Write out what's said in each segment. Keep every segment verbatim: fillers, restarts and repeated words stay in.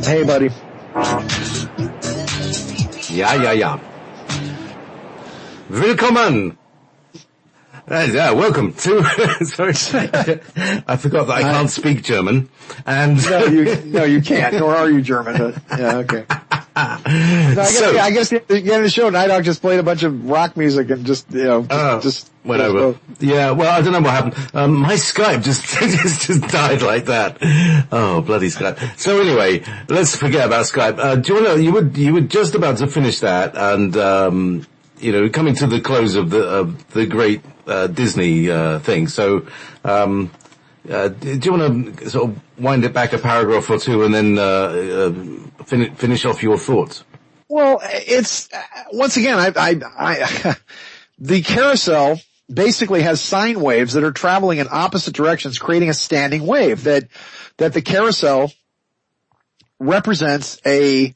Hey, buddy. Ja, ja, ja. Willkommen. Uh, yeah, welcome to, sorry, I forgot that I can't speak German. And no, you, no, you can't, nor are you German, but, yeah, okay. No, I guess, so, yeah, I guess the end of the show, Night Hawk just played a bunch of rock music and just, you know, just, uh, just whatever. Just yeah, well, I don't know what happened. Um, my Skype just, just, just died like that. Oh, bloody Skype. So anyway, let's forget about Skype. Uh, do you want to, you were, you were just about to finish that and, um, you know, coming to the close of the, of the great, uh, Disney, uh, thing. So, um, uh, do you want to sort of wind it back a paragraph or two and then, uh, uh fin- finish off your thoughts? Well, it's, uh, once again, I, I, I, the carousel basically has sine waves that are traveling in opposite directions, creating a standing wave that, that the carousel represents a,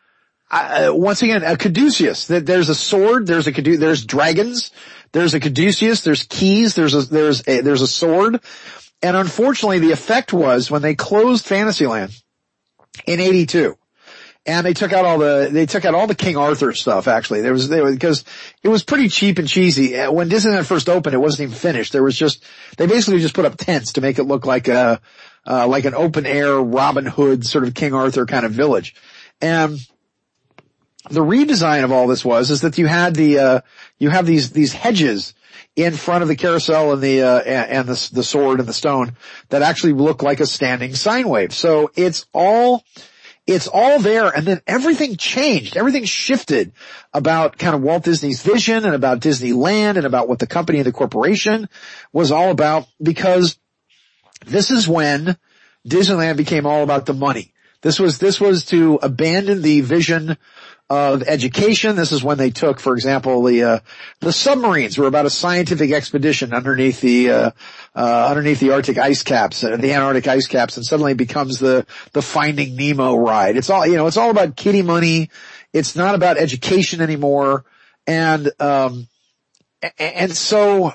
Uh, once again, a caduceus. There's a sword, there's a cadu- there's dragons, there's a caduceus, there's keys, there's a, there's a, there's a sword. And unfortunately, the effect was when they closed Fantasyland in eighty-two, and they took out all the, they took out all the King Arthur stuff, actually. There was, there was, because it was pretty cheap and cheesy. When Disneyland first opened, it wasn't even finished. There was just, they basically just put up tents to make it look like a, uh, like an open air Robin Hood sort of King Arthur kind of village. And the redesign of all this was, is that you had the, uh, you have these, these hedges in front of the carousel and the, uh, and, and the, the sword and the stone that actually look like a standing sine wave. So it's all, it's all there, and then everything changed. Everything shifted about kind of Walt Disney's vision and about Disneyland and about what the company and the corporation was all about, because this is when Disneyland became all about the money. This was, this was to abandon the vision of education. This is when they took, for example, the, uh, the submarines were about a scientific expedition underneath the, uh, uh, underneath the Arctic ice caps, uh, the Antarctic ice caps, and suddenly it becomes the, the Finding Nemo ride. It's all, you know, it's all about kiddie money. It's not about education anymore. And, um, and so,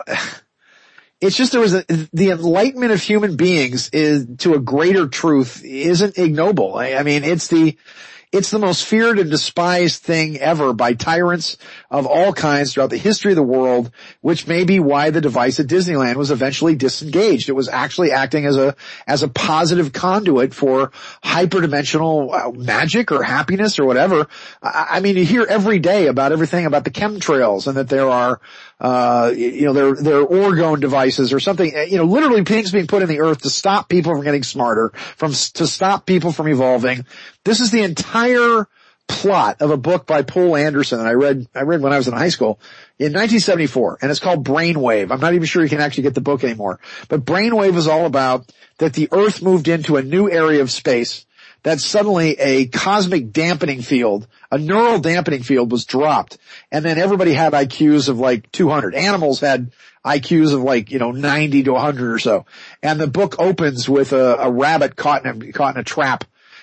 it's just there was a, the enlightenment of human beings is to a greater truth isn't ignoble. I, I mean, it's the, it's the most feared and despised thing ever by tyrants of all kinds throughout the history of the world, which may be why the device at Disneyland was eventually disengaged. It was actually acting as a, as a positive conduit for hyperdimensional magic or happiness or whatever. I, I mean, you hear every day about everything about the chemtrails and that there are, uh, you know, there, there are orgone devices or something, you know, literally things being put in the earth to stop people from getting smarter, from, to stop people from evolving. This is the entire plot of a book by Poul Anderson that I read, I read when I was in high school in nineteen seventy-four, and it's called Brainwave. I'm not even sure you can actually get the book anymore, but Brainwave is all about that the earth moved into a new area of space, that suddenly a cosmic dampening field, a neural dampening field was dropped, and then everybody had I Qs of like two hundred. Animals had I Qs of like, you know, ninety to one hundred or so. And the book opens with a, a rabbit caught in a, caught in a trap.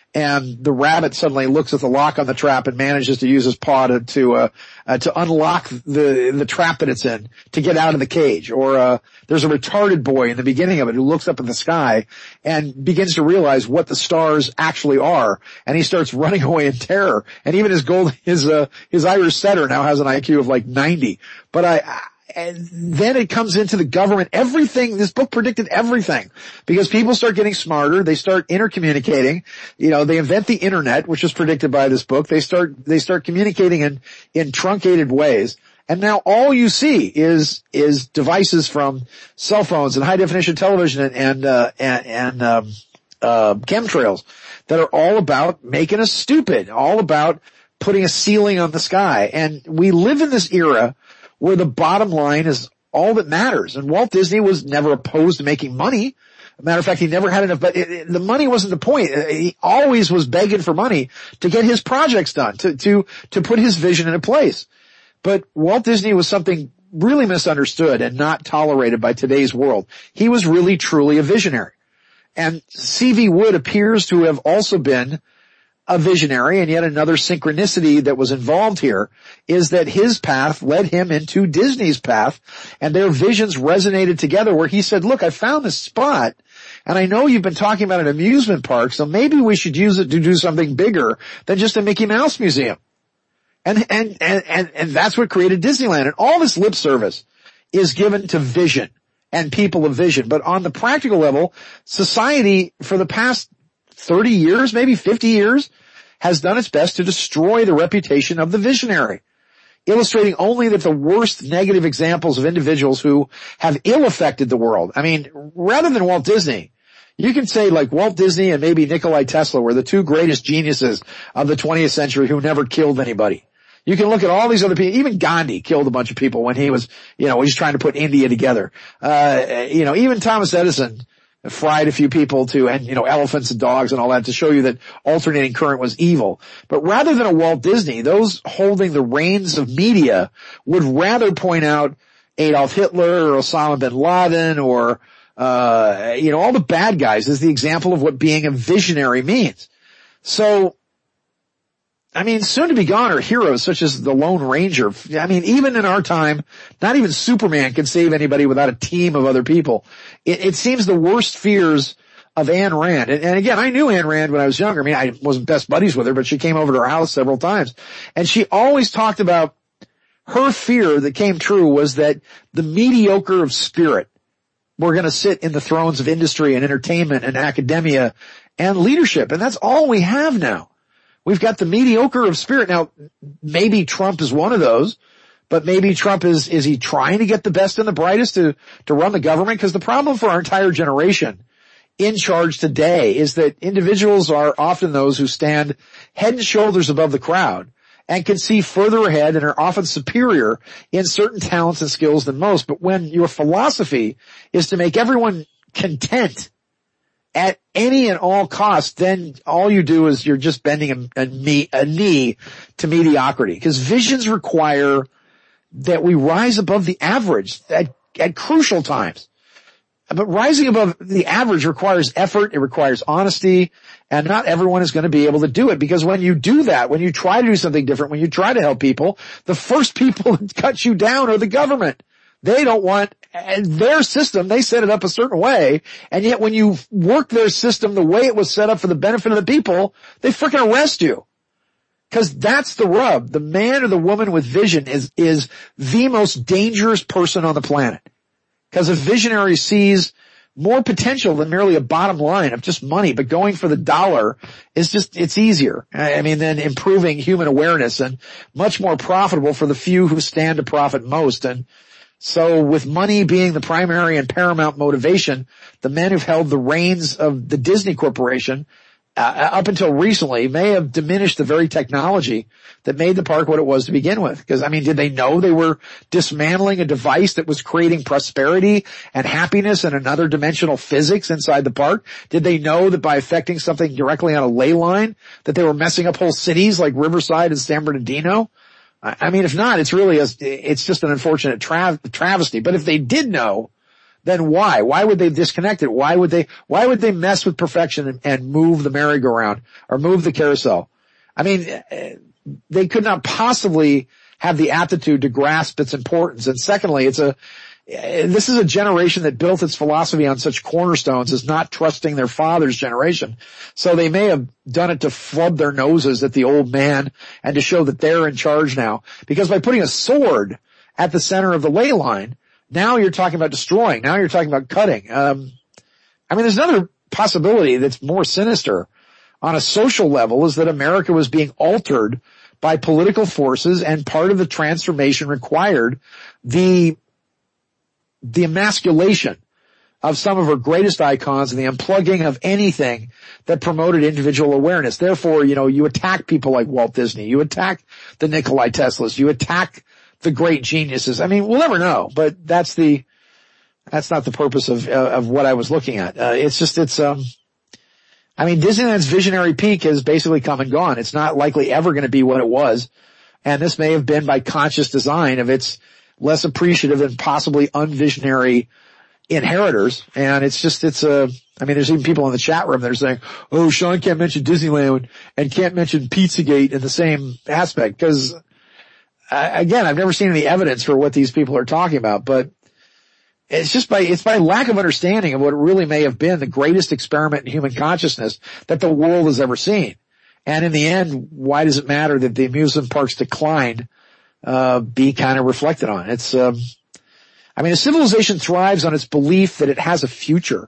And the rabbit suddenly looks at the lock on the trap and manages to use his paw to, to, uh, uh, to unlock the, the trap that it's in to get out of the cage. Or, uh, there's a retarded boy in the beginning of it who looks up at the sky and begins to realize what the stars actually are. And he starts running away in terror. And even his gold, his, uh, his Irish setter now has an I Q of like ninety. But I, I And then it comes into the government. Everything, this book predicted everything. Because people start getting smarter, they start intercommunicating, you know, they invent the internet, which was predicted by this book. They start, they start communicating in, in truncated ways. And now all you see is, is devices from cell phones and high definition television and, and, uh, and, and um, uh, chemtrails that are all about making us stupid, all about putting a ceiling on the sky. And we live in this era where the bottom line is all that matters. And Walt Disney was never opposed to making money. As a matter of fact, he never had enough, but it, it, the money wasn't the point. He always was begging for money to get his projects done, to, to, to put his vision into place. But Walt Disney was something really misunderstood and not tolerated by today's world. He was really, truly a visionary. And C V Wood appears to have also been a visionary, and yet another synchronicity that was involved here is that his path led him into Disney's path, and their visions resonated together where he said, look, I found this spot And I know you've been talking about an amusement park, so maybe we should use it to do something bigger than just a Mickey Mouse museum. And, and, and, and, and that's what created Disneyland. And all this lip service is given to vision and people of vision. But on the practical level, society for the past thirty years, maybe fifty years, has done its best to destroy the reputation of the visionary, illustrating only that the worst negative examples of individuals who have ill-affected the world. I mean, rather than Walt Disney, you can say like Walt Disney and maybe Nikola Tesla were the two greatest geniuses of the twentieth century who never killed anybody. You can look at all these other people. Even Gandhi killed a bunch of people when he was, you know, he's trying to put India together. Uh, you know, even Thomas Edison fried a few people to, and, you know, elephants and dogs and all that to show you that alternating current was evil. But rather than a Walt Disney, those holding the reins of media would rather point out Adolf Hitler or Osama bin Laden or, uh, you know, all the bad guys as the example of what being a visionary means. So, I mean, soon to be gone are heroes such as the Lone Ranger. I mean, even in our time, not even Superman can save anybody without a team of other people. It, it seems the worst fears of Ayn Rand. And, and again, I knew Ayn Rand when I was younger. I mean, I wasn't best buddies with her, but she came over to our house several times. And she always talked about her fear that came true was that the mediocre of spirit were going to sit in the thrones of industry and entertainment and academia and leadership. And that's all we have now. We've got the mediocre of spirit. Now, maybe Trump is one of those, but maybe Trump is, is he trying to get the best and the brightest to, to run the government? Because the problem for our entire generation in charge today is that individuals are often those who stand head and shoulders above the crowd and can see further ahead and are often superior in certain talents and skills than most. But when your philosophy is to make everyone content at any and all costs, then all you do is you're just bending a, a, knee, a knee to mediocrity. Because visions require that we rise above the average at, at crucial times. But rising above the average requires effort, it requires honesty, and not everyone is going to be able to do it. Because when you do that, when you try to do something different, when you try to help people, the first people that cut you down are the government. They don't want their system. They set it up a certain way. And yet when you work their system the way it was set up for the benefit of the people, they freaking arrest you. Cause that's the rub. The man or the woman with vision is, is the most dangerous person on the planet. Cause a visionary sees more potential than merely a bottom line of just money, but going for the dollar is just, it's easier. I mean, than improving human awareness and much more profitable for the few who stand to profit most. And so with money being the primary and paramount motivation, the men who've held the reins of the Disney Corporation uh, up until recently may have diminished the very technology that made the park what it was to begin with. Because, I mean, did they know they were dismantling a device that was creating prosperity and happiness and another dimensional physics inside the park? Did they know that by affecting something directly on a ley line that they were messing up whole cities like Riverside and San Bernardino? I mean, if not, it's really a, it's just an unfortunate tra- travesty. But if they did know, then why? Why would they disconnect it? Why would they, why would they mess with perfection and, and move the merry-go-round or move the carousel? I mean, they could not possibly have the aptitude to grasp its importance. And secondly, it's a, this is a generation that built its philosophy on such cornerstones as not trusting their father's generation. So they may have done it to flub their noses at the old man and to show that they're in charge now. Because by putting a sword at the center of the ley line, now you're talking about destroying. Now you're talking about cutting. Um, I mean, there's another possibility that's more sinister on a social level is that America was being altered by political forces, and part of the transformation required the the emasculation of some of her greatest icons and the unplugging of anything that promoted individual awareness. Therefore, you know, you attack people like Walt Disney, you attack the Nikola Teslas, you attack the great geniuses. I mean, we'll never know, but that's the, that's not the purpose of, uh, of what I was looking at. Uh, it's just, it's, um, I mean, Disneyland's visionary peak has basically come and gone. It's not likely ever going to be what it was. And this may have been by conscious design of its less appreciative and possibly unvisionary inheritors. And it's just, it's a, I mean, there's even people in the chat room that are saying, oh, Sean can't mention Disneyland and can't mention Pizzagate in the same aspect. Cause, uh, again, I've never seen any evidence for what these people are talking about, but it's just by, it's by lack of understanding of what really may have been the greatest experiment in human consciousness that the world has ever seen. And in the end, why does it matter that the amusement park's decline, uh, be kind of reflected on? It's, um, I mean, a civilization thrives on its belief that it has a future.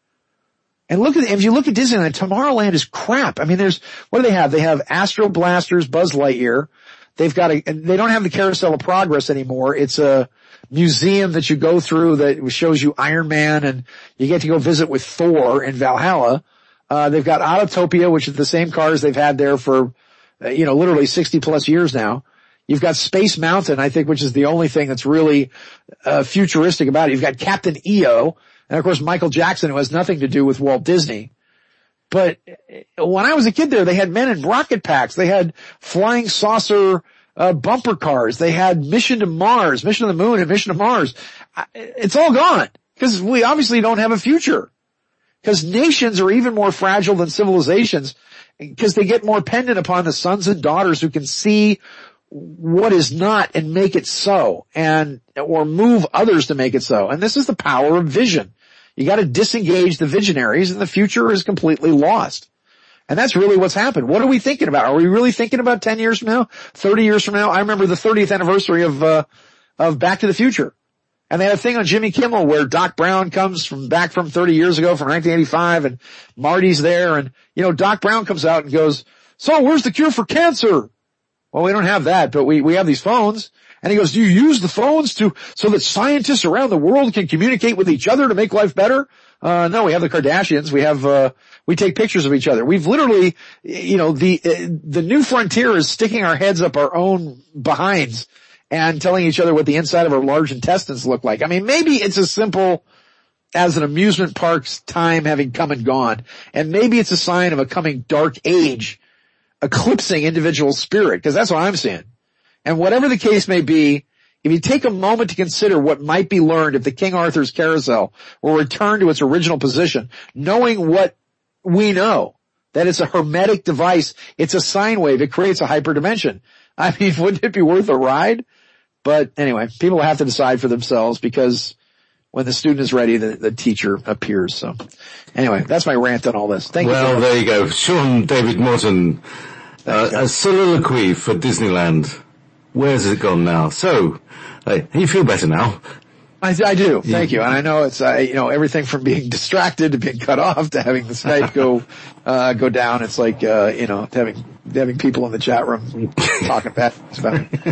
And look at, if you look at Disneyland, Tomorrowland is crap. I mean, there's, what do they have? They have Astro Blasters, Buzz Lightyear. They've got a, they don't have the Carousel of Progress anymore. It's a museum that you go through that shows you Iron Man, and you get to go visit with Thor in Valhalla. Uh, they've got Autotopia, which is the same cars they've had there for, uh, you know, literally sixty plus years now. You've got Space Mountain, I think, which is the only thing that's really, uh, futuristic about it. You've got Captain E O. And of course, Michael Jackson, who has nothing to do with Walt Disney. But when I was a kid there, they had men in rocket packs. They had flying saucer, uh, bumper cars. They had Mission to Mars, Mission to the Moon and Mission to Mars. It's all gone because we obviously don't have a future, because nations are even more fragile than civilizations, because they get more dependent upon the sons and daughters who can see what is not and make it so, and, or move others to make it so. And this is the power of vision. You got to disengage the visionaries, and the future is completely lost. And that's really what's happened. What are we thinking about? Are we really thinking about ten years from now, thirty years from now? I remember the thirtieth anniversary of, uh, of Back to the Future. And they had a thing on Jimmy Kimmel where Doc Brown comes from back from thirty years ago, from nineteen eighty-five, and Marty's there, and, you know, Doc Brown comes out and goes, so where's the cure for cancer? Well, we don't have that, but we, we have these phones. And he goes, do you use the phones to, so that scientists around the world can communicate with each other to make life better? Uh, no, we have the Kardashians. We have, uh, we take pictures of each other. We've literally, you know, the, uh, the new frontier is sticking our heads up our own behinds and telling each other what the inside of our large intestines look like. I mean, maybe it's as simple as an amusement park's time having come and gone. And maybe it's a sign of a coming dark age eclipsing individual spirit, because that's what I'm seeing. And whatever the case may be, if you take a moment to consider what might be learned if the King Arthur's Carousel will return to its original position, knowing what we know, that it's a hermetic device, it's a sine wave, it creates a hyperdimension. I mean, wouldn't it be worth a ride? But anyway, people have to decide for themselves, because when the student is ready, the, the teacher appears. So anyway, that's my rant on all this. Thank you. Well, there you go. Sean David Morton, uh, a soliloquy for Disneyland. Where's it gone now? So, hey, you feel better now? I, I do. Thank you. And I know it's, uh, you know, everything from being distracted to being cut off to having the Skype go, uh, go down. It's like, uh, you know, having, having people in the chat room talking bad about it.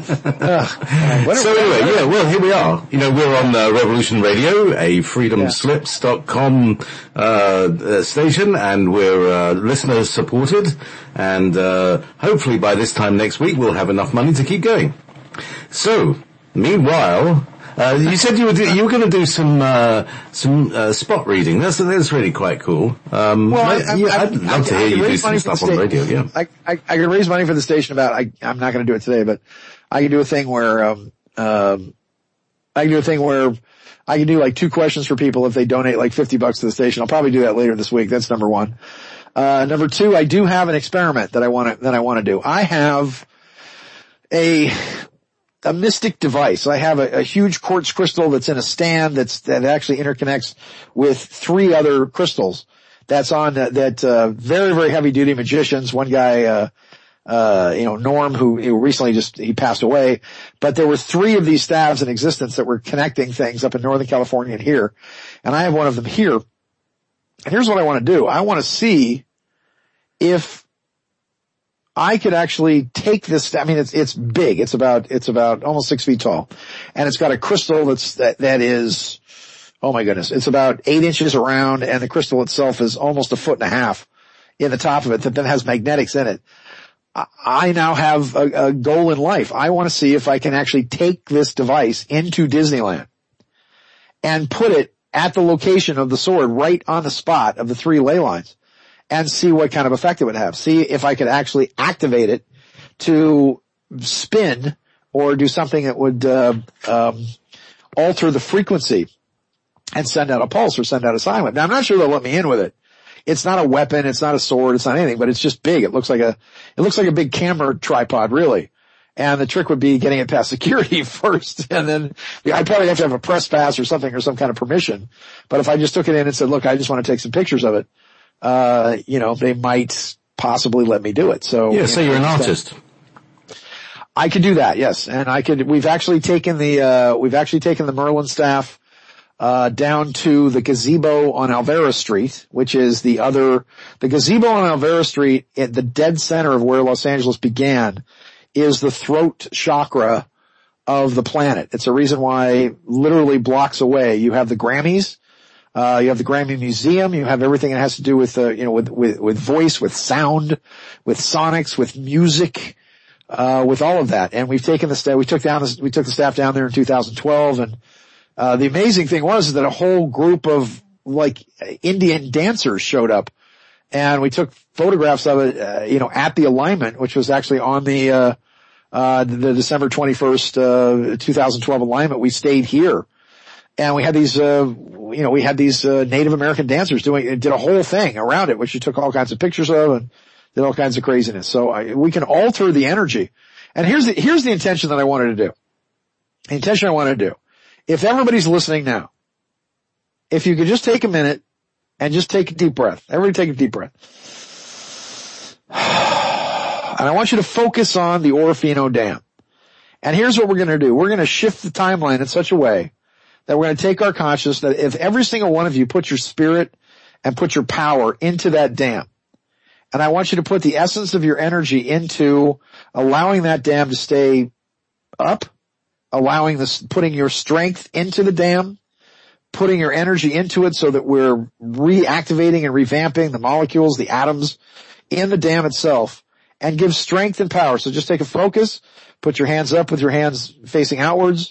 Uh, so anyway, yeah, well, here we are. You know, we're on uh, Revolution Radio, a freedom slips dot com, uh, uh, station, and we're, uh, listener supported. And, uh, hopefully by this time next week we'll have enough money to keep going. So, meanwhile, Uh, you said you were do, you were going to do some uh, some uh, spot reading. That's that's really quite cool. Um, well, I, I, yeah, I'd love I, to hear you do some stuff on the radio. Yeah, I, I I can raise money for the station about. I I'm not going to do it today, but I can do a thing where um um I can do a thing where I can do like two questions for people if they donate like fifty bucks to the station. I'll probably do that later this week. That's number one. Uh, number two, I do have an experiment that I want to that I want to do. I have a. a mystic device. I have a, a huge quartz crystal that's in a stand that's, that actually interconnects with three other crystals. That's on, uh, that, uh, very, very heavy duty magicians. One guy, uh, uh, you know, Norm, who, who recently just, he passed away. But there were three of these staves in existence that were connecting things up in Northern California and here. And I have one of them here. And here's what I want to do. I want to see if I could actually take this, I mean, it's, it's big. It's about, it's about almost six feet tall. And it's got a crystal that's, that, that is, oh my goodness, it's about eight inches around, and the crystal itself is almost a foot and a half in the top of it that then has magnetics in it. I, I now have a, a goal in life. I want to see if I can actually take this device into Disneyland and put it at the location of the sword, right on the spot of the three ley lines, and see what kind of effect it would have. See if I could actually activate it to spin or do something that would uh, um, alter the frequency and send out a pulse or send out a sine wave. Now, I'm not sure they'll let me in with it. It's not a weapon, it's not a sword, it's not anything, but it's just big. It looks like a it looks like a big camera tripod, really. And the trick would be getting it past security first. And then yeah, I'd probably have to have a press pass or something or some kind of permission. But if I just took it in and said, look, I just want to take some pictures of it, uh, you know, they might possibly let me do it. So yeah, you so know, you're an artist. I could do that, yes. And I could, we've actually taken the, uh, we've actually taken the Merlin staff, uh, down to the gazebo on Alvera Street, which is the other, the gazebo on Alvera Street at the dead center of where Los Angeles began is the throat chakra of the planet. It's a reason why literally blocks away you have the Grammys, uh, you have the Grammy Museum, you have everything that has to do with, uh, you know, with, with, with voice, with sound, with sonics, with music, uh, with all of that. And we've taken the staff, we took down this, we took the staff down there in two thousand twelve, and, uh, the amazing thing was that a whole group of, like, Indian dancers showed up, and we took photographs of it, uh, you know, at the alignment, which was actually on the, uh, uh, the December twenty-first, uh, two thousand twelve alignment. We stayed here. And we had these, uh, you know, we had these, uh, Native American dancers doing, did a whole thing around it, which you took all kinds of pictures of and did all kinds of craziness. So I, we can alter the energy. And here's the, here's the intention that I wanted to do. The intention I wanted to do. If everybody's listening now, if you could just take a minute and just take a deep breath. Everybody take a deep breath. And I want you to focus on the Orofino Dam. And here's what we're going to do. We're going to shift the timeline in such a way that we're going to take our consciousness, that if every single one of you put your spirit and put your power into that dam, and I want you to put the essence of your energy into allowing that dam to stay up, allowing this, putting your strength into the dam, putting your energy into it so that we're reactivating and revamping the molecules, the atoms in the dam itself, and give strength and power. So just take a focus, put your hands up with your hands facing outwards,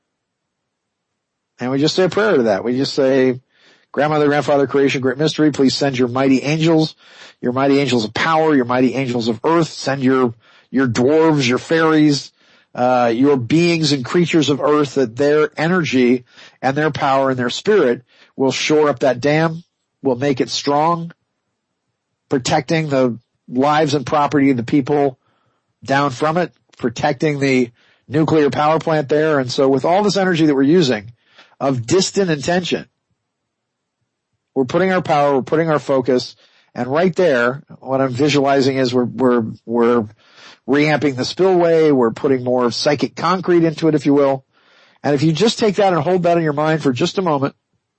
and we just say a prayer to that. We just say, Grandmother, Grandfather, Creation, Great Mystery, please send your mighty angels, your mighty angels of power, your mighty angels of earth, send your, your dwarves, your fairies, uh, your beings and creatures of earth, that their energy and their power and their spirit will shore up that dam, will make it strong, protecting the lives and property of the people down from it, protecting the nuclear power plant there. And so with all this energy that we're using of distant intention, we're putting our power, we're putting our focus, and right there, what I'm visualizing is we're, we're, we're reamping the spillway, we're putting more psychic concrete into it, if you will. And if you just take that and hold that in your mind for just a moment,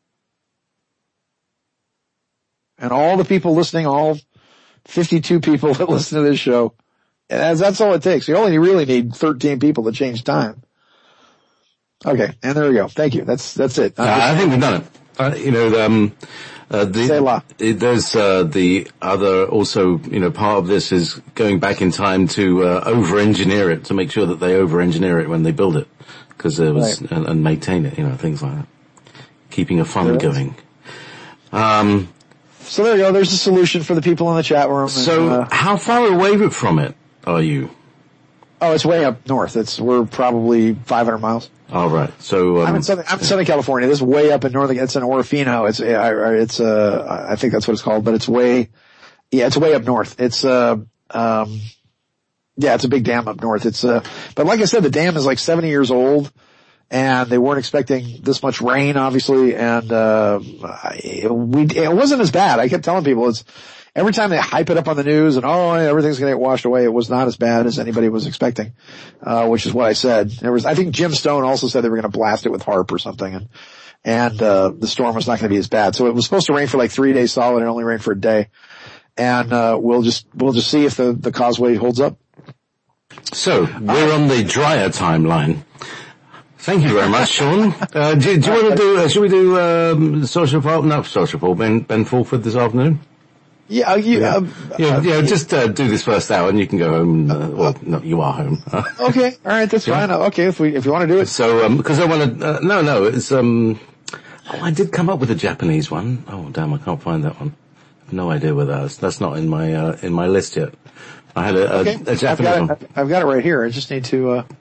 and all the people listening, all fifty-two people that listen to this show, and that's all it takes. You only really need thirteen people to change time. Okay, and there we go. Thank you. That's that's it. Uh, I think we've done it. Uh, you know, um, uh, the, it, there's uh, the other also, you know, part of this is going back in time to uh, over-engineer it, to make sure that they over-engineer it when they build it, because there was right. and, and maintain it, you know, things like that, keeping a fund going. Um, so there you go. There's a solution for the people in the chat room. So, and, uh, how far away from it are you? Oh, it's way up north. It's we're probably five hundred miles. All right. So um, I'm in Southern, I'm in Southern California. This is way up in northern. It's in Orofino. It's it's uh I think that's what it's called, but it's way yeah it's way up north. It's uh um yeah it's a big dam up north. It's uh but like I said, the dam is like seventy years old, and they weren't expecting this much rain, obviously, and uh it, we it wasn't as bad. I kept telling people it's. Every time they hype it up on the news and, oh, everything's going to get washed away, it was not as bad as anybody was expecting, uh, which is what I said. There was, I think Jim Stone also said they were going to blast it with HAARP or something, and, and, uh, the storm was not going to be as bad. So it was supposed to rain for like three days solid, and it only rained for a day. And, uh, we'll just, we'll just see if the, the causeway holds up. So, we're on the drier timeline. Thank you very much, Sean. Uh, do, do you want to do, uh, should we do, um, social fault? No, social fault. Ben, Ben Fulford this afternoon? Yeah, you, yeah. Um, yeah, uh, yeah, just uh, do this first hour and you can go home. Uh, well, no, you are home. Okay, all right, that's yeah. fine. Okay, if we if you want to do it. So, um, because I want to. Uh, no, no, it's um. Oh, I did come up with a Japanese one. Oh, damn, I can't find that one. No idea where that is. That's not in my uh, in my list yet. I had a, okay. a, a Japanese I've got one. It, I've got it right here. I just need to. Uh,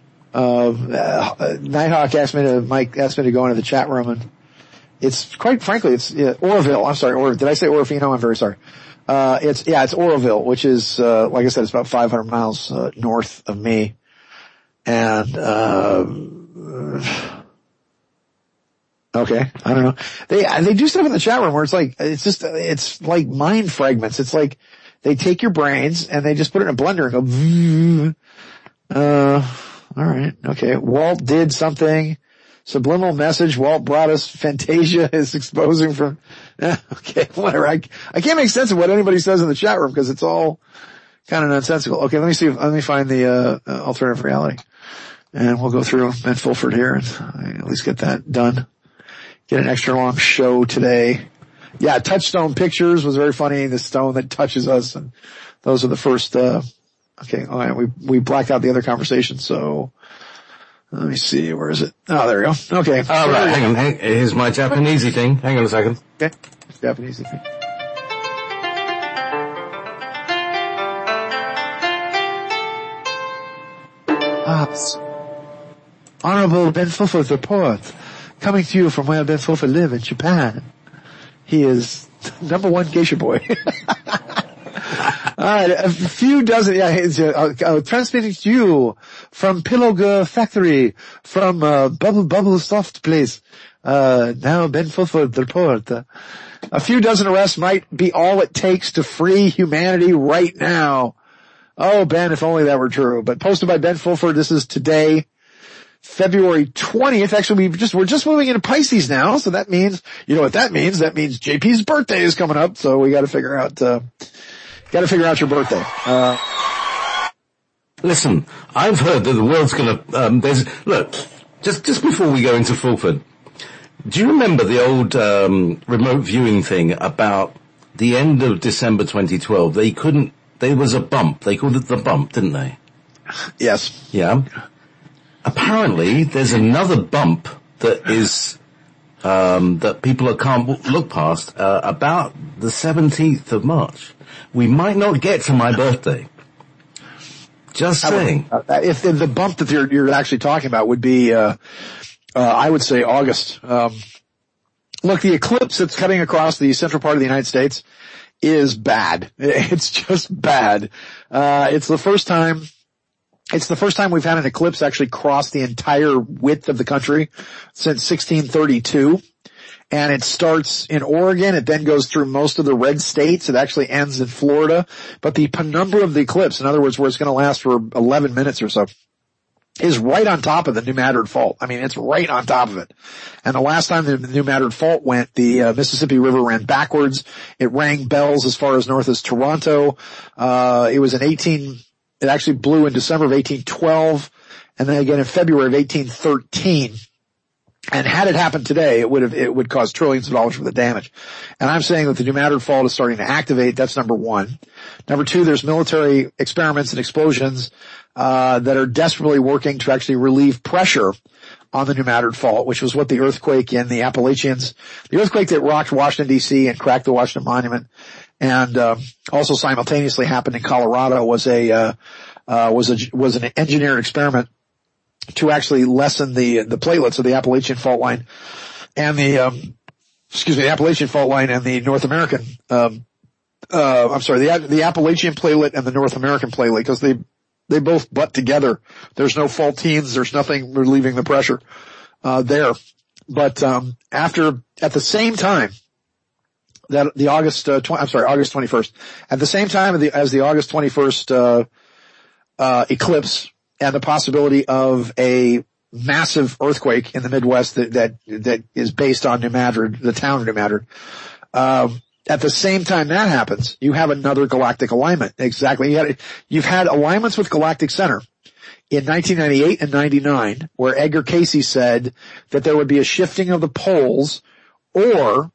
uh, uh Nighthawk asked me to. Mike asked me to go into the chat room, and it's quite frankly, it's uh, Oroville. I'm sorry, or did I say Orofino? I'm very sorry. Uh, it's, yeah, it's Oroville, which is, uh, like I said, it's about five hundred miles, uh, north of me. And, uh, okay, I don't know. They, they do stuff in the chat room where it's like, it's just, it's like mind fragments. It's like they take your brains and they just put it in a blender and go, uh, alright, okay. Walt did something. Subliminal message. Walt brought us Fantasia is exposing from, eh, okay, whatever. I, I can't make sense of what anybody says in the chat room because it's all kind of nonsensical. Okay, let me see if, let me find the, uh, uh alternative reality. And we'll go through Ben Fulford here and uh, at least get that done. Get an extra long show today. Yeah, Touchstone Pictures was very funny. The stone that touches us. And those are the first, uh, okay, all right, we, we blacked out the other conversation, so let me see, where is it? Oh, there we go. Okay. All right, hang on. Hang, here's my Japanesey thing. Hang on a second. Okay. Japanesey thing. Ah, Honorable Ben Fulford's report, coming to you from where Ben Fulford live in Japan. He is number one geisha boy. Alright, a few dozen, yeah, it's, uh, uh, transmitting to you from Pillow Girl Factory, from, uh, Bubble Bubble Soft Place. Uh, now Ben Fulford report. Uh, a few dozen arrests might be all it takes to free humanity right now. Oh, Ben, if only that were true. But posted by Ben Fulford, this is today, February twentieth. Actually, we just, we're just moving into Pisces now, so that means, you know what that means? That means J P's birthday is coming up, so we gotta figure out, uh, gotta figure out your birthday. Uh, Listen, I've heard that the world's gonna, um, there's, look, just, just before we go into Fulford, do you remember the old, um, remote viewing thing about the end of December twenty twelve? They couldn't, there was a bump. They called it the bump, didn't they? yes. Yeah. Apparently, there's another bump that is, um, that people can't look past, uh, about the seventeenth of March. We might not get to my birthday. Just saying. Uh, if, if the bump that you're, you're actually talking about would be, uh, uh, I would say August. Um, look, the eclipse that's cutting across the central part of the United States is bad. It's just bad. Uh, it's the first time It's the first time we've had an eclipse actually cross the entire width of the country since sixteen thirty-two. And it starts in Oregon. It then goes through most of the red states. It actually ends in Florida. But the penumbra of the eclipse, in other words, where it's going to last for eleven minutes or so, is right on top of the New Madrid Fault. I mean, it's right on top of it. And the last time the New Madrid Fault went, the uh, Mississippi River ran backwards. It rang bells as far as north as Toronto. Uh, it was in eighteen... It actually blew in December of eighteen twelve, and then again in February of eighteen thirteen. And had it happened today, it would have, it would cause trillions of dollars worth of damage. And I'm saying that the New Madrid Fault is starting to activate. That's number one. Number two, there's military experiments and explosions, uh, that are desperately working to actually relieve pressure on the New Madrid Fault, which was what the earthquake in the Appalachians, the earthquake that rocked Washington D C and cracked the Washington Monument, and uh, also simultaneously happened in Colorado, was a uh, uh, was a was an engineered experiment to actually lessen the the platelets of the Appalachian Fault line and the um, excuse me the Appalachian Fault line and the North American um, uh, I'm sorry the the Appalachian platelet and the North American platelet, because they they both butt together. There's no faultines. There's nothing relieving the pressure uh, there. But um, after at the same time. That the August, uh, tw- I'm sorry, August twenty-first. At the same time as the, as the August twenty-first, uh, uh, eclipse and the possibility of a massive earthquake in the Midwest that, that, that is based on New Madrid, the town of New Madrid. Um, at the same time that happens, you have another galactic alignment. Exactly. You had, you've had alignments with Galactic Center in nineteen ninety-eight and ninety-nine, where Edgar Cayce said that there would be a shifting of the poles or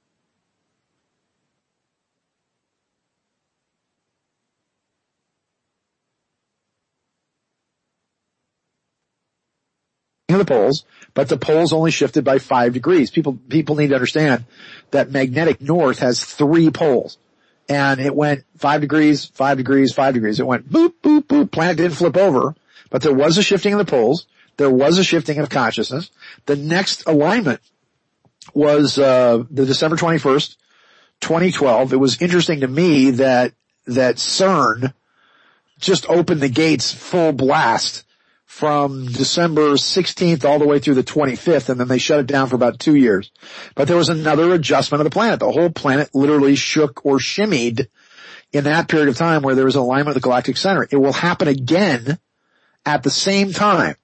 the poles, but the poles only shifted by five degrees. People, people need to understand that magnetic north has three poles. And it went five degrees, five degrees, five degrees. It went boop, boop, boop. Planet didn't flip over, but there was a shifting of the poles. There was a shifting of consciousness. The next alignment was, uh, the December twenty-first, twenty twelve. It was interesting to me that, that CERN just opened the gates full blast from December sixteenth all the way through the twenty-fifth, and then they shut it down for about two years. But there was another adjustment of the planet. The whole planet literally shook or shimmied in that period of time where there was an alignment of the galactic center. It will happen again at the same time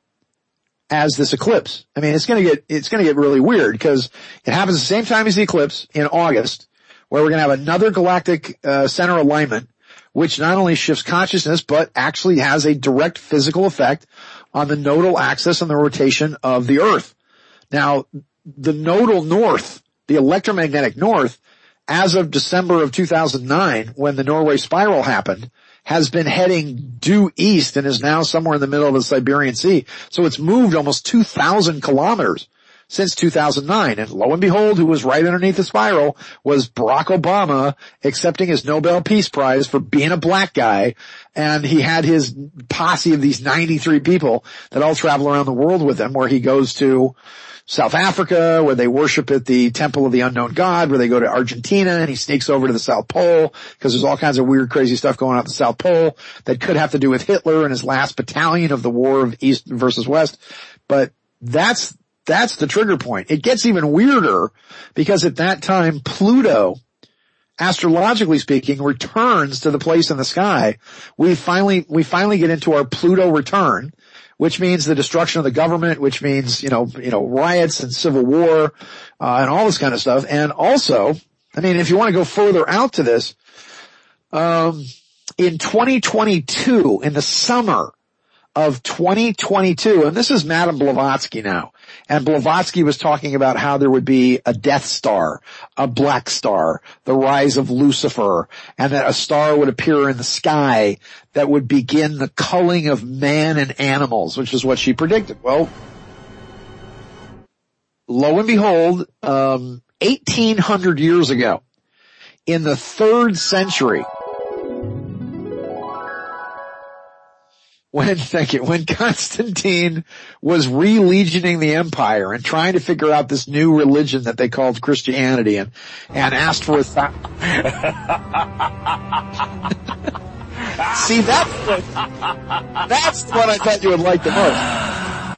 as this eclipse. I mean, it's gonna get, it's gonna get really weird because it happens at the same time as the eclipse in August, where we're gonna have another galactic, uh, center alignment, which not only shifts consciousness, but actually has a direct physical effect on the nodal axis and the rotation of the Earth. Now, the nodal north, the electromagnetic north, as of December of two thousand nine, when the Norway spiral happened, has been heading due east and is now somewhere in the middle of the Siberian Sea. So it's moved almost two thousand kilometers since two thousand nine. And lo and behold, who was right underneath the spiral was Barack Obama accepting his Nobel Peace Prize for being a black guy. And he had his posse of these ninety-three people that all travel around the world with him, where he goes to South Africa, where they worship at the Temple of the Unknown God, where they go to Argentina, and he sneaks over to the South Pole, because there's all kinds of weird, crazy stuff going on at the South Pole that could have to do with Hitler and his last battalion of the War of East versus West. But that's, that's the trigger point. It gets even weirder, because at that time, Pluto, astrologically speaking, returns to the place in the sky. We finally, we finally get into our Pluto return, which means the destruction of the government, which means, you know, you know, riots and civil war, uh, and all this kind of stuff. And also, I mean, if you want to go further out to this, um, in twenty twenty-two, in the summer of twenty twenty-two, and this is Madame Blavatsky now, and Blavatsky was talking about how there would be a Death Star, a Black Star, the rise of Lucifer, and that a star would appear in the sky that would begin the culling of man and animals, which is what she predicted. Well, lo and behold, um, eighteen hundred years ago, in the third century, When, thank you, when Constantine was re-legioning the empire and trying to figure out this new religion that they called Christianity, and, and asked for a th- See, that's what, that's the one I thought you would like the most.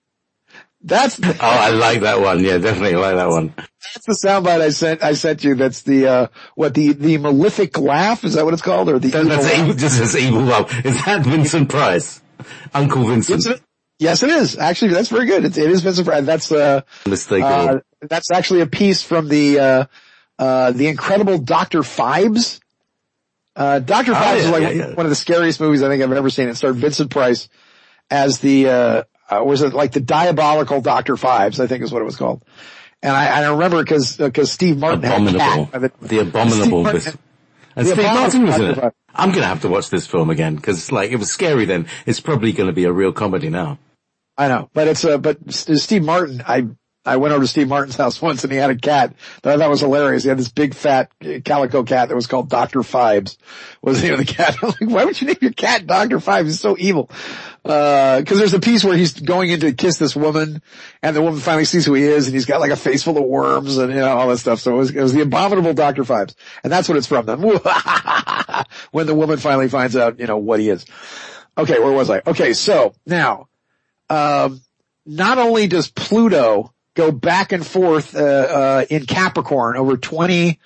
That's the, oh, I like that one. Yeah, definitely like that one. That's the soundbite I sent, I sent you. That's the, uh, what, the, the malefic laugh? Is that what it's called? Or the that, evil That's laugh? evil, just as evil laugh. Is that Vincent Price? Uncle Vincent? Yes, it, yes, it is. Actually, that's very good. It, it is Vincent Price. That's, uh, uh, that's actually a piece from the, uh, uh, the incredible Doctor Phibes. Uh, Doctor Oh, Phibes yeah, is like yeah, yeah. one of the scariest movies I think I've ever seen. It starred Vincent Price as the, uh, uh was it like the diabolical Doctor Phibes, I think is what it was called. And I, I remember because, because Steve Martin Abominable. had a cat. The abominable. Steve Steve and the Steve Martin was in abominable- it. I'm gonna have to watch this film again, because like, it was scary then. It's probably gonna be a real comedy now. I know, but it's uh but Steve Martin, I, I went over to Steve Martin's house once and he had a cat that I thought was hilarious. He had this big fat calico cat that was called Doctor Phibes, was the name of the cat. I'm like, why would you name your cat Doctor Phibes? He's so evil. Uh, cause there's a piece where he's going in to kiss this woman and the woman finally sees who he is and he's got like a face full of worms and, you know, all that stuff. So it was, it was the abominable Doctor Phibes. And that's what it's from them. When the woman finally finds out, you know, what he is. Okay, where was I? Okay, so now, um, not only does Pluto go back and forth, uh, uh, in Capricorn over twenty,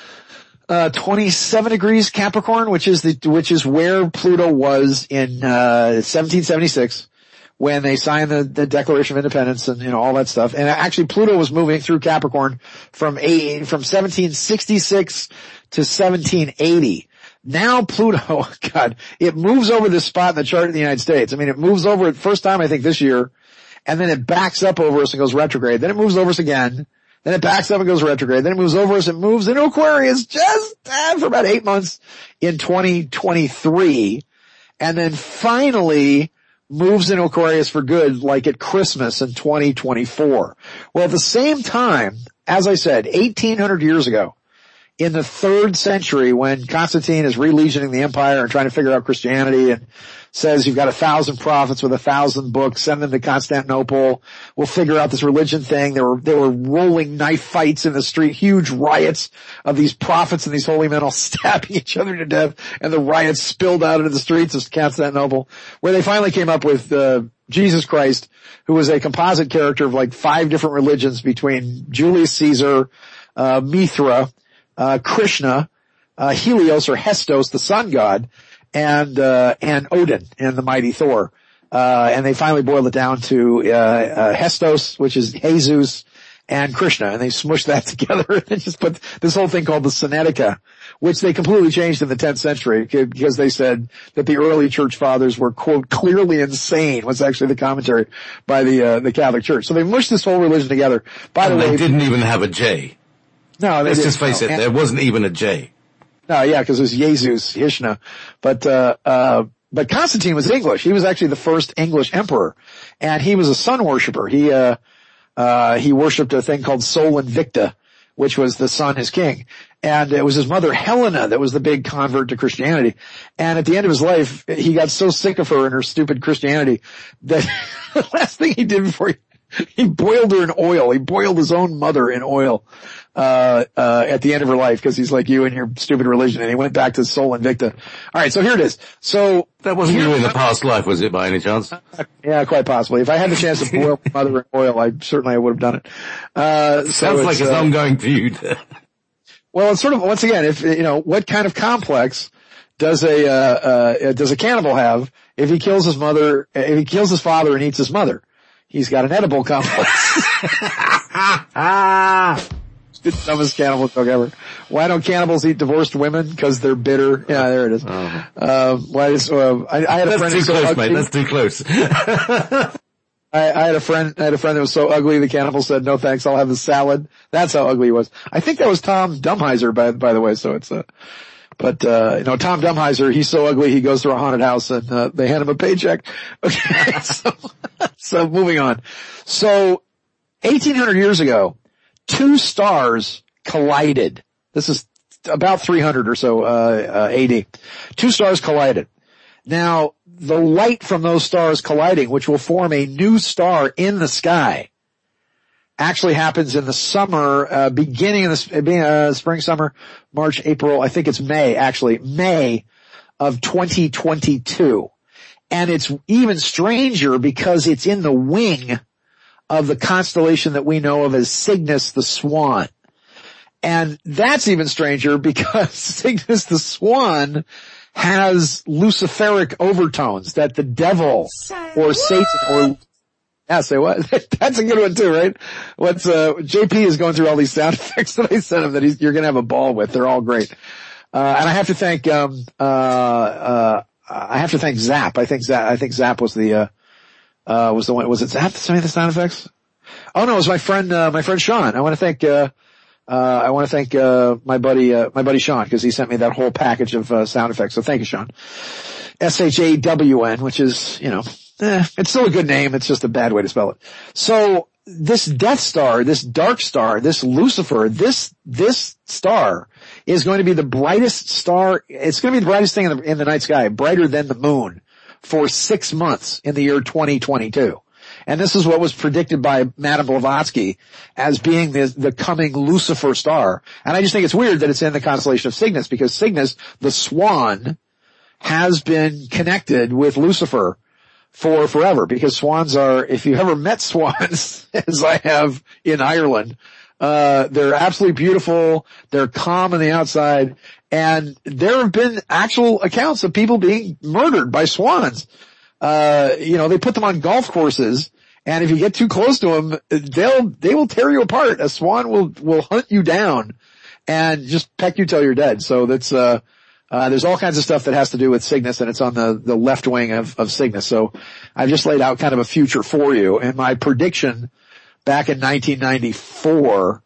uh, twenty-seven degrees Capricorn, which is the, which is where Pluto was in, uh, seventeen seventy-six when they signed the, the Declaration of Independence and, you know, all that stuff. And actually Pluto was moving through Capricorn from eight, from seventeen sixty-six to seventeen eighty. Now Pluto, God, it moves over this spot in the chart in the United States. I mean, it moves over it first time, I think, this year. And then it backs up over us and goes retrograde. Then it moves over us again. Then it backs up and goes retrograde. Then it moves over us and moves into Aquarius just uh, for about eight months in twenty twenty-three. And then finally moves into Aquarius for good, like at Christmas in twenty twenty-four. Well, at the same time, as I said, eighteen hundred years ago, in the third century, when Constantine is re-legioning the empire and trying to figure out Christianity and says you've got a thousand prophets with a thousand books, send them to Constantinople, we'll figure out this religion thing. There were, there were rolling knife fights in the street, huge riots of these prophets and these holy men all stabbing each other to death, and the riots spilled out into the streets of Constantinople, where they finally came up with, uh, Jesus Christ, who was a composite character of like five different religions between Julius Caesar, uh, Mithra, uh, Krishna, uh, Helios or Hestos, the sun god, and, uh, and Odin and the mighty Thor. Uh, and they finally boiled it down to, uh, uh, Hestos, which is Jesus, and Krishna, and they smushed that together and just put this whole thing called the Sinaitica, which they completely changed in the tenth century because they said that the early church fathers were, quote, clearly insane, was actually the commentary by the, uh, the Catholic Church. So they mushed this whole religion together. By and the they way, they didn't even have a J. No, they Let's didn't. just face no. it, and, there wasn't even a J. No, yeah, because it was Jesus, Hishna. But, uh, uh, but Constantine was English. He was actually the first English emperor. And he was a sun worshiper. He, uh, Uh, he worshipped a thing called Sol Invicta, which was the sun, his king. And it was his mother Helena that was the big convert to Christianity. And at the end of his life, he got so sick of her and her stupid Christianity that the last thing he did before he, he boiled her in oil. He boiled his own mother in oil, uh, uh, at the end of her life because he's like you and your stupid religion. And he went back to Sol Invicta. All right, so here it is. So that wasn't you in the past life, was it, by any chance? Yeah, quite possibly. If I had the chance to boil my mother in oil, I certainly I would have done it. Uh, so Sounds like it's uh, ongoing feud. Well, it's sort of, once again, if, you know, what kind of complex does a, uh, uh, does a cannibal have if he kills his mother, if he kills his father and eats his mother? He's got an edible complex. The dumbest cannibal joke ever. Why don't cannibals eat divorced women? Because they're bitter. Yeah, there it is. Oh. Uh, why is, uh, I, I had a That's friend too who's close, so mate. That's too close. I, I had a friend, I had a friend that was so ugly the cannibal said, no thanks, I'll have the salad. That's how ugly he was. I think that was Tom Dumheiser, by, by the way, so it's, uh, but, uh, you know, Tom Dumheiser, he's so ugly he goes to a haunted house and, uh, they hand him a paycheck. Okay, so, so moving on. So, eighteen hundred years ago, two stars collided. This is about three hundred or so, uh, uh, A D. Two stars collided. Now, the light from those stars colliding, which will form a new star in the sky, actually happens in the summer, uh, beginning of the, uh, spring, summer, March, April, I think it's May, actually, May of twenty twenty-two. And it's even stranger because it's in the wing of the constellation that we know of as Cygnus the Swan. And that's even stranger because Cygnus the Swan has Luciferic overtones that the devil or Satan or, yeah, say what? That's a good one too, right? What's, uh, J P is going through all these sound effects that I sent him that he's, you're gonna have a ball with. They're all great. Uh, and I have to thank, um, uh, uh, I have to thank Zap. I think Zap, I think Zap was the, uh, uh, was the one, was it Zap that sent me the sound effects? Oh no, it was my friend, uh, my friend Sean. I want to thank, uh, Uh, I want to thank, uh, my buddy, uh, my buddy Sean, because he sent me that whole package of, uh, sound effects. So thank you, Sean. S H A W N, which is, you know, eh, it's still a good name. It's just a bad way to spell it. So this Death Star, this dark star, this Lucifer, this, this star is going to be the brightest star. It's going to be the brightest thing in the, in the night sky, brighter than the moon for six months in the year twenty twenty-two. And this is what was predicted by Madame Blavatsky as being the, the coming Lucifer star. And I just think it's weird that it's in the constellation of Cygnus, because Cygnus, the swan, has been connected with Lucifer for forever, because swans are, if you've ever met swans, as I have in Ireland, uh, they're absolutely beautiful, they're calm on the outside, and there have been actual accounts of people being murdered by swans. Uh, you know, they put them on golf courses, and if you get too close to them, they'll, they will tear you apart. A swan will, will hunt you down and just peck you till you're dead. So that's, uh, uh, there's all kinds of stuff that has to do with Cygnus, and it's on the, the left wing of, of Cygnus. So I've just laid out kind of a future for you, and my prediction back in nineteen ninety-four,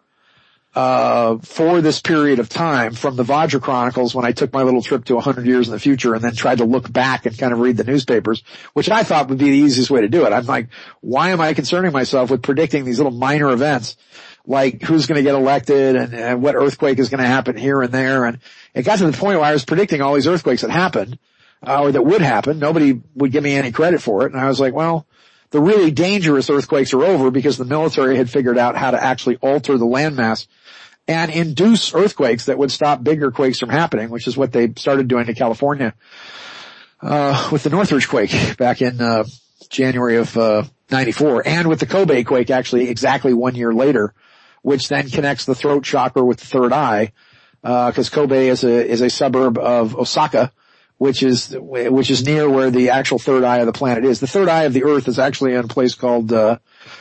uh, for this period of time from the Vajra Chronicles, when I took my little trip to one hundred years in the future and then tried to look back and kind of read the newspapers, which I thought would be the easiest way to do it. I'm like, why am I concerning myself with predicting these little minor events, like who's going to get elected and, and what earthquake is going to happen here and there? And it got to the point where I was predicting all these earthquakes that happened, uh, or that would happen. Nobody would give me any credit for it. And I was like, well, the really dangerous earthquakes are over because the military had figured out how to actually alter the landmass and induce earthquakes that would stop bigger quakes from happening, which is what they started doing to California, uh, with the Northridge quake back in, uh, January of, uh, ninety-four, and with the Kobe quake actually exactly one year later, which then connects the throat chakra with the third eye, uh, cause Kobe is a, is a suburb of Osaka, which is, which is near where the actual third eye of the planet is. The third eye of the earth is actually in a place called, uh,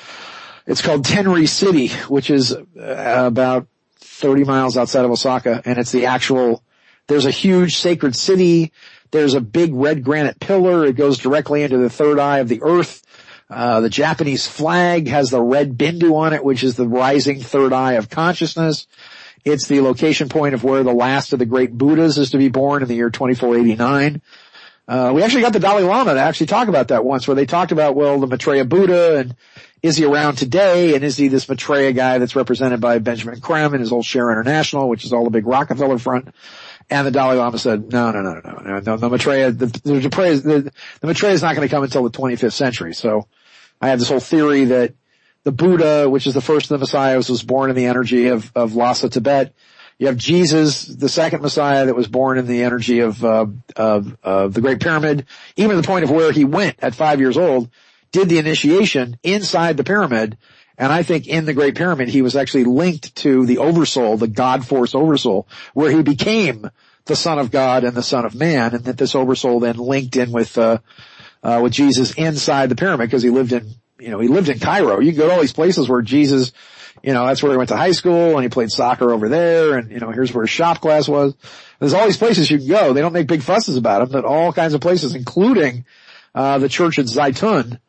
it's called Tenri City, which is uh, about thirty miles outside of Osaka, and it's the actual, there's a huge sacred city, there's a big red granite pillar, it goes directly into the third eye of the earth. Uh, the Japanese flag has the red bindu on it, which is the rising third eye of consciousness. It's the location point of where the last of the great Buddhas is to be born in the year twenty-four eighty-nine. Uh, we actually got the Dalai Lama to actually talk about that once, where they talked about, well, the Maitreya Buddha, and is he around today, and is he this Maitreya guy that's represented by Benjamin Creme and his old Share International, which is all the big Rockefeller front. And the Dalai Lama said, no, no, no, no, no, no, the Maitreya, the, the Maitreya, the, the Maitreya is not going to come until the twenty-fifth century. So I have this whole theory that the Buddha, which is the first of the Messiahs, was born in the energy of, of Lhasa, Tibet. You have Jesus, the second Messiah, that was born in the energy of, uh, of, of the Great Pyramid, even to the point of where he went at five years old, did the initiation inside the pyramid. And I think in the Great Pyramid, he was actually linked to the Oversoul, the God Force Oversoul, where he became the Son of God and the Son of Man, and that this Oversoul then linked in with, uh, uh, with Jesus inside the pyramid, because he lived in, you know, he lived in Cairo. You can go to all these places where Jesus, you know, that's where he went to high school, and he played soccer over there, and, you know, here's where his shop class was. There's all these places you can go. They don't make big fusses about them, but all kinds of places, including, uh, the church at Zaytun,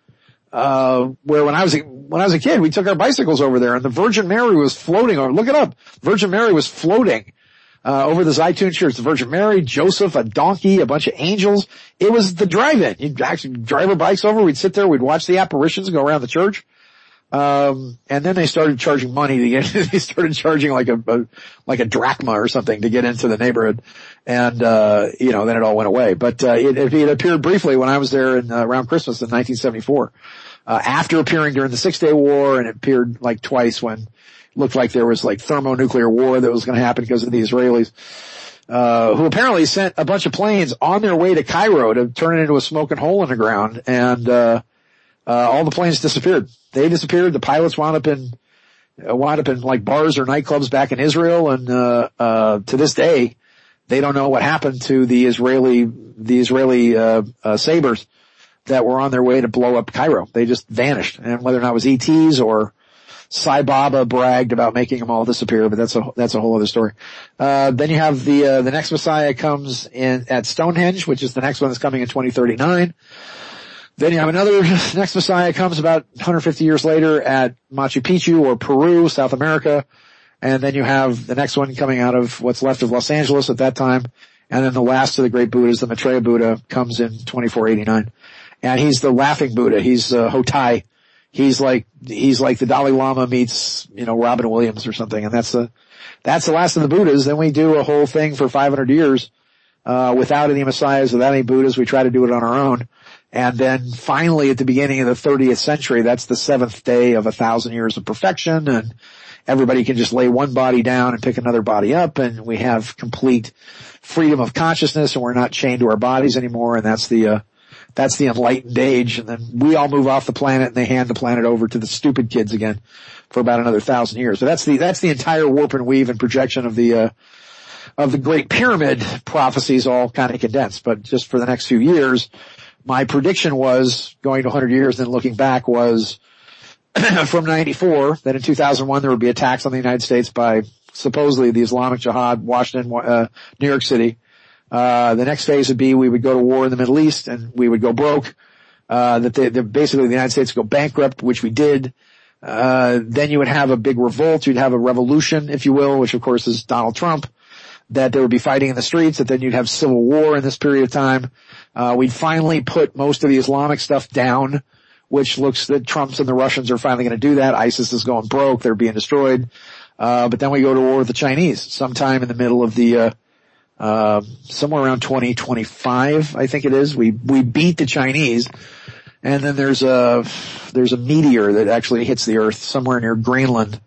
uh, where when I was, a, when I was a kid, we took our bicycles over there, and the Virgin Mary was floating over, look it up, Virgin Mary was floating, uh, over the Zaytun church. The Virgin Mary, Joseph, a donkey, a bunch of angels. It was the drive-in. You'd actually drive our bikes over, we'd sit there, we'd watch the apparitions go around the church. Um, and then they started charging money to get, they started charging like a, a, like a drachma or something to get into the neighborhood. And, uh, you know, then it all went away. But, uh, it, it appeared briefly when I was there in, uh, around Christmas in nineteen seventy-four. Uh, after appearing during the Six Day War, and it appeared like twice when it looked like there was like thermonuclear war that was going to happen because of the Israelis, uh, who apparently sent a bunch of planes on their way to Cairo to turn it into a smoking hole in the ground. And, uh, uh, all the planes disappeared. They disappeared. The pilots wound up in, uh, wound up in like bars or nightclubs back in Israel. And, uh, uh, to this day, they don't know what happened to the Israeli, the Israeli, uh, uh, Sabres that were on their way to blow up Cairo. They just vanished. And whether or not it was E Ts or Sai Baba bragged about making them all disappear, but that's a, that's a whole other story. Uh, then you have the, uh, the next Messiah comes in at Stonehenge, which is the next one that's coming in twenty thirty-nine. Then you have another, next Messiah comes about one hundred fifty years later at Machu Picchu or Peru, South America. And then you have the next one coming out of what's left of Los Angeles at that time. And then the last of the great Buddhas, the Maitreya Buddha, comes in twenty-four eighty-nine. And he's the laughing Buddha. He's, uh, Hotai. He's like, he's like the Dalai Lama meets, you know, Robin Williams or something. And that's the, that's the last of the Buddhas. Then we do a whole thing for five hundred years, uh, without any Messiahs, without any Buddhas. We try to do it on our own. And then finally at the beginning of the thirtieth century, that's the seventh day of a thousand years of perfection, and everybody can just lay one body down and pick another body up, and we have complete freedom of consciousness, and we're not chained to our bodies anymore, and that's the, uh, that's the enlightened age. And then we all move off the planet, and they hand the planet over to the stupid kids again for about another thousand years. So that's the, that's the entire warp and weave and projection of the, uh, of the Great Pyramid prophecies all kind of condensed. But just for the next few years, my prediction was, going to one hundred years and then looking back, was from ninety-four, that in two thousand one there would be attacks on the United States by supposedly the Islamic Jihad, Washington, uh, New York City. Uh, the next phase would be we would go to war in the Middle East and we would go broke. Uh, that they, they, basically the United States would go bankrupt, which we did. Uh, then you would have a big revolt. You'd have a revolution, if you will, which of course is Donald Trump. That there would be fighting in the streets, that then you'd have civil war in this period of time. Uh, we'd finally put most of the Islamic stuff down, which looks that Trump's and the Russians are finally going to do that. ISIS is going broke. They're being destroyed. Uh, but then we go to war with the Chinese sometime in the middle of the, uh, uh, somewhere around twenty twenty-five, I think it is. We, we beat the Chinese. And then there's a, there's a meteor that actually hits the earth somewhere near Greenland.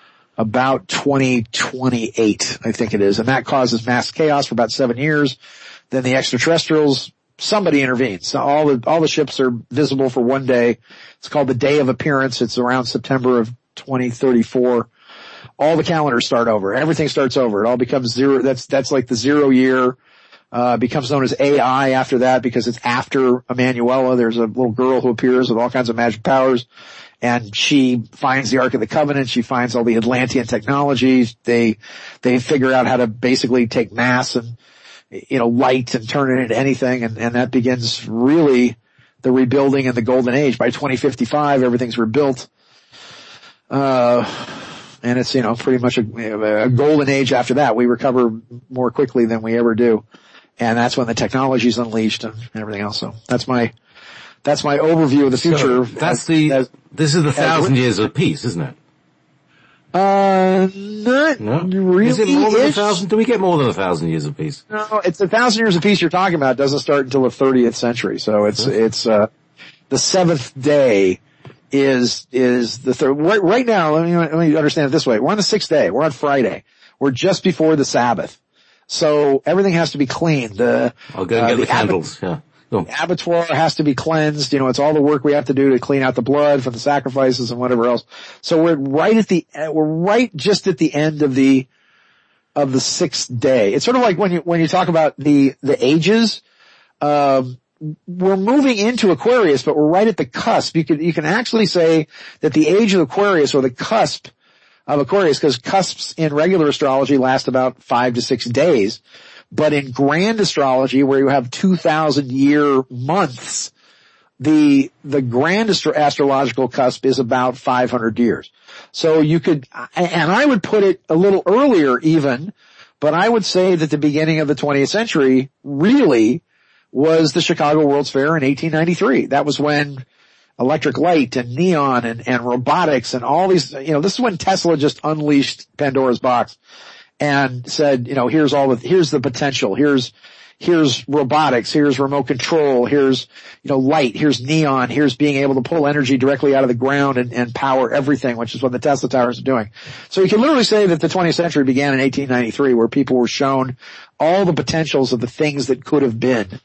About twenty twenty-eight, I think it is. And that causes mass chaos for about seven years. Then the extraterrestrials somebody intervenes. So all the, all the ships are visible for one day. It's called the Day of Appearance. It's around September of twenty thirty-four. All the calendars start over. Everything starts over. It all becomes zero. That's, that's like the zero year, uh, becomes known as A I after that because it's after Emanuela. There's a little girl who appears with all kinds of magic powers. And she finds the Ark of the Covenant. She finds all the Atlantean technologies. They, they figure out how to basically take mass and, you know, light and turn it into anything. And, and that begins really the rebuilding in the golden age. By twenty fifty-five, everything's rebuilt. Uh, and it's, you know, pretty much a, a golden age after that. We recover more quickly than we ever do. And that's when the technology's unleashed and everything else. So that's my, That's my overview of the future. So that's as, the, as, this is the thousand years of peace, isn't it? Uh, not no? really. Is it more than a thousand? Do we get more than a thousand years of peace? No, it's a thousand years of peace you're talking about. It doesn't start until the thirtieth century. So it's, okay. it's, uh, the seventh day is, is the third. Right, right now, let me, let me understand it this way. We're on the sixth day. We're on Friday. We're just before the Sabbath. So everything has to be cleaned. The, I'll go and uh, get the, the candles, yeah. The abattoir has to be cleansed. You know, it's all the work we have to do to clean out the blood for the sacrifices and whatever else. So we're right at the, we're right just at the end of the, of the sixth day. It's sort of like when you, when you talk about the, the ages, um, we're moving into Aquarius, but we're right at the cusp. You can, you can actually say that the age of Aquarius or the cusp of Aquarius, because cusps in regular astrology last about five to six days. But in grand astrology, where you have two thousand year months, the, the grand astro- astrological cusp is about five hundred years. So you could, and I would put it a little earlier even, but I would say that the beginning of the twentieth century really was the Chicago World's Fair in eighteen ninety-three. That was when electric light and neon and, and robotics and all these, you know, this is when Tesla just unleashed Pandora's box. And said, you know, here's all the, here's the potential. Here's, here's robotics. Here's remote control. Here's, you know, light. Here's neon. Here's being able to pull energy directly out of the ground and, and power everything, which is what the Tesla towers are doing. So you can literally say that the twentieth century began in eighteen ninety-three, where people were shown all the potentials of the things that could have been.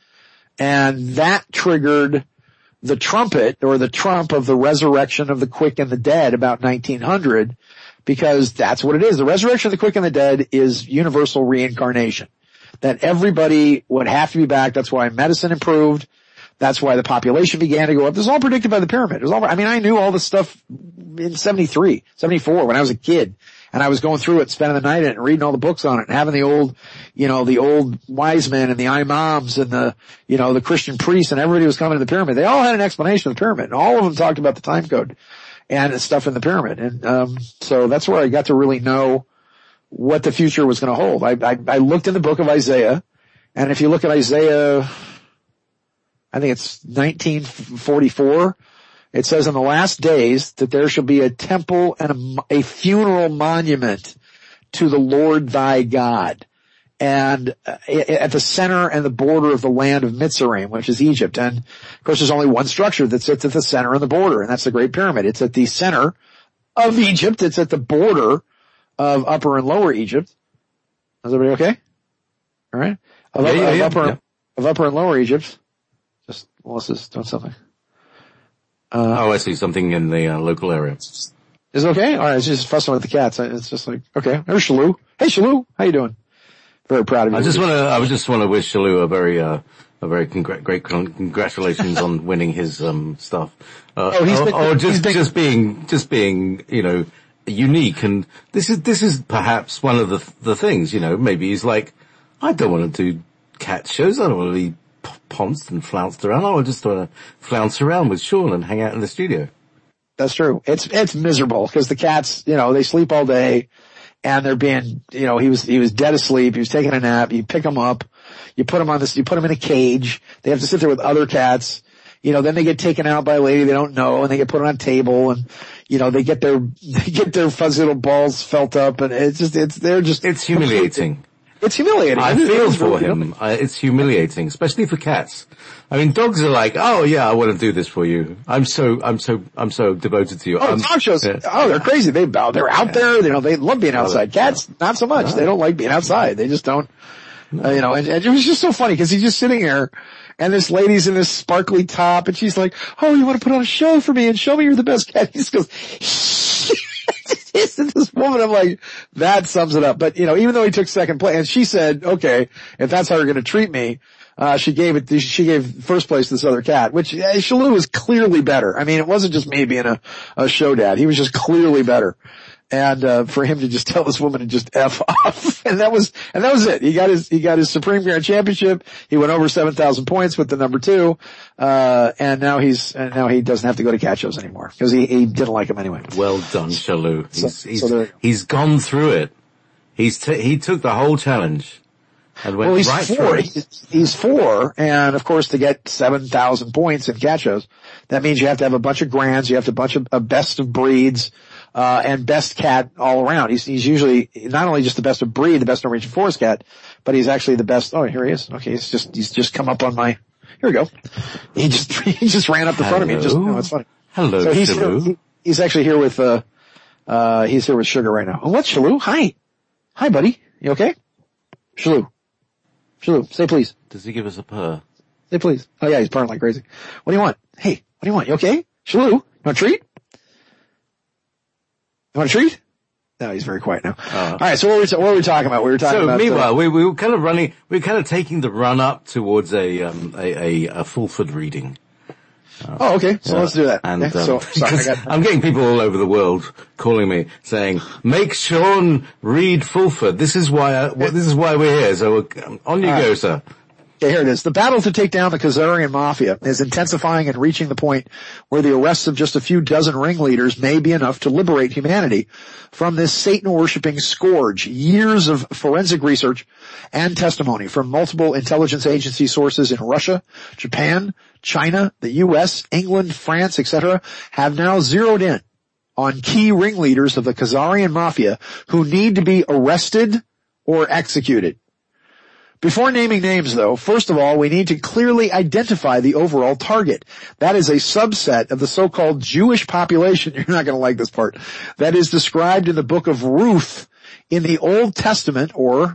And that triggered the trumpet or the trump of the resurrection of the quick and the dead about nineteen hundred. Because that's what it is. The resurrection of the quick and the dead is universal reincarnation. That everybody would have to be back. That's why medicine improved. That's why the population began to go up. This is all predicted by the pyramid. It was all, I mean, I knew all this stuff in seventy-three, seventy-four when I was a kid. And I was going through it, spending the night in it and reading all the books on it and having the old, you know, the old wise men and the imams and the, you know, the Christian priests and everybody was coming to the pyramid. They all had an explanation of the pyramid and all of them talked about the time code and stuff in the pyramid. And, um, so that's where I got to really know what the future was going to hold. I, I, I looked in the book of Isaiah, and if you look at Isaiah, I think it's nineteen forty-four, it says in the last days that there shall be a temple and a, a funeral monument to the Lord thy God. And uh, at the center and the border of the land of Mitzrayim, which is Egypt. And of course there's only one structure that sits at the center and the border, and that's the Great Pyramid. It's at the center of Egypt. It's at the border of Upper and Lower Egypt. Is everybody okay? All right. Of, yeah, yeah, of, yeah, upper, yeah. of Upper and Lower Egypt. Just, Melissa's doing something. Uh, oh, I see something in the uh, local area. Is it okay? All right. It's just fussing with the cats. It's just like, okay. There's Shalou. Hey, Shalou. How you doing? Very proud of you. I just want to, I just want to wish Shalou a very, uh, a very congr- great con- congratulations on winning his, um, stuff. Uh, oh, he's been, or, or just, been, just being, just being, you know, unique. And this is, this is perhaps one of the, the things, you know, maybe he's like, I don't want to do cat shows. I don't want to be p- pounced and flounced around. I just want to flounce around with Sean and hang out in the studio. That's true. It's, it's miserable because the cats, you know, they sleep all day. And they're being, you know, he was, he was dead asleep. He was taking a nap. You pick him up. You put him on this, you put him in a cage. They have to sit there with other cats. You know, then they get taken out by a lady they don't know and they get put on a table and, you know, they get their, they get their fuzzy little balls felt up and it's just, it's, they're just. It's humiliating. It's humiliating. I feel for him. I, it's humiliating, especially for cats. I mean, dogs are like, oh yeah, I want to do this for you. I'm so, I'm so, I'm so devoted to you. Oh, I'm, dog shows. Yeah. Oh, they're crazy. They, they're out yeah. there. You know, they love being outside. Cats, not so much. No. They don't like being outside. They just don't, no. uh, you know, and, and it was just so funny because he's just sitting here and this lady's in this sparkly top, and she's like, oh, you want to put on a show for me and show me you're the best cat? He just goes, this woman, I'm like, that sums it up. But, you know, even though he took second place, and she said, okay, if that's how you're going to treat me, uh, she gave it, she gave first place to this other cat, which, uh, Shalou was clearly better. I mean, it wasn't just me being a, a show dad. He was just clearly better. And, uh, for him to just tell this woman to just F off. And that was, and that was it. He got his, he got his Supreme Grand Championship. He went over seven thousand points with the number two. Uh, and now he's, and now he doesn't have to go to cat shows anymore because he, he didn't like him anyway. Well done, Shalou. He's, so, he's, so he's gone through it. He's, t- he took the whole challenge. And went well, he's right four. through. He's, he's four. And of course to get seven thousand points in cat shows, that means you have to have a bunch of grands. You have to have a bunch of a best of breeds. Uh, and best cat all around. He's, he's usually not only just the best of breed, the best Norwegian forest cat, but he's actually the best. Oh, here he is. Okay. He's just, he's just come up on my, here we go. He just, he just ran up the front of me and just, no, it's funny. Hello, so he's Shalou. here, he, he's actually here with, uh, uh, he's here with Sugar right now. Oh, what's Shalou? Hi. Hi, buddy. You okay? Shalou. Shalou, say please. Does he give us a purr? Say please. Oh yeah, he's purring like crazy. What do you want? Hey, what do you want? You okay? Shalou, you want a treat? You want a treat? No, he's very quiet now. Uh, All right, so what were, we ta- what were we talking about? We were talking so about... So meanwhile, uh, we, we were kind of running, we were kind of taking the run up towards a, um, a, a, a Fulford reading. Uh, oh, okay. So yeah. Let's do that. And, okay. um, so, sorry, I got... I'm getting people all over the world calling me saying, make Sean read Fulford. This is why, I, well, this is why we're here. So um, on you all go, right. sir. Okay, here it is. The battle to take down the Khazarian mafia is intensifying and reaching the point where the arrests of just a few dozen ringleaders may be enough to liberate humanity from this Satan-worshipping scourge. Years of forensic research and testimony from multiple intelligence agency sources in Russia, Japan, China, the U S, England, France, et cetera have now zeroed in on key ringleaders of the Khazarian mafia who need to be arrested or executed. Before naming names, though, first of all, we need to clearly identify the overall target. That is a subset of the so-called Jewish population. You're not going to like this part. That is described in the book of Ruth in the Old Testament or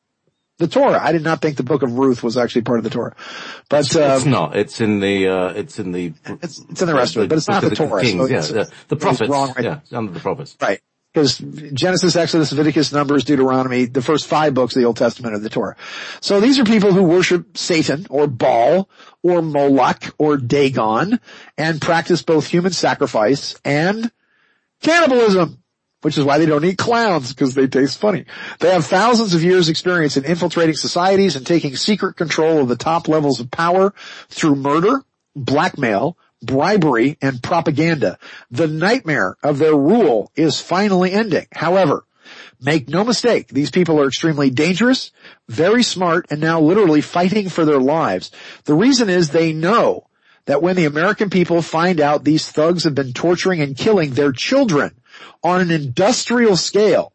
the Torah. I did not think the book of Ruth was actually part of the Torah. But, it's, uh, it's not. It's in the, uh, it's in the, it's, it's in the rest of it, but it's not the, the Torah. Kings, so yeah, it's, yeah, the prophets. Wrong, right? Yeah, under the prophets. Right. Because Genesis, Exodus, Leviticus, Numbers, Deuteronomy, the first five books of the Old Testament are the Torah. So these are people who worship Satan or Baal or Moloch or Dagon and practice both human sacrifice and cannibalism, which is why they don't eat clowns, because they taste funny. They have thousands of years experience in infiltrating societies and taking secret control of the top levels of power through murder, blackmail, bribery, and propaganda. The nightmare of their rule is finally ending. However, make no mistake, these people are extremely dangerous, very smart, and now literally fighting for their lives. The reason is they know that when the American people find out these thugs have been torturing and killing their children on an industrial scale,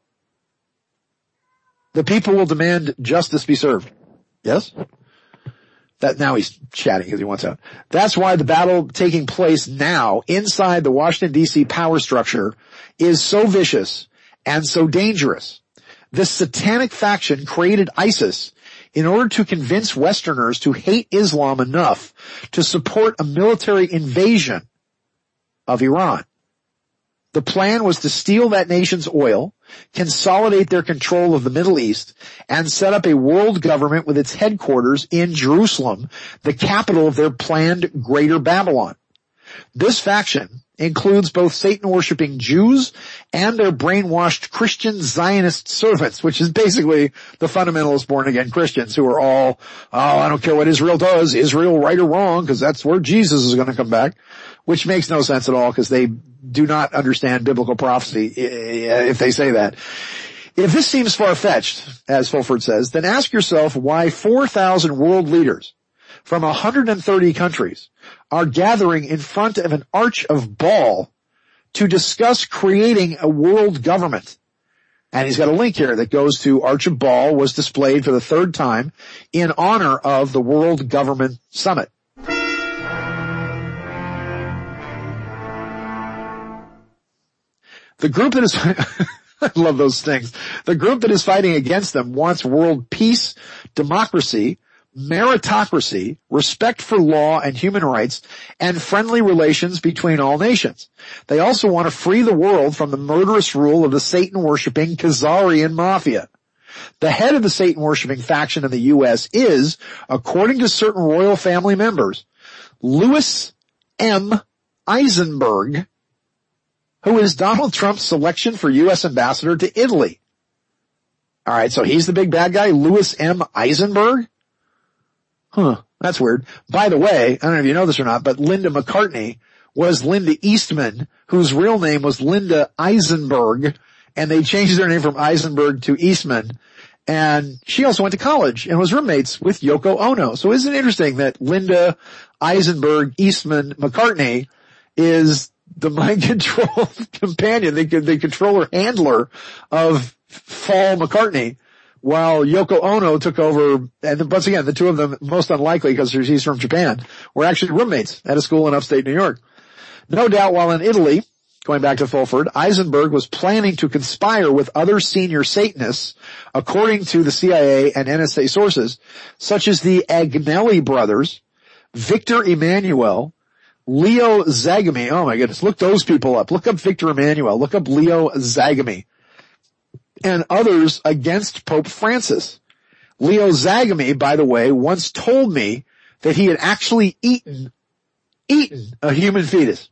the people will demand justice be served. Yes? That now he's chatting because he wants out. That's why the battle taking place now inside the Washington D C power structure is so vicious and so dangerous. This satanic faction created ISIS in order to convince Westerners to hate Islam enough to support a military invasion of Iran. The plan was to steal that nation's oil, consolidate their control of the Middle East, and set up a world government with its headquarters in Jerusalem, the capital of their planned Greater Babylon. This faction includes both Satan-worshipping Jews and their brainwashed Christian Zionist servants, which is basically the fundamentalist born-again Christians who are all, oh, I don't care what Israel does, Israel right or wrong, because that's where Jesus is going to come back, which makes no sense at all because they do not understand biblical prophecy if they say that. If this seems far-fetched, as Fulford says, then ask yourself why four thousand world leaders from one hundred thirty countries are gathering in front of an arch of Baal to discuss creating a world government. And he's got a link here that goes to Arch of Baal was displayed for the third time in honor of the World Government Summit. The group that is, I love those things. The group that is fighting against them wants world peace, democracy, meritocracy, respect for law and human rights, and friendly relations between all nations. They also want to free the world from the murderous rule of the Satan-worshipping Khazarian mafia. The head of the Satan-worshipping faction in the U S is, according to certain royal family members, Louis M. Eisenberg, who is Donald Trump's selection for U S ambassador to Italy. All right, so he's the big bad guy, Louis M. Eisenberg? Huh, that's weird. By the way, I don't know if you know this or not, but Linda McCartney was Linda Eastman, whose real name was Linda Eisenberg, and they changed their name from Eisenberg to Eastman. And she also went to college and was roommates with Yoko Ono. So isn't it interesting that Linda Eisenberg Eastman McCartney is the mind control companion, the, the controller handler of Paul McCartney, while Yoko Ono took over, and once again, the two of them, most unlikely because he's from Japan, were actually roommates at a school in upstate New York. No doubt while in Italy, going back to Fulford, Eisenberg was planning to conspire with other senior Satanists, according to the C I A and N S A sources, such as the Agnelli brothers, Victor Emmanuel, Leo Zagami. Oh my goodness, look those people up. Look up Victor Emmanuel. Look up Leo Zagami. And others against Pope Francis. Leo Zagami, by the way, once told me that he had actually eaten, eaten a human fetus.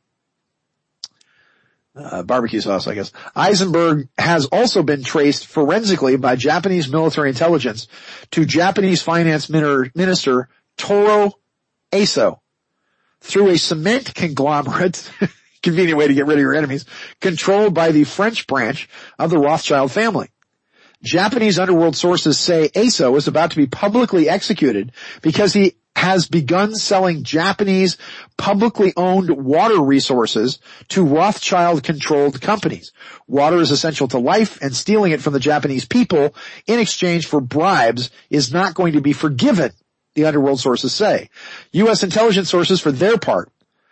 Uh, barbecue sauce, I guess. Eisenberg has also been traced forensically by Japanese military intelligence to Japanese finance minister Toro Aso through a cement conglomerate, convenient way to get rid of your enemies, controlled by the French branch of the Rothschild family. Japanese underworld sources say Aso is about to be publicly executed because he has begun selling Japanese publicly owned water resources to Rothschild-controlled companies. Water is essential to life, and stealing it from the Japanese people in exchange for bribes is not going to be forgiven, the underworld sources say. U S intelligence sources, for their part,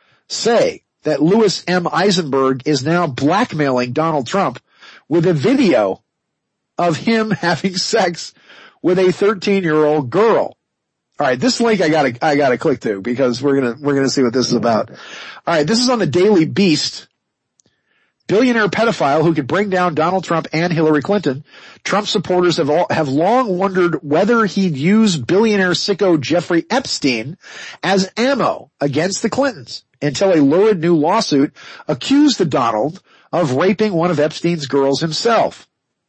say that Louis M. Eisenberg is now blackmailing Donald Trump with a video of him having sex with a thirteen-year-old girl. All right, this link I gotta, I gotta click to because we're gonna, we're gonna see what this is about. All right, this is on the Daily Beast. Billionaire pedophile who could bring down Donald Trump and Hillary Clinton. Trump supporters have all, have long wondered whether he'd use billionaire sicko Jeffrey Epstein as ammo against the Clintons until a lurid new lawsuit accused the Donald of raping one of Epstein's girls himself.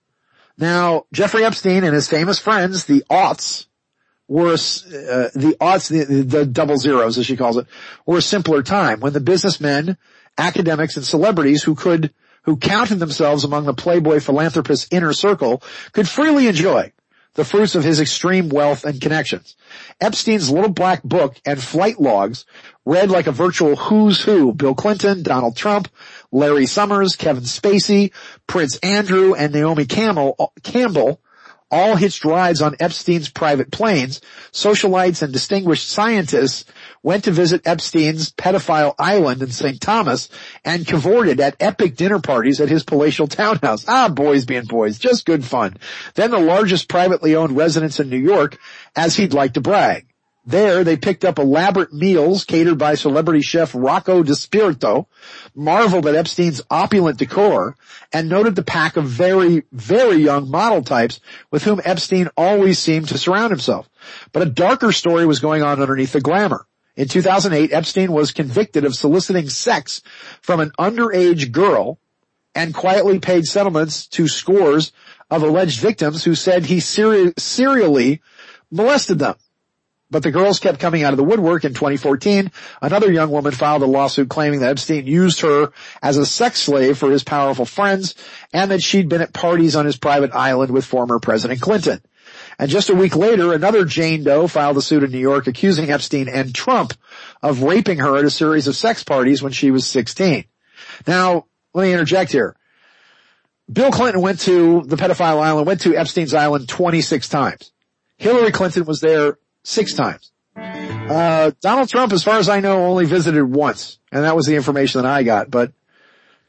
Now, Jeffrey Epstein and his famous friends, the aughts, were, uh, the aughts, the, the double zeros as she calls it, were a simpler time when the businessmen, academics, and celebrities who could, who counted themselves among the Playboy philanthropist's inner circle could freely enjoy the fruits of his extreme wealth and connections. Epstein's little black book and flight logs read like a virtual who's who: Bill Clinton, Donald Trump, Larry Summers, Kevin Spacey, Prince Andrew, and Naomi Campbell, Campbell all hitched rides on Epstein's private planes. Socialites and distinguished scientists went to visit Epstein's pedophile island in Saint Thomas and cavorted at epic dinner parties at his palatial townhouse. Ah, boys being boys, just good fun. Then the largest privately owned residence in New York, as he'd like to brag. There, they picked up elaborate meals catered by celebrity chef Rocco DiSpirito, marveled at Epstein's opulent decor, and noted the pack of very, very young model types with whom Epstein always seemed to surround himself. But a darker story was going on underneath the glamour. In two thousand eight, Epstein was convicted of soliciting sex from an underage girl and quietly paid settlements to scores of alleged victims who said he seri- serially molested them. But the girls kept coming out of the woodwork. In twenty fourteen, another young woman filed a lawsuit claiming that Epstein used her as a sex slave for his powerful friends and that she'd been at parties on his private island with former President Clinton. And just a week later, another Jane Doe filed a suit in New York accusing Epstein and Trump of raping her at a series of sex parties when she was sixteen. Now, let me interject here. Bill Clinton went to the pedophile island, went to Epstein's island twenty-six times. Hillary Clinton was there six times. Uh, Donald Trump, as far as I know, only visited once, and that was the information that I got. But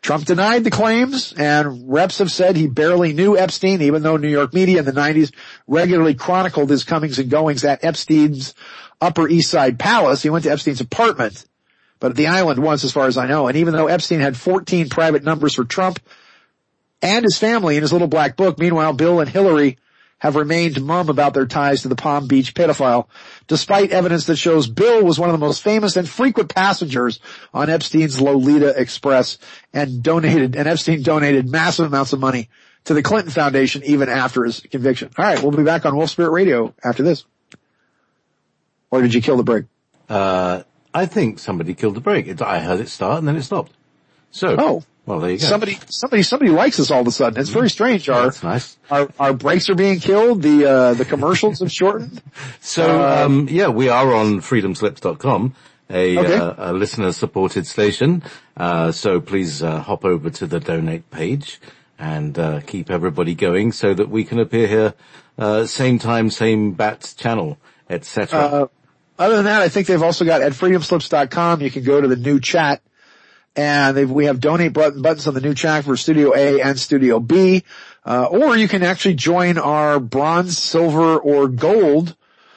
Trump denied the claims, and reps have said he barely knew Epstein, even though New York media in the nineties regularly chronicled his comings and goings at Epstein's Upper East Side palace. He went to Epstein's apartment, but at the island once, as far as I know. And even though Epstein had fourteen private numbers for Trump and his family in his little black book, meanwhile, Bill and Hillary have remained mum about their ties to the Palm Beach pedophile, despite evidence that shows Bill was one of the most famous and frequent passengers on Epstein's Lolita Express, and donated, and Epstein donated massive amounts of money to the Clinton Foundation even after his conviction. All right, we'll be back on Wolf Spirit Radio after this. Or did you kill the break? Uh, I think somebody killed the break. It, I heard it start and then it stopped. So. Oh. Well, there you go. Somebody, somebody, somebody likes us all of a sudden. It's very strange. Our, That's nice. Our, our breaks are being killed. The, uh, the commercials have shortened. So, uh, um, yeah, we are on freedom slips dot com, a, okay. uh, a listener supported station. Uh, so please, uh, hop over to the donate page and, uh, keep everybody going so that we can appear here, uh, same time, same bat channel, et cetera. Uh, other than that, I think they've also got at freedom slips dot com, you can go to the new chat. And they've, we have donate button, buttons on the new chat for Studio A and Studio B. Uh, or you can actually join our bronze, silver, or gold,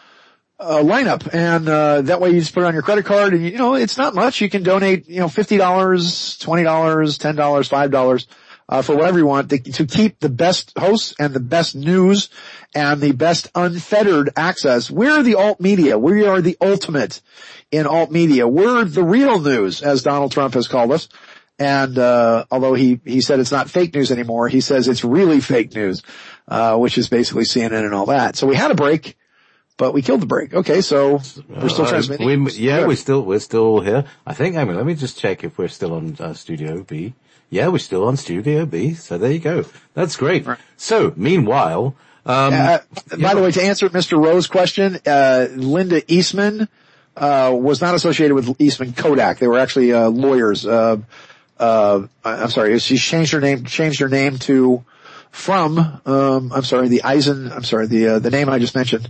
uh, lineup. And, uh, that way you just put it on your credit card and, you know, it's not much. You can donate, you know, fifty dollars, twenty dollars, ten dollars, five dollars, uh, for whatever you want to, to keep the best hosts and the best news and the best unfettered access. We're the alt media. We are the ultimate in alt media. We're the real news, as Donald Trump has called us. And, uh, although he, he said it's not fake news anymore, he says it's really fake news, uh, which is basically C N N and all that. So we had a break, but we killed the break. Okay, so we're still uh, transmitting. We, yeah, we're still, we're still here. I think, I mean, let me just check if we're still on uh, Studio B. Yeah, we're still on Studio B. So there you go. That's great. Right. So meanwhile, um, uh, by know. the way, to answer Mister Rowe's question, uh, Linda Eastman, Uh, was not associated with Eastman Kodak. They were actually, uh, lawyers. Uh, uh, I'm sorry, she changed her name, changed her name to, from, um, I'm sorry, the Eisen, I'm sorry, the, uh, the name I just mentioned,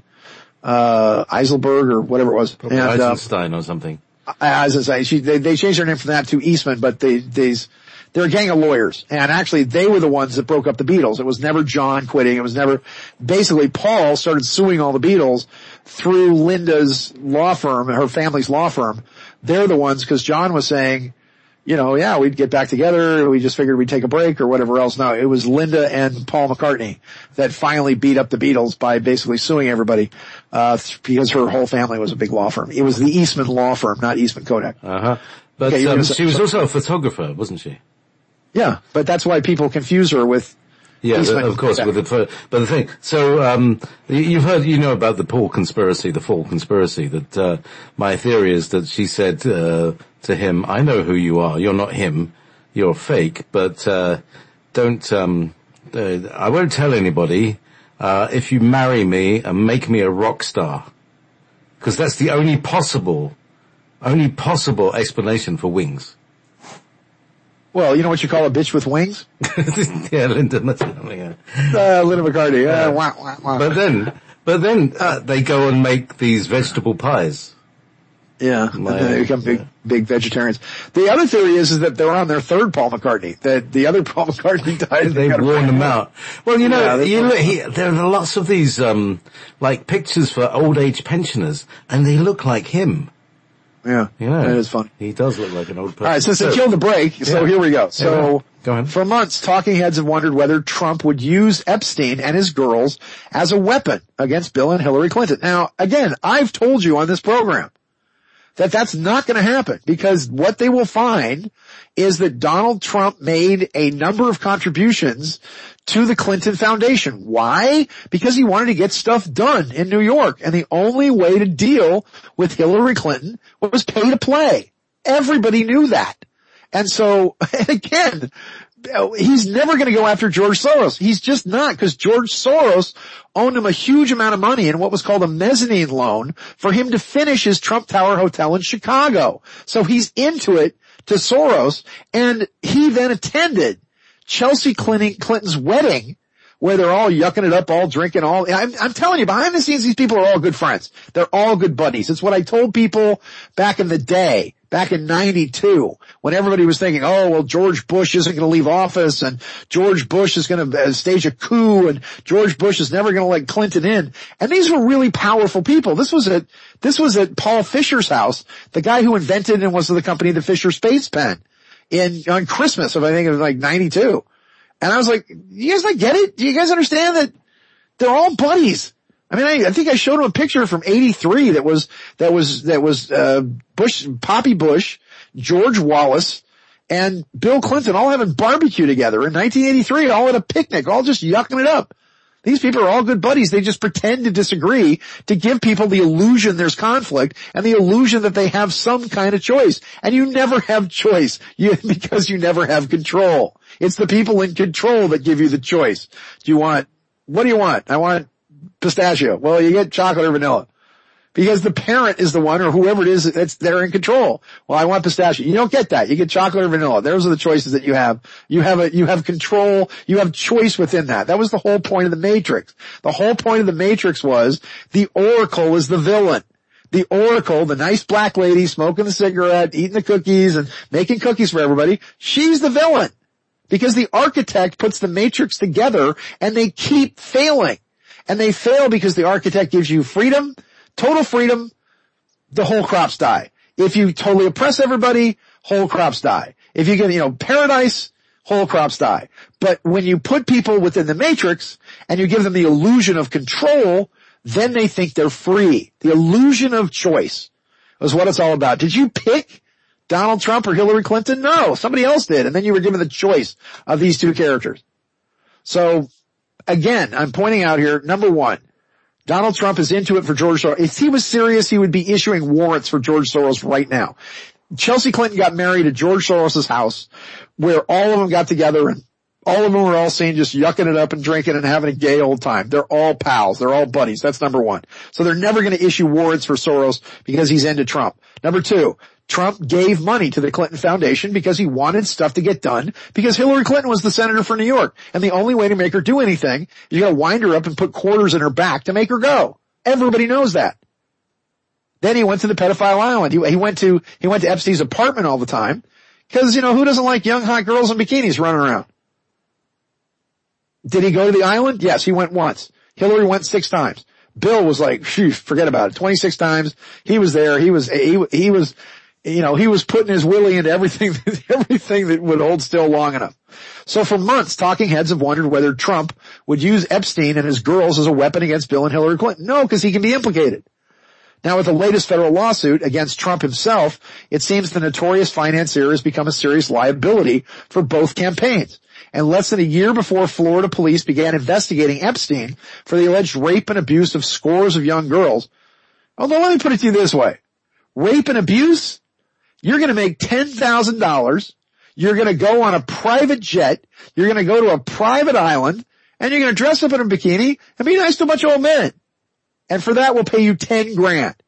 uh, Eiselberg or whatever it was. Probably and, Eisenstein uh, or something. Eisenstein. She, they, they changed their name from that to Eastman, but they, these, they're a gang of lawyers. And actually they were the ones that broke up the Beatles. It was never John quitting. It was never, basically Paul started suing all the Beatles through Linda's law firm, her family's law firm. They're the ones, cause John was saying, you know, yeah, we'd get back together. We just figured we'd take a break or whatever else. No, it was Linda and Paul McCartney that finally beat up the Beatles by basically suing everybody, uh, because her whole family was a big law firm. It was the Eastman law firm, not Eastman Kodak. Uh-huh. But okay, um, she was also a photographer, wasn't she? Yeah, but that's why people confuse her with Yeah, the, of course, with the, but the thing, so, um, you've heard, you know about the Paul conspiracy, the Fall conspiracy, that, uh, my theory is that she said, uh, to him, I know who you are, you're not him, you're fake, but, uh, don't, um, uh, I won't tell anybody, uh, if you marry me and make me a rock star. Cause that's the only possible, only possible explanation for wings. Well, you know what you call a bitch with wings? yeah, Linda McCartney. Yeah. Uh, Linda McCartney. Uh, wah, wah, wah. But then, but then uh, they go and make these vegetable pies. Yeah, My, and then they become big, yeah. big vegetarians. The other theory is, is that they're on their third Paul McCartney. That the other Paul McCartney died. They worn them out. Well, you know, yeah, you look, he, there are lots of these, um, like pictures for old age pensioners, and they look like him. Yeah, you know, that is funny. He does look like an old person. All right, since so, they killed the break, so yeah. here we go. So, go ahead. For months, talking heads have wondered whether Trump would use Epstein and his girls as a weapon against Bill and Hillary Clinton. Now, again, I've told you on this program that that's not going to happen, because what they will find is that Donald Trump made a number of contributions to the Clinton Foundation. Why? Because he wanted to get stuff done in New York, and the only way to deal with Hillary Clinton was pay to play. Everybody knew that. And so, and again, he's never going to go after George Soros. He's just not, because George Soros owned him a huge amount of money in what was called a mezzanine loan for him to finish his Trump Tower Hotel in Chicago. So he's into it to Soros, and he then attended Chelsea Clinton's wedding, where they're all yucking it up, all drinking, all, I'm, I'm telling you, behind the scenes, these people are all good friends. They're all good buddies. It's what I told people back in the day, back in ninety-two, when everybody was thinking, oh, well, George Bush isn't going to leave office, and George Bush is going to stage a coup, and George Bush is never going to let Clinton in. And these were really powerful people. This was at, this was at Paul Fisher's house, the guy who invented and was the company, the Fisher Space Pen, in, on Christmas of, I think it was like ninety-two. And I was like, you guys not get it? Do you guys understand that they're all buddies? I mean, I, I think I showed him a picture from eighty-three that was, that was, that was, uh, Bush, Poppy Bush, George Wallace, and Bill Clinton all having barbecue together in nineteen eighty-three, all at a picnic, all just yucking it up. These people are all good buddies. They just pretend to disagree to give people the illusion there's conflict and the illusion that they have some kind of choice. And you never have choice you, because you never have control. It's the people in control that give you the choice. Do you want, what do you want? I want pistachio. Well, you get chocolate or vanilla. Because the parent is the one, or whoever it is that's they're in control. Well, I want pistachio. You don't get that. You get chocolate or vanilla. Those are the choices that you have. You have a, you have control. You have choice within that. That was the whole point of the Matrix. The whole point of the Matrix was the Oracle is the villain. The Oracle, the nice black lady smoking the cigarette, eating the cookies and making cookies for everybody, she's the villain. Because the architect puts the Matrix together and they keep failing. And they fail because the architect gives you freedom, total freedom, the whole crops die. If you totally oppress everybody, whole crops die. If you get, you know, paradise, whole crops die. But when you put people within the Matrix and you give them the illusion of control, then they think they're free. The illusion of choice is what it's all about. Did you pick Donald Trump or Hillary Clinton? No, somebody else did. And then you were given the choice of these two characters. So, again, I'm pointing out here, number one, Donald Trump is into it for George Soros. If he was serious, he would be issuing warrants for George Soros right now. Chelsea Clinton got married at George Soros' house, where all of them got together and all of them were all seen just yucking it up and drinking and having a gay old time. They're all pals. They're all buddies. That's number one. So they're never going to issue warrants for Soros because he's into Trump. Number two, Trump gave money to the Clinton Foundation because he wanted stuff to get done, because Hillary Clinton was the senator for New York. And the only way to make her do anything, you gotta wind her up and put quarters in her back to make her go. Everybody knows that. Then he went to the pedophile island. He, he went to, he went to Epstein's apartment all the time. Cause, you know, who doesn't like young hot girls in bikinis running around? Did he go to the island? Yes, he went once. Hillary went six times. Bill was like, phew, forget about it. twenty-six times. He was there. He was, he, he was, you know, he was putting his willy into everything, everything that would hold still long enough. So for months, talking heads have wondered whether Trump would use Epstein and his girls as a weapon against Bill and Hillary Clinton. No, because he can be implicated. Now, with the latest federal lawsuit against Trump himself, it seems the notorious financier has become a serious liability for both campaigns. And less than a year before Florida police began investigating Epstein for the alleged rape and abuse of scores of young girls, although let me put it to you this way. Rape and abuse? You're going to make ten thousand dollars. You're going to go on a private jet. You're going to go to a private island, and you're going to dress up in a bikini and be nice to a bunch of old men. And for that, we'll pay you ten grand.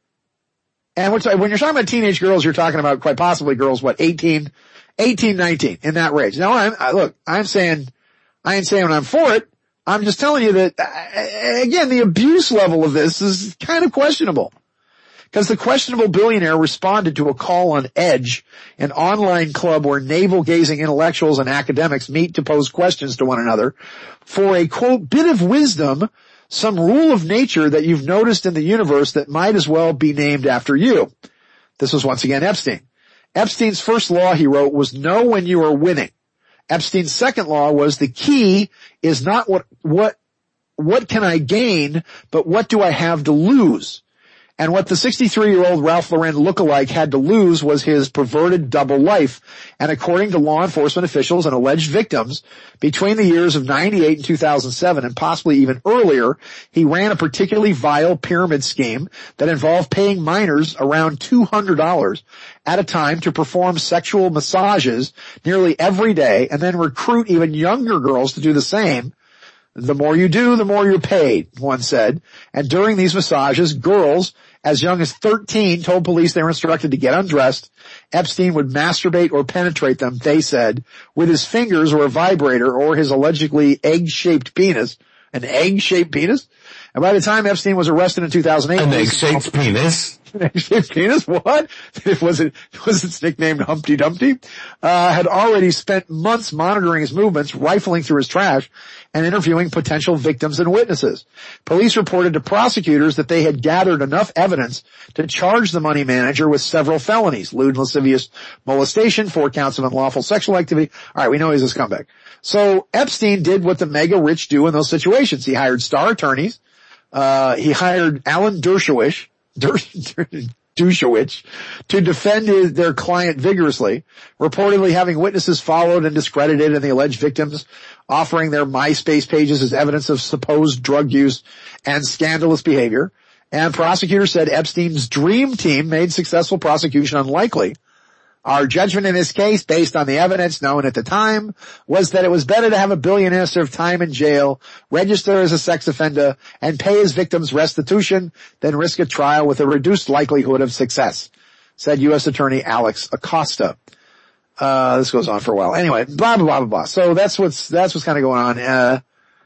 And when you're talking about teenage girls, you're talking about quite possibly girls, what, eighteen, eighteen, nineteen, in that range. Now, I'm, I, look, I'm saying, I ain't saying I'm for it. I'm just telling you that, uh, again, the abuse level of this is kind of questionable. Because the questionable billionaire responded to a call on Edge, an online club where navel-gazing intellectuals and academics meet to pose questions to one another, for a, quote, bit of wisdom, some rule of nature that you've noticed in the universe that might as well be named after you. This was once again Epstein. Epstein's first law, he wrote, was know when you are winning. Epstein's second law was the key is not what, what, what can I gain, but what do I have to lose? And what the sixty-three-year-old Ralph Lauren lookalike had to lose was his perverted double life. And according to law enforcement officials and alleged victims, between the years of ninety-eight and two thousand seven, and possibly even earlier, he ran a particularly vile pyramid scheme that involved paying minors around two hundred dollars at a time to perform sexual massages nearly every day, and then recruit even younger girls to do the same. The more you do, the more you're paid, one said. And during these massages, girls as young as thirteen told police they were instructed to get undressed. Epstein would masturbate or penetrate them, they said, with his fingers or a vibrator or his allegedly egg-shaped penis. An egg-shaped penis? And by the time Epstein was arrested in two thousand eight... An egg-shaped penis? An egg-shaped penis? What? was it, was its nicknamed Humpty Dumpty? Uh, had already spent months monitoring his movements, rifling through his trash, and interviewing potential victims and witnesses. Police reported to prosecutors that they had gathered enough evidence to charge the money manager with several felonies: lewd and lascivious molestation, four counts of unlawful sexual activity. All right, we know he's a scumbag. So Epstein did what the mega rich do in those situations. He hired star attorneys. Uh, he hired Alan Dershowitz, Dershowitz to defend his, their client vigorously, reportedly having witnesses followed and discredited and the alleged victims offering their MySpace pages as evidence of supposed drug use and scandalous behavior. And prosecutors said Epstein's dream team made successful prosecution unlikely. Our judgment in this case, based on the evidence known at the time, was that it was better to have a billionaire serve time in jail, register as a sex offender, and pay his victims restitution than risk a trial with a reduced likelihood of success, said U S Attorney Alex Acosta. Uh, this goes on for a while. Anyway, blah, blah, blah, blah, blah. So that's what's, that's what's kind of going on. Uh,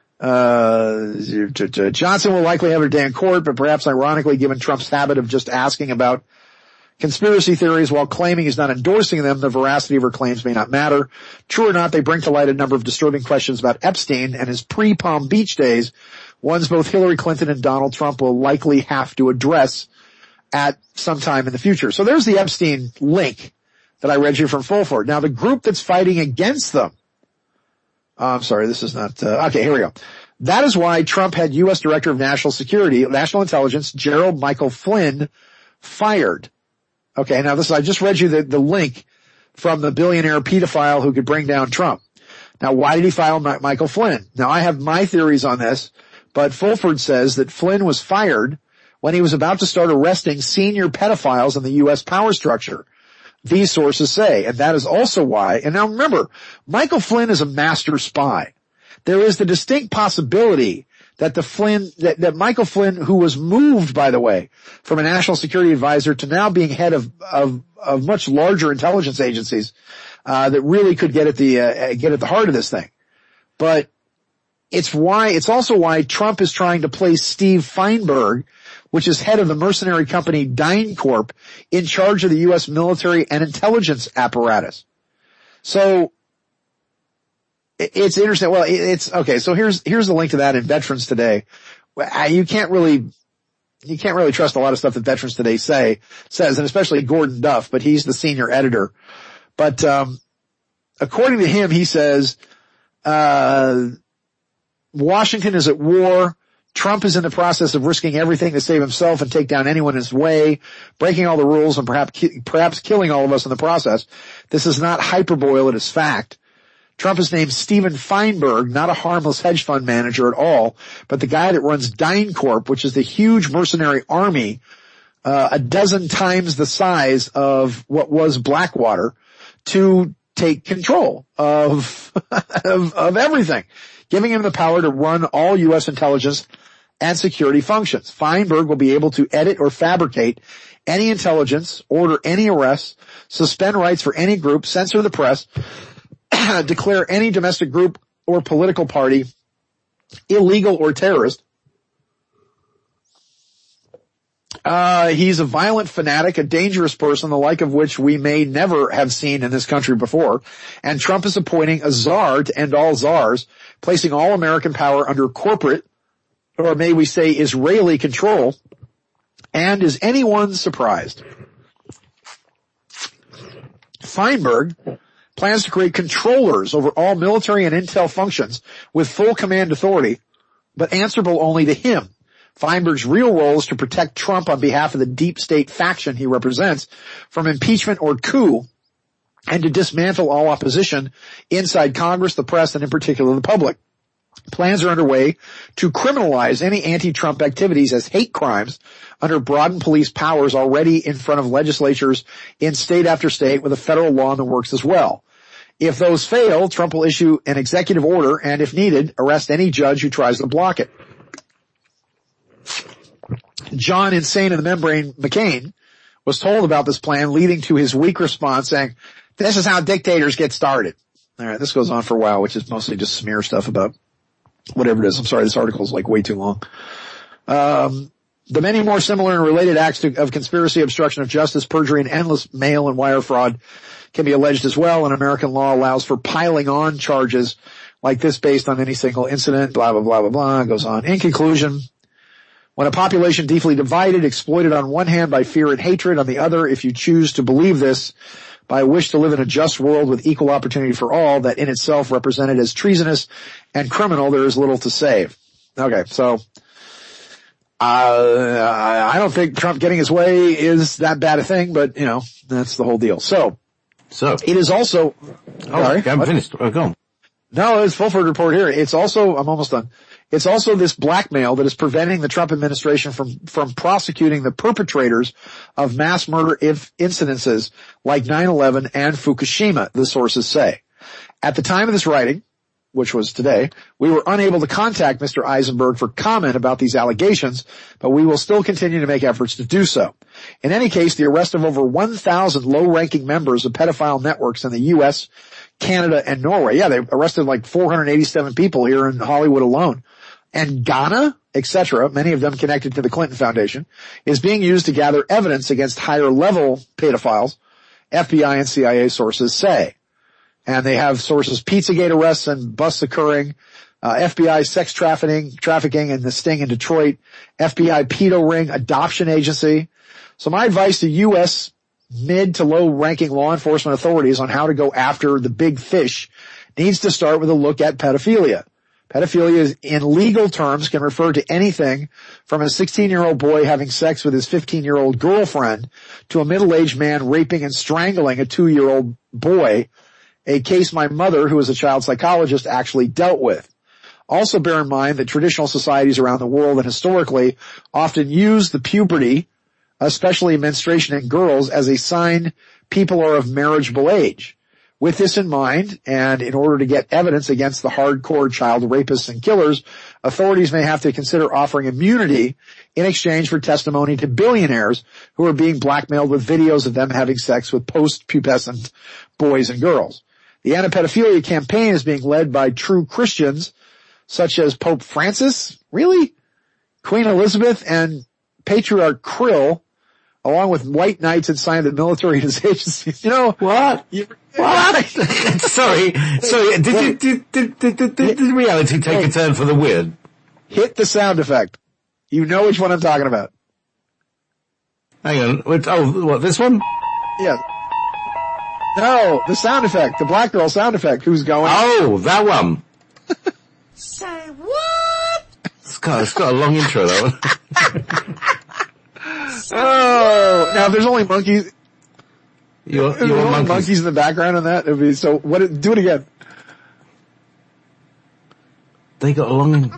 uh, Johnson will likely have her day in court, but perhaps ironically, given Trump's habit of just asking about conspiracy theories while claiming he's not endorsing them, the veracity of her claims may not matter. True or not, they bring to light a number of disturbing questions about Epstein and his pre-Palm Beach days, ones both Hillary Clinton and Donald Trump will likely have to address at some time in the future. So there's the Epstein link that I read you from Fulford. Now the group that's fighting against them, oh, I'm sorry, this is not, uh, okay, here we go. That is why Trump had U S Director of National Security, National Intelligence, Gerald Michael Flynn, fired. Okay, now this, I just read you the, the link from the billionaire pedophile who could bring down Trump. Now why did he fire Michael Flynn? Now I have my theories on this, but Fulford says that Flynn was fired when he was about to start arresting senior pedophiles in the U S power structure. These sources say, and that is also why, and now remember, Michael Flynn is a master spy. There is the distinct possibility that the Flynn, that, that Michael Flynn, who was moved, by the way, from a national security advisor to now being head of, of, of much larger intelligence agencies, uh, that really could get at the, uh, get at the heart of this thing. But it's why, it's also why Trump is trying to place Steve Feinberg, which is head of the mercenary company DynCorp, in charge of the U S military and intelligence apparatus. So, it's interesting. Well, it's, okay, so here's, here's the link to that in Veterans Today. You can't really, you can't really trust a lot of stuff that Veterans Today say, says, and especially Gordon Duff, but he's the senior editor. But, um, according to him, he says, uh, Washington is at war. Trump is in the process of risking everything to save himself and take down anyone in his way, breaking all the rules and perhaps, perhaps killing all of us in the process. This is not hyperbole, it is fact. Trump has named Steven Feinberg, not a harmless hedge fund manager at all, but the guy that runs DynCorp, which is the huge mercenary army, uh, a dozen times the size of what was Blackwater, to take control of, of, of everything, giving him the power to run all U S intelligence and security functions. Feinberg will be able to edit or fabricate any intelligence, order any arrests, suspend rights for any group, censor the press, declare any domestic group or political party illegal or terrorist. Uh, he's a violent fanatic, a dangerous person, the like of which we may never have seen in this country before. And Trump is appointing a czar to end all czars, placing all American power under corporate, or may we say Israeli control. And is anyone surprised? Feinberg plans to create controllers over all military and intel functions with full command authority, but answerable only to him. Feinberg's real role is to protect Trump on behalf of the deep state faction he represents from impeachment or coup, and to dismantle all opposition inside Congress, the press, and in particular the public. Plans are underway to criminalize any anti-Trump activities as hate crimes under broadened police powers already in front of legislatures in state after state, with a federal law in the works as well. If those fail, Trump will issue an executive order and, if needed, arrest any judge who tries to block it. John Insane of the Membrane McCain was told about this plan, leading to his weak response saying, "This is how dictators get started." All right, this goes on for a while, which is mostly just smear stuff about whatever it is. I'm sorry, this article is like way too long. Um, the many more similar and related acts to, of conspiracy, obstruction of justice, perjury, and endless mail and wire fraud can be alleged as well, and American law allows for piling on charges like this based on any single incident, blah, blah, blah, blah, blah, goes on. In conclusion, when a population deeply divided, exploited on one hand by fear and hatred, on the other, if you choose to believe this, by a wish to live in a just world with equal opportunity for all, that in itself represented as treasonous and criminal, there is little to save. Okay, so uh I don't think Trump getting his way is that bad a thing, but, you know, that's the whole deal. So, so it is also... Oh, sorry, I haven't what? finished. Oh, go on. No, it's Fulford report here. It's also, I'm almost done. It's also this blackmail that is preventing the Trump administration from, from prosecuting the perpetrators of mass murder if incidences like nine eleven and Fukushima, the sources say. At the time of this writing, which was today, we were unable to contact Mister Eisenberg for comment about these allegations, but we will still continue to make efforts to do so. In any case, the arrest of over one thousand low-ranking members of pedophile networks in the U S, Canada, and Norway. Yeah, they arrested like four hundred eighty-seven people here in Hollywood alone. And Ghana, et cetera, many of them connected to the Clinton Foundation, is being used to gather evidence against higher-level pedophiles, F B I and C I A sources say. And they have sources Pizzagate arrests and busts occurring, uh, F B I sex trafficking, trafficking and the sting in Detroit, F B I pedo ring, adoption agency. So my advice to U S mid to low ranking law enforcement authorities on how to go after the big fish needs to start with a look at pedophilia. Pedophilia is, in legal terms, can refer to anything from a sixteen-year-old boy having sex with his fifteen-year-old girlfriend to a middle-aged man raping and strangling a two-year-old boy, a case my mother, who is a child psychologist, actually dealt with. Also bear in mind that traditional societies around the world and historically often use the puberty, especially menstruation in girls, as a sign people are of marriageable age. With this in mind, and in order to get evidence against the hardcore child rapists and killers, authorities may have to consider offering immunity in exchange for testimony to billionaires who are being blackmailed with videos of them having sex with post-pubescent boys and girls. The anti-pedophilia campaign is being led by true Christians such as Pope Francis, really? Queen Elizabeth and Patriarch Kirill, along with white knights inside the military and his agencies. You know what? You, what? sorry, sorry. Did, you, did, did, did, did, did reality take a turn for the weird? Hit the sound effect. You know which one I'm talking about. Hang on. Wait, oh, what? This one? Yeah. No, the sound effect, the black girl sound effect. Who's going? Oh, that one. Say what? It's got, it's got a long intro though. Oh, now if there's only monkeys, you if there's only monkeys. monkeys in the background on that, it'd be so. What? It, do it again. They got a long.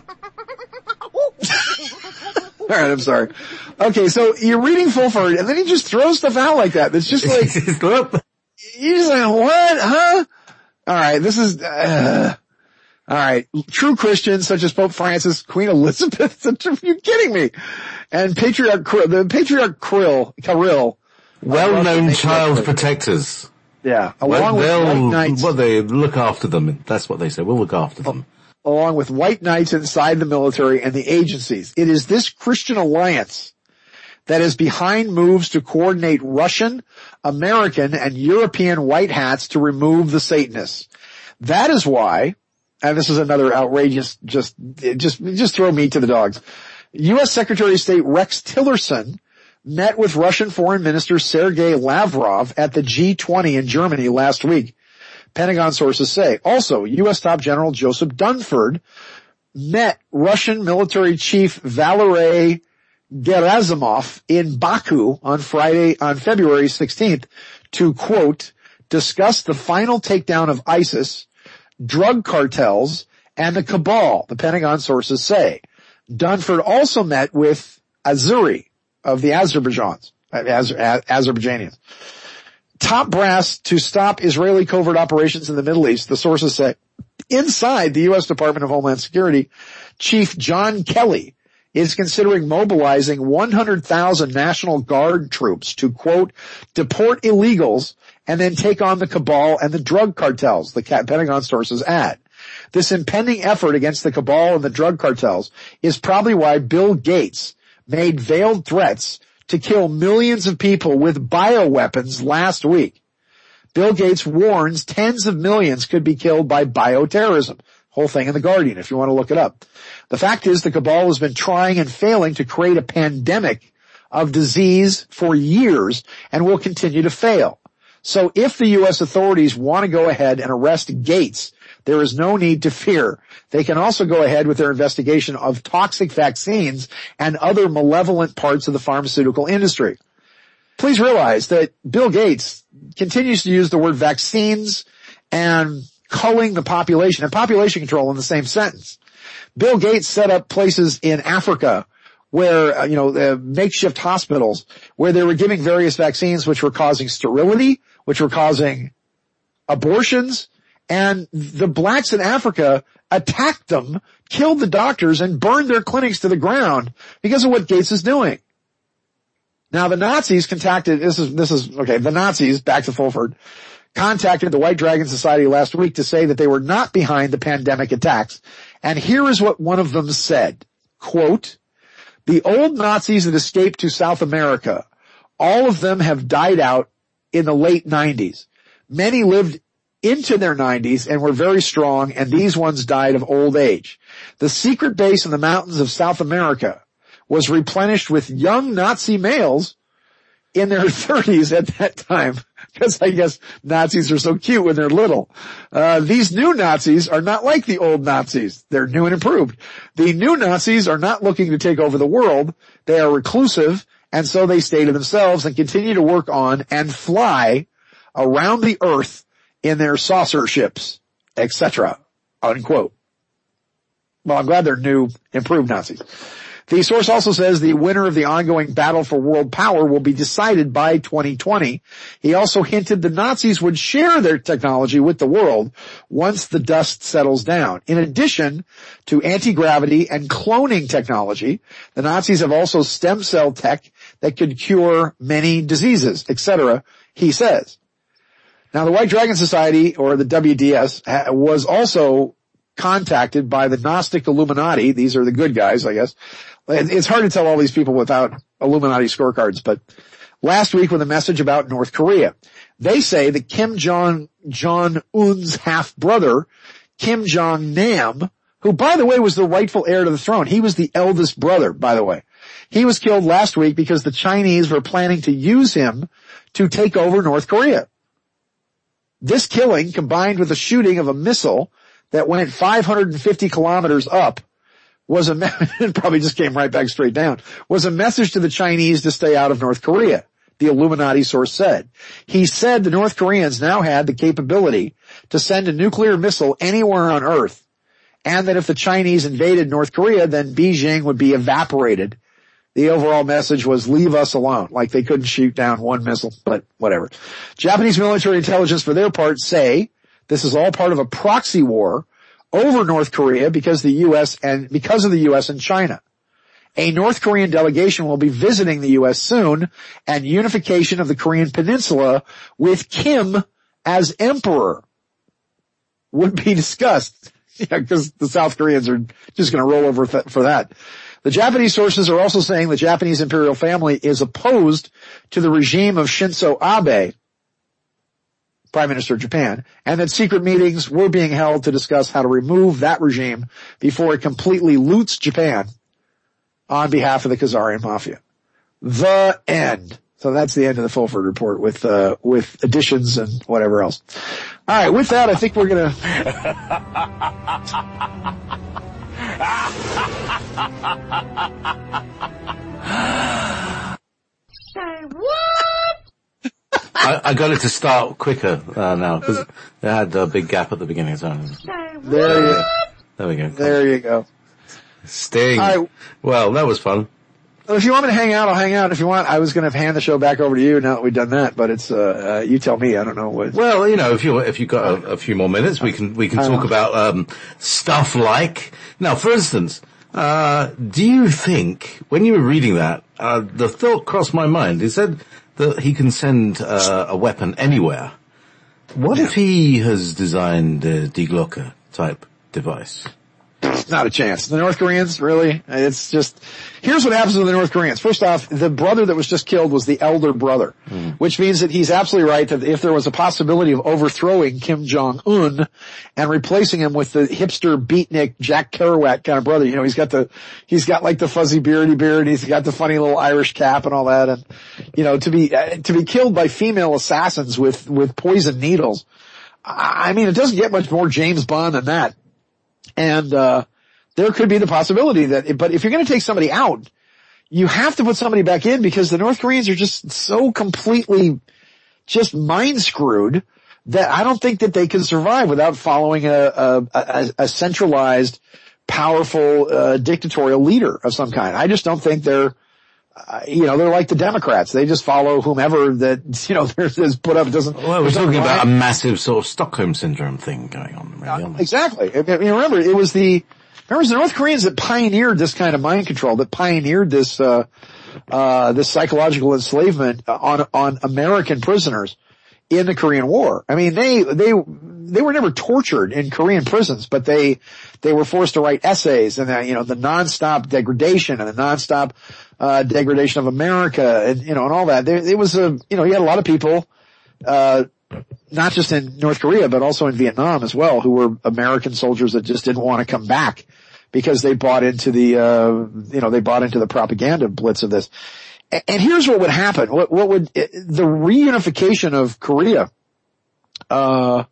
All right, I'm sorry. Okay, so you're reading Fulford, and then he just throws stuff out like that. It's just like you're just like, what? Huh? All right, this is. Uh, all right, true Christians such as Pope Francis, Queen Elizabeth. Are you kidding me? And Patriarch the Patriarch Kirill, Kirill, well-known child protectors. Yeah, along well, with white knights. Well, they look after them. That's what they say. We'll look after them. Along with white knights inside the military and the agencies. It is this Christian alliance that is behind moves to coordinate Russian, American, and European white hats to remove the Satanists. That is why, and this is another outrageous, just, just, just throw meat to the dogs. U S Secretary of State Rex Tillerson met with Russian Foreign Minister Sergei Lavrov at the G twenty in Germany last week, Pentagon sources say. Also, U S Top General Joseph Dunford met Russian military chief Valery Gerasimov in Baku on Friday, on February sixteenth to, quote, discuss the final takedown of ISIS, drug cartels, and the cabal, the Pentagon sources say. Dunford also met with Azuri of the Azerbaijans, Azerbaijanians. Top brass to stop Israeli covert operations in the Middle East, the sources say. Inside the U S Department of Homeland Security, Chief John Kelly is considering mobilizing one hundred thousand National Guard troops to, quote, deport illegals and then take on the cabal and the drug cartels, the Pentagon sources add. This impending effort against the cabal and the drug cartels is probably why Bill Gates made veiled threats to kill millions of people with bioweapons last week. Bill Gates warns tens of millions could be killed by bioterrorism. Whole thing in The Guardian if you want to look it up. The fact is the cabal has been trying and failing to create a pandemic of disease for years and will continue to fail. So if the U S authorities want to go ahead and arrest Gates, there is no need to fear. They can also go ahead with their investigation of toxic vaccines and other malevolent parts of the pharmaceutical industry. Please realize that Bill Gates continues to use the word vaccines and culling the population and population control in the same sentence. Bill Gates set up places in Africa where, uh, you know, uh, makeshift hospitals where they were giving various vaccines which were causing sterility, which were causing abortions, and the blacks in Africa attacked them, killed the doctors, and burned their clinics to the ground because of what Gates is doing. Now the Nazis contacted, this is, this is, okay, the Nazis, back to Fulford, contacted the White Dragon Society last week to say that they were not behind the pandemic attacks. And here is what one of them said, quote, "The old Nazis that escaped to South America, all of them have died out in the late nineties. Many lived into their nineties and were very strong, and these ones died of old age. The secret base in the mountains of South America was replenished with young Nazi males in their thirties at that time." Because I guess Nazis are so cute when they're little. Uh, these new Nazis are not like the old Nazis. They're new and improved. The new Nazis are not looking to take over the world. They are reclusive, and so they stay to themselves and continue to work on and fly around the earth in their saucer ships, et cetera, unquote. Well, I'm glad they're new, improved Nazis. The source also says the winner of the ongoing battle for world power will be decided by twenty twenty. He also hinted the Nazis would share their technology with the world once the dust settles down. In addition to anti-gravity and cloning technology, the Nazis have also stem cell tech that could cure many diseases, et cetera, he says. Now, the White Dragon Society, or the W D S, was also contacted by the Gnostic Illuminati. These are the good guys, I guess. It's hard to tell all these people without Illuminati scorecards, but last week with a message about North Korea. They say that Kim Jong, Jong-un's half-brother, Kim Jong-nam, who, by the way, was the rightful heir to the throne. He was the eldest brother, by the way. He was killed last week because the Chinese were planning to use him to take over North Korea. This killing, combined with the shooting of a missile that went five hundred fifty kilometers up, was a, me- it probably just came right back straight down, was a message to the Chinese to stay out of North Korea, the Illuminati source said. He said the North Koreans now had the capability to send a nuclear missile anywhere on Earth, and that if the Chinese invaded North Korea, then Beijing would be evaporated. The overall message was leave us alone, like they couldn't shoot down one missile, but whatever. Japanese military intelligence, for their part, say this is all part of a proxy war over North Korea because the U S and because of the U S and China. A North Korean delegation will be visiting the U S soon, and unification of the Korean peninsula with Kim as emperor would be discussed. Yeah, because the South Koreans are just going to roll over th- for that. The Japanese sources are also saying the Japanese imperial family is opposed to the regime of Shinzo Abe, Prime Minister of Japan, and that secret meetings were being held to discuss how to remove that regime before it completely loots Japan on behalf of the Khazarian Mafia. The end. So that's the end of the Fulford Report with, uh, with additions and whatever else. All right, with that, I think we're gonna... Say what? I, I got it to start quicker uh, now because it had a big gap at the beginning. So There you go. There we go. There you go. Sting. All right. Well, that was fun. Well, if you want me to hang out, I'll hang out. If you want, I was going to hand the show back over to you now that we've done that, but it's, uh, uh you tell me. I don't know what. Well, you know, if you if you've got a, a few more minutes, we can we can talk about um stuff like now. For instance, uh do you think when you were reading that, uh the thought crossed my mind? He said that he can send uh, a weapon anywhere. What yeah. if he has designed a Die Glocke type device. Not a chance. The North Koreans, really? It's just, here's what happens with the North Koreans. First off, the brother that was just killed was the elder brother, mm. which means that he's absolutely right that if there was a possibility of overthrowing Kim Jong-un and replacing him with the hipster beatnik Jack Kerouac kind of brother, you know, he's got the, he's got like the fuzzy beardy beard, he's got the funny little Irish cap and all that, and, you know, to be, uh, to be killed by female assassins with, with poison needles. I mean, it doesn't get much more James Bond than that. And, uh, there could be the possibility that, but if you're going to take somebody out, you have to put somebody back in because the North Koreans are just so completely just mind screwed that I don't think that they can survive without following a, a, a, a centralized, powerful, uh, dictatorial leader of some kind. I just don't think they're, uh, you know, they're like the Democrats. They just follow whomever that, you know, is put up. Doesn't. Well, we're talking about a massive sort of Stockholm syndrome thing going on. Really, uh, exactly. I mean, remember, it was the, remember, it was the North Koreans that pioneered this kind of mind control, that pioneered this, uh, uh, this psychological enslavement on, on American prisoners in the Korean War. I mean, they, they, they were never tortured in Korean prisons, but they, they were forced to write essays and, the, you know, the nonstop degradation and the nonstop, uh, degradation of America and, you know, and all that. There, it was a, you know, you had a lot of people, uh, not just in North Korea, but also in Vietnam as well, who were American soldiers that just didn't want to come back because they bought into the, uh, you know, they bought into the propaganda blitz of this. And here's what would happen. What, what would, the reunification of Korea, uh,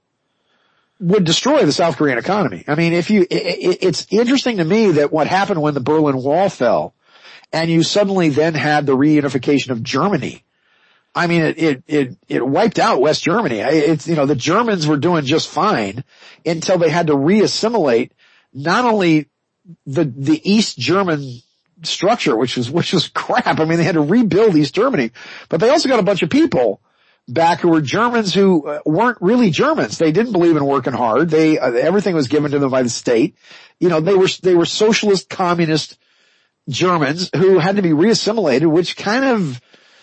would destroy the South Korean economy. I mean, if you, it, it's interesting to me that what happened when the Berlin Wall fell and you suddenly then had the reunification of Germany. I mean, it, it, it, it wiped out West Germany. It's, you know, the Germans were doing just fine until they had to reassimilate not only the, the East German structure, which was, which was crap. I mean, they had to rebuild East Germany, but they also got a bunch of people back who were Germans who uh, weren't really Germans. They didn't believe in working hard. They, uh, everything was given to them by the state. You know, they were, they were socialist, communist Germans who had to be reassimilated, which kind of,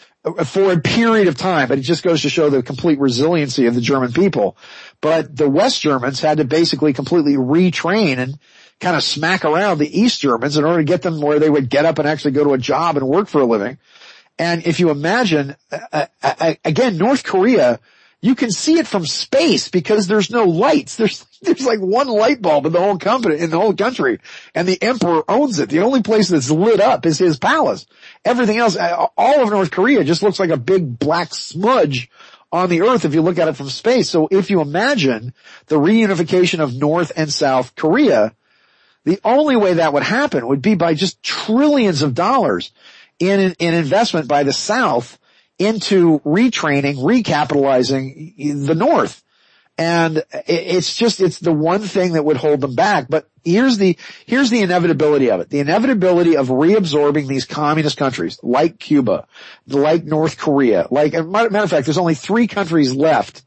for a period of time, but it just goes to show the complete resiliency of the German people. But the West Germans had to basically completely retrain and kind of smack around the East Germans in order to get them where they would get up and actually go to a job and work for a living. And if you imagine, uh, uh, again, North Korea, you can see it from space because there's no lights. There's, there's like one light bulb in the whole company, in the whole country, and the emperor owns it. The only place that's lit up is his palace. Everything else, all of North Korea just looks like a big black smudge on the earth if you look at it from space. So if you imagine the reunification of North and South Korea, the only way that would happen would be by just trillions of dollars in in investment by the South into retraining, recapitalizing the North. And it's just, it's the one thing that would hold them back. But here's the, here's the inevitability of it. The inevitability of reabsorbing these communist countries like Cuba, like North Korea, like, as a matter of fact, there's only three countries left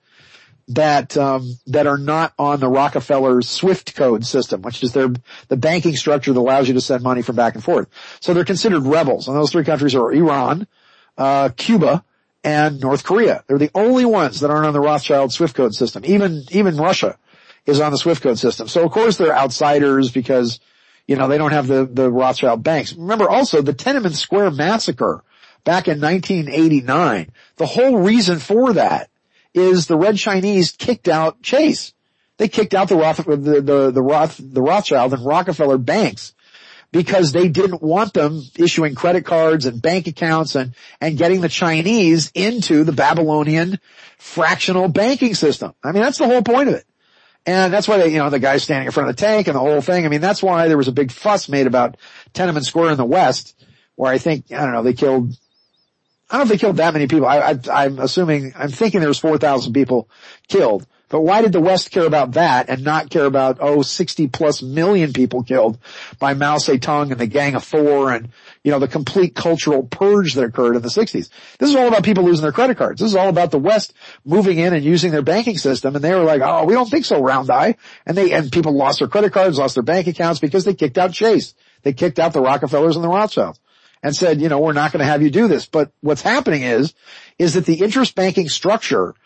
that, um, that are not on the Rockefeller's SWIFT code system, which is their, the banking structure that allows you to send money from back and forth. So they're considered rebels. And those three countries are Iran, uh, Cuba, and North Korea. They're the only ones that aren't on the Rothschild SWIFT code system. Even, even Russia is on the SWIFT code system. So of course they're outsiders because, you know, they don't have the, the Rothschild banks. Remember also the Tiananmen Square massacre back in nineteen eighty-nine. The whole reason for that is the Red Chinese kicked out Chase. They kicked out the Roth, the, the, the Roth, the Rothschild and Rockefeller banks because they didn't want them issuing credit cards and bank accounts and, and getting the Chinese into the Babylonian fractional banking system. I mean, that's the whole point of it. And that's why they, you know, the guy standing in front of the tank and the whole thing. I mean, that's why there was a big fuss made about Tiananmen Square in the West, where I think, I don't know, they killed, I don't know if they killed that many people. I, I, I'm assuming, I'm thinking there was four thousand people killed. But why did the West care about that and not care about, oh, sixty plus million people killed by Mao Zedong and the Gang of Four and, you know, the complete cultural purge that occurred in the sixties? This is all about people losing their credit cards. This is all about the West moving in and using their banking system. And they were like, oh, we don't think so, round eye. And they, and people lost their credit cards, lost their bank accounts because they kicked out Chase. They kicked out the Rockefellers and the Rothschilds and said, you know, we're not going to have you do this. But what's happening is, is that the interest banking structure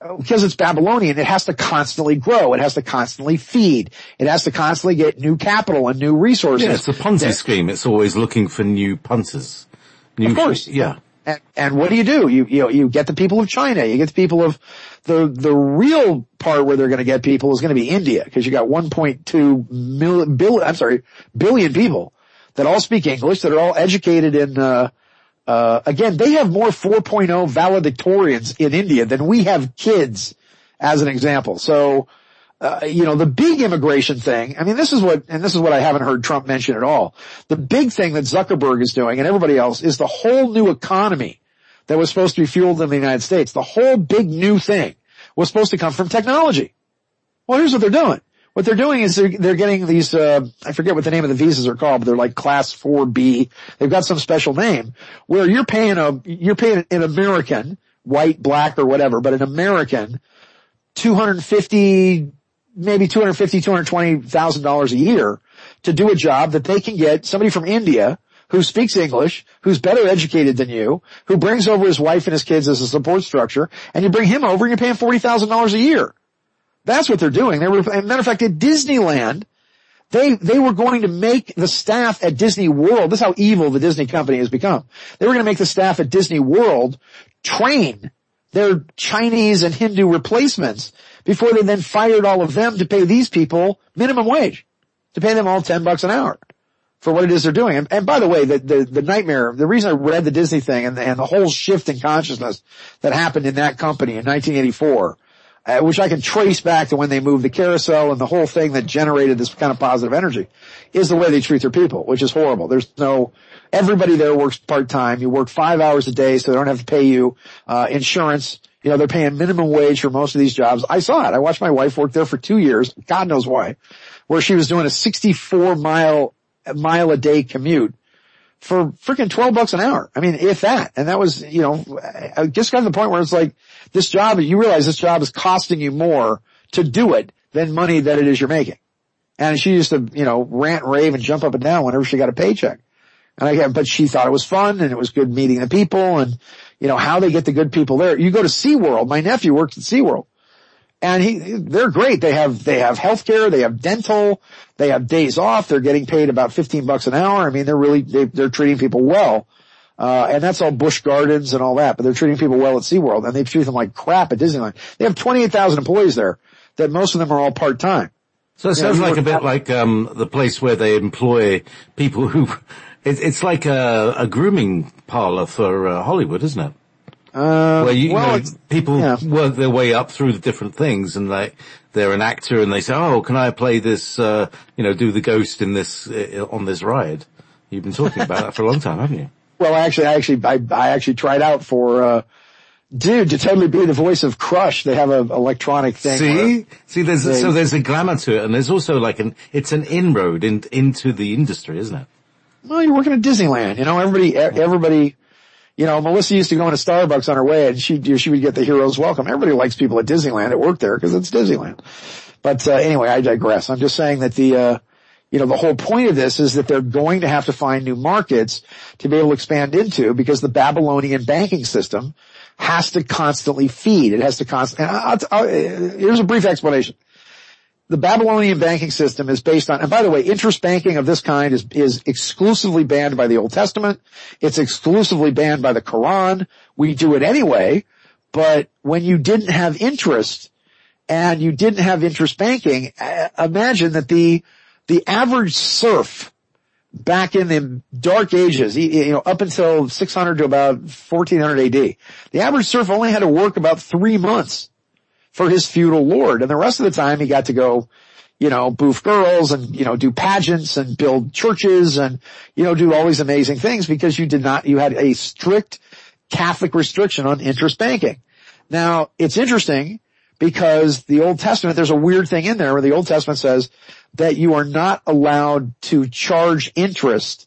because it's Babylonian, it has to constantly grow. It has to constantly feed. It has to constantly get new capital and new resources. Yeah, it's a Ponzi scheme. It's always looking for new punters. New of course. Yeah. And, and what do you do? You, you know, you get the people of China. You get the people of the, the real part where they're going to get people is going to be India, because you got one point two million, billion, I'm sorry, billion people that all speak English, that are all educated in, uh, uh, again, they have more four point oh valedictorians in India than we have kids, as an example. So, uh, you know, the big immigration thing, I mean, this is what, and this is what I haven't heard Trump mention at all. The big thing that Zuckerberg is doing and everybody else is the whole new economy that was supposed to be fueled in the United States. The whole big new thing was supposed to come from technology. Well, here's what they're doing. What they're doing is they're, they're getting these, uh, I forget what the name of the visas are called, but they're like class four B. They've got some special name where you're paying a, you're paying an American, white, black, or whatever, but an American, two hundred fifty, maybe two hundred fifty, two hundred twenty thousand dollars a year to do a job that they can get somebody from India who speaks English, who's better educated than you, who brings over his wife and his kids as a support structure, and you bring him over and you're paying forty thousand dollars a year. That's what they're doing. They were, as a matter of fact, at Disneyland, they, they were going to make the staff at Disney World, this is how evil the Disney company has become. They were going to make the staff at Disney World train their Chinese and Hindu replacements before they then fired all of them to pay these people minimum wage, to pay them all ten bucks an hour for what it is they're doing. And, and by the way, the, the, the nightmare, the reason I read the Disney thing and, and the whole shift in consciousness that happened in that company in nineteen eighty-four, Uh, which I can trace back to when they moved the carousel and the whole thing that generated this kind of positive energy, is the way they treat their people, which is horrible. There's no, everybody there works part-time. You work five hours a day, so they don't have to pay you, uh, insurance. You know, they're paying minimum wage for most of these jobs. I saw it. I watched my wife work there for two years, God knows why, where she was doing a sixty-four mile, mile a day commute for freaking twelve bucks an hour. I mean, if that. And that was, you know, I just got to the point where it's like, this job, you realize this job is costing you more to do it than money that it is you're making. And she used to, you know, rant, rave, and jump up and down whenever she got a paycheck. And I, but she thought it was fun and it was good meeting the people and, you know, how they get the good people there. You go to SeaWorld. My nephew works at SeaWorld. And he, they're great. They have, they have healthcare, they have dental, they have days off, they're getting paid about fifteen bucks an hour. I mean, they're really, they, they're treating people well. Uh, and that's all Busch Gardens and all that, but they're treating people well at SeaWorld, and they treat them like crap at Disneyland. They have twenty-eight thousand employees there, that most of them are all part-time. So it sounds like a bit like, um, the place where they employ people who, it, it's like a, a grooming parlor for uh, Hollywood, isn't it? Uh, where you, well, you know, people yeah. work their way up through the different things, and they, they're an actor, and they say, oh, can I play this, uh, you know, do the ghost in this, uh, on this ride? You've been talking about that for a long time, haven't you? Well, actually, I actually, I, I actually tried out for, uh, dude, to totally be the voice of Crush. They have an electronic thing. See? See, there's, they, so there's a glamour to it, and there's also like an, it's an inroad in, into the industry, isn't it? Well, you're working at Disneyland, you know, everybody, everybody, you know, Melissa used to go into Starbucks on her way and she, she would get the hero's welcome. Everybody likes people at Disneyland that work there because it's Disneyland. But, uh, anyway, I digress. I'm just saying that the, uh, you know, the whole point of this is that they're going to have to find new markets to be able to expand into, because the Babylonian banking system has to constantly feed. It has to constantly, I'll, I'll, here's a brief explanation. The Babylonian banking system is based on, and by the way, interest banking of this kind is, is exclusively banned by the Old Testament. It's exclusively banned by the Quran. We do it anyway, but when you didn't have interest and you didn't have interest banking, imagine that the The average serf back in the dark ages, you know, up until six hundred to about fourteen hundred A D, the average serf only had to work about three months for his feudal lord. And the rest of the time he got to go, you know, boof girls and, you know, do pageants and build churches and, you know, do all these amazing things because you did not, you had a strict Catholic restriction on interest banking. Now, it's interesting because the Old Testament, there's a weird thing in there where the Old Testament says that you are not allowed to charge interest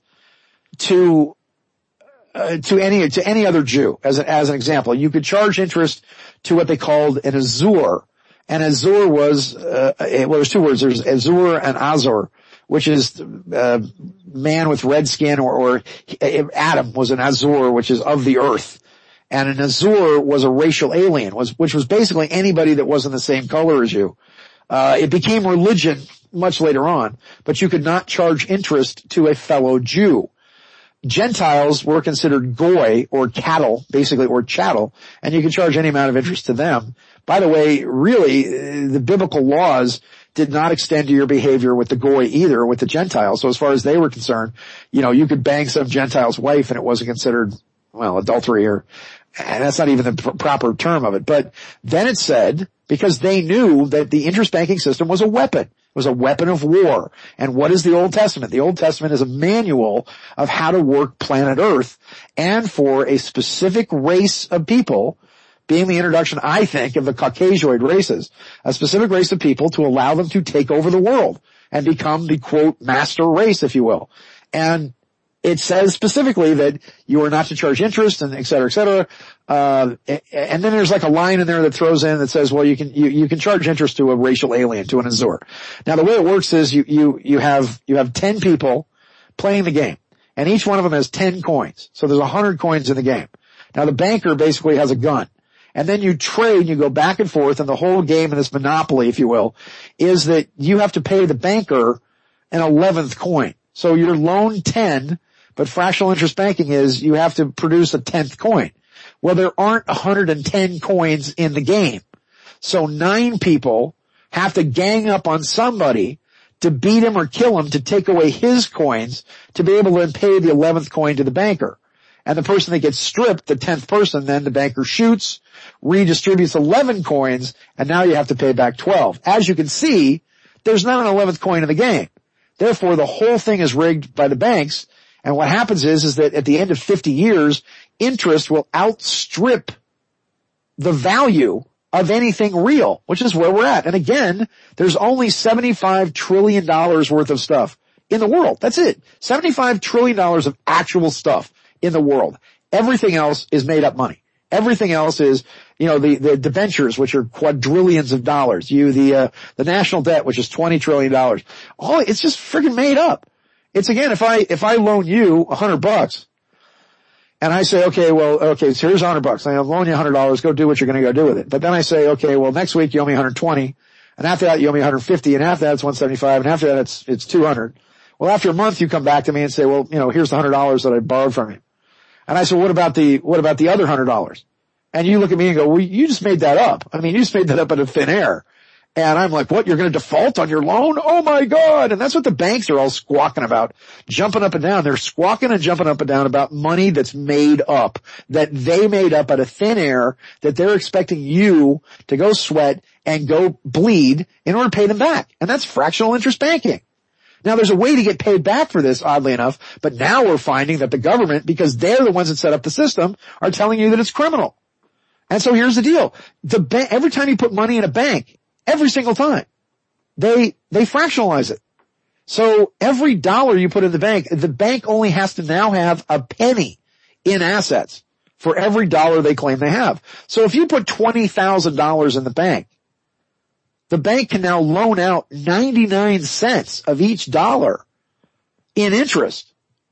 to uh, to any to any other Jew. As a, as an example, you could charge interest to what they called an azur, and azur was uh, well, there's two words. There's azur and azor, which is uh, man with red skin, or, or Adam was an azur, which is of the earth. And an Azure was a racial alien, was, which was basically anybody that wasn't the same color as you. Uh, it became religion much later on, but you could not charge interest to a fellow Jew. Gentiles were considered goy, or cattle, basically, or chattel, and you could charge any amount of interest to them. By the way, really, the biblical laws did not extend to your behavior with the goy either, with the Gentiles. So as far as they were concerned, you know, you could bang some Gentile's wife and it wasn't considered, well, adultery, or, and that's not even the pr- proper term of it. But then it said, because they knew that the interest banking system was a weapon. It was a weapon of war. And what is the Old Testament? The Old Testament is a manual of how to work planet Earth, and for a specific race of people, being the introduction, I think, of the Caucasoid races, a specific race of people to allow them to take over the world and become the, quote, master race, if you will. And it says specifically that you are not to charge interest, and et cetera, et cetera. Uh, and then there's like a line in there that throws in that says, well, you can, you, you can charge interest to a racial alien, to an Azure. Now the way it works is you, you, you have, you have ten people playing the game, and each one of them has ten coins. So there's a hundred coins in the game. Now the banker basically has a gun. And then you trade, you go back and forth, and the whole game in this monopoly, if you will, is that you have to pay the banker an eleventh coin. So you're loaned ten, but fractional interest banking is you have to produce a tenth coin. Well, there aren't one hundred ten coins in the game. So nine people have to gang up on somebody to beat him or kill him to take away his coins to be able to pay the eleventh coin to the banker. And the person that gets stripped, the tenth person, then the banker shoots, redistributes eleven coins, and now you have to pay back twelve. As you can see, there's not an eleventh coin in the game. Therefore, the whole thing is rigged by the banks, and what happens is, is that at the end of fifty years, interest will outstrip the value of anything real, which is where we're at. And again, there's only seventy-five trillion dollars worth of stuff in the world. That's it. seventy-five trillion dollars of actual stuff in the world. Everything else is made up money. Everything else is, you know, the, the debentures, which are quadrillions of dollars. You, the, uh, the national debt, which is twenty trillion dollars. All, it's just friggin' made up. It's again, if I, if I loan you a hundred bucks, and I say, okay, well, okay, so here's a hundred bucks. I loan you a hundred dollars, go do what you're gonna go do with it. But then I say, okay, well, next week you owe me one hundred twenty, and after that you owe me one hundred fifty, and after that it's one hundred seventy-five, and after that it's, it's two hundred. Well, after a month you come back to me and say, well, you know, here's the one hundred dollars that I borrowed from you. And I said, what about the, what about the other one hundred dollars? And you look at me and go, well, you just made that up. I mean, you just made that up out of thin air. And I'm like, what, you're going to default on your loan? Oh my God. And that's what the banks are all squawking about, jumping up and down. They're squawking and jumping up and down about money that's made up, that they made up out of thin air, that they're expecting you to go sweat and go bleed in order to pay them back. And that's fractional interest banking. Now there's a way to get paid back for this, oddly enough, but now we're finding that the government, because they're the ones that set up the system, are telling you that it's criminal. And so here's the deal. The ba- every time you put money in a bank, every single time, they, they fractionalize it. So every dollar you put in the bank, the bank only has to now have a penny in assets for every dollar they claim they have. So if you put twenty thousand dollars in the bank, the bank can now loan out ninety-nine cents of each dollar in interest.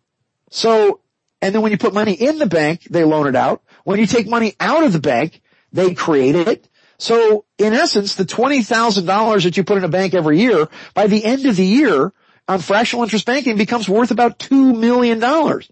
So, and then when you put money in the bank, they loan it out. When you take money out of the bank, they create it. So, in essence, the twenty thousand dollars that you put in a bank every year, by the end of the year, on fractional interest banking becomes worth about two million dollars.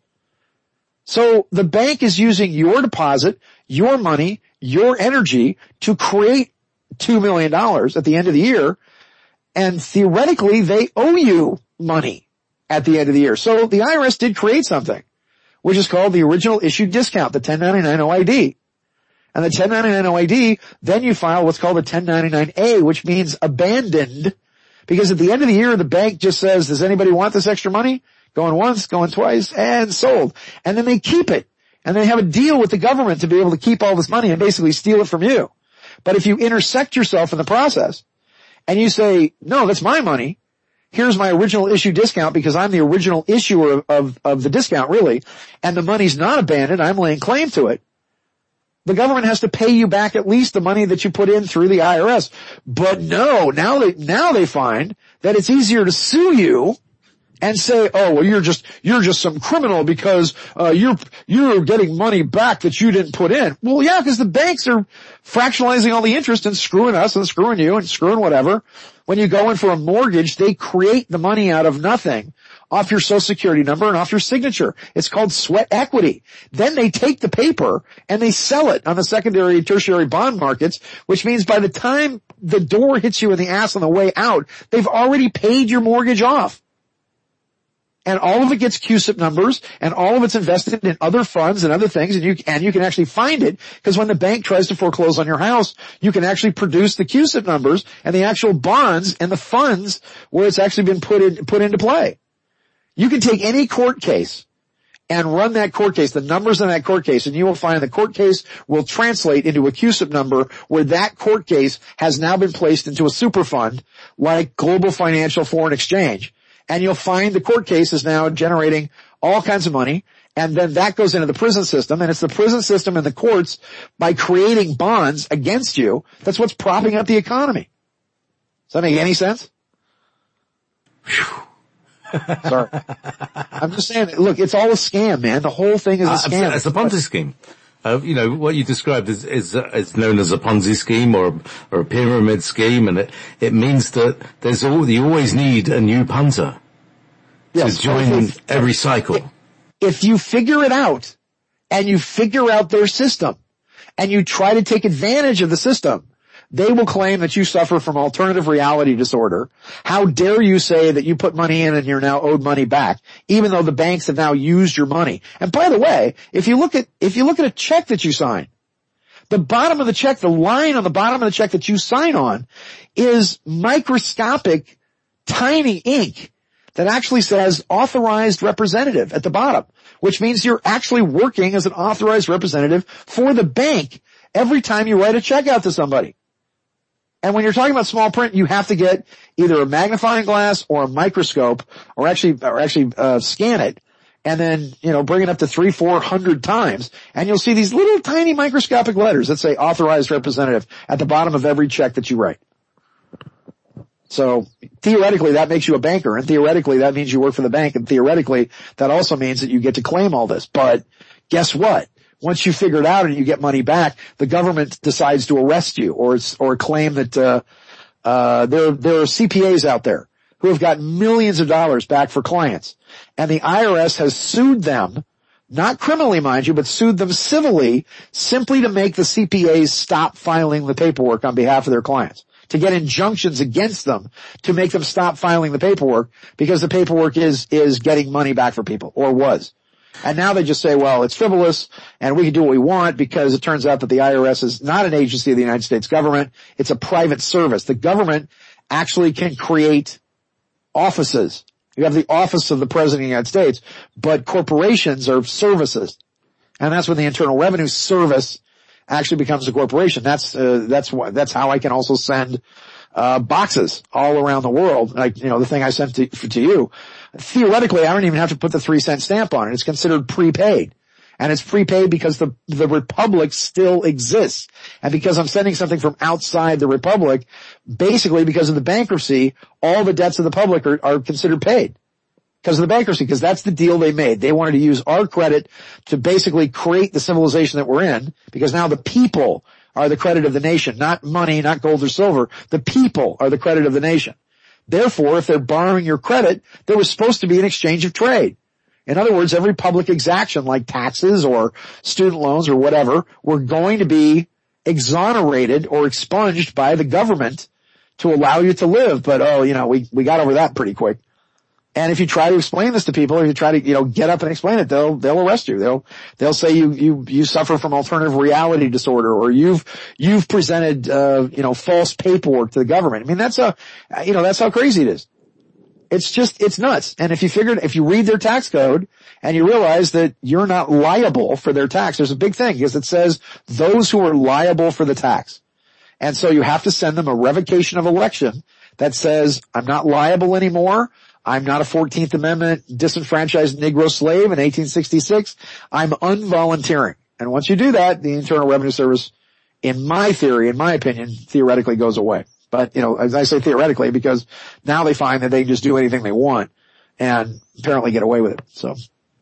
So, the bank is using your deposit, your money, your energy to create two million dollars at the end of the year, and theoretically they owe you money at the end of the year. So the I R S did create something, which is called the original issue discount, the ten ninety-nine O I D. And the ten ninety-nine O I D, then you file what's called a ten ninety-nine A, which means abandoned, because at the end of the year the bank just says, does anybody want this extra money? Going once, going twice, and sold. And then they keep it. And they have a deal with the government to be able to keep all this money and basically steal it from you. But if you intersect yourself in the process and you say, no, that's my money, here's my original issue discount because I'm the original issuer of, of, of the discount really, and the money's not abandoned, I'm laying claim to it, the government has to pay you back at least the money that you put in through the I R S. But no, now they, now they find that it's easier to sue you and say, oh, well, you're just, you're just some criminal because, uh, you're, you're getting money back that you didn't put in. Well, yeah, because the banks are fractionalizing all the interest and screwing us and screwing you and screwing whatever. When you go in for a mortgage, they create the money out of nothing off your social security number and off your signature. It's called sweat equity. Then they take the paper and they sell it on the secondary and tertiary bond markets, which means by the time the door hits you in the ass on the way out, they've already paid your mortgage off. And all of it gets Q S I P numbers, and all of it's invested in other funds and other things, and you, and you can actually find it, because when the bank tries to foreclose on your house, you can actually produce the Q S I P numbers and the actual bonds and the funds where it's actually been put in, put into play. You can take any court case and run that court case, the numbers in that court case, and you will find the court case will translate into a Q S I P number where that court case has now been placed into a super fund like Global Financial Foreign Exchange. And you'll find the court case is now generating all kinds of money, and then that goes into the prison system, and it's the prison system and the courts, by creating bonds against you, that's what's propping up the economy. Does that make any sense? Sorry. I'm just saying, look, it's all a scam, man. The whole thing is a scam. Uh, it's a Ponzi scheme. Uh, you know, what you described is, is, uh, is known as a Ponzi scheme or, or a pyramid scheme, and it, it means that there's all, you always need a new punter yes, to join if, every cycle. If you figure it out, and you figure out their system, and you try to take advantage of the system, they will claim that you suffer from alternative reality disorder. How dare you say that you put money in and you're now owed money back, even though the banks have now used your money. And by the way, if you look at, if you look at a check that you sign, the bottom of the check, the line on the bottom of the check that you sign on is microscopic, tiny ink that actually says authorized representative at the bottom, which means you're actually working as an authorized representative for the bank every time you write a check out to somebody. And when you're talking about small print, you have to get either a magnifying glass or a microscope, or actually, or actually, uh, scan it, and then, you know, bring it up to three, four hundred times, and you'll see these little tiny microscopic letters that say authorized representative at the bottom of every check that you write. So, theoretically, that makes you a banker, and theoretically, that means you work for the bank, and theoretically, that also means that you get to claim all this. But, guess what? Once you figure it out and you get money back, the government decides to arrest you, or or claim that uh uh there there are C P As out there who have gotten millions of dollars back for clients, and the I R S has sued them, not criminally, mind you, but sued them civilly, simply to make the C P As stop filing the paperwork on behalf of their clients, to get injunctions against them to make them stop filing the paperwork, because the paperwork is is getting money back for people, or was. And now they just say, well, it's frivolous and we can do what we want, because it turns out that the I R S is not an agency of the United States government. It's a private service. The government actually can create offices. You have the office of the President of the United States, but corporations are services. And that's when the Internal Revenue Service actually becomes a corporation. That's, uh, that's what, that's how I can also send, uh, boxes all around the world. Like, you know, the thing I sent to, to you. Theoretically, I don't even have to put the three cent stamp on it. It's considered prepaid. And it's prepaid because the, the Republic still exists. And because I'm sending something from outside the Republic, basically because of the bankruptcy, all the debts of the public are, are considered paid. Because of the bankruptcy, because that's the deal they made. They wanted to use our credit to basically create the civilization that we're in, because now the people are the credit of the nation, not money, not gold or silver. The people are the credit of the nation. Therefore, if they're borrowing your credit, there was supposed to be an exchange of trade. In other words, every public exaction like taxes or student loans or whatever were going to be exonerated or expunged by the government to allow you to live. But, oh, you know, we, we got over that pretty quick. And if you try to explain this to people, or you try to, you know, get up and explain it, they'll, they'll arrest you. They'll, they'll say you, you, you suffer from alternative reality disorder, or you've, you've presented, uh, you know, false paperwork to the government. I mean, that's a, you know, that's how crazy it is. It's just, it's nuts. And if you figured, if you read their tax code and you realize that you're not liable for their tax, there's a big thing, because it says those who are liable for the tax. And so you have to send them a revocation of election that says, I'm not liable anymore. I'm not a fourteenth Amendment disenfranchised Negro slave in eighteen sixty-six. I'm unvolunteering. And once you do that, the Internal Revenue Service, in my theory, in my opinion, theoretically goes away. But, you know, as I say theoretically, because now they find that they can just do anything they want. and apparently get away with it. So,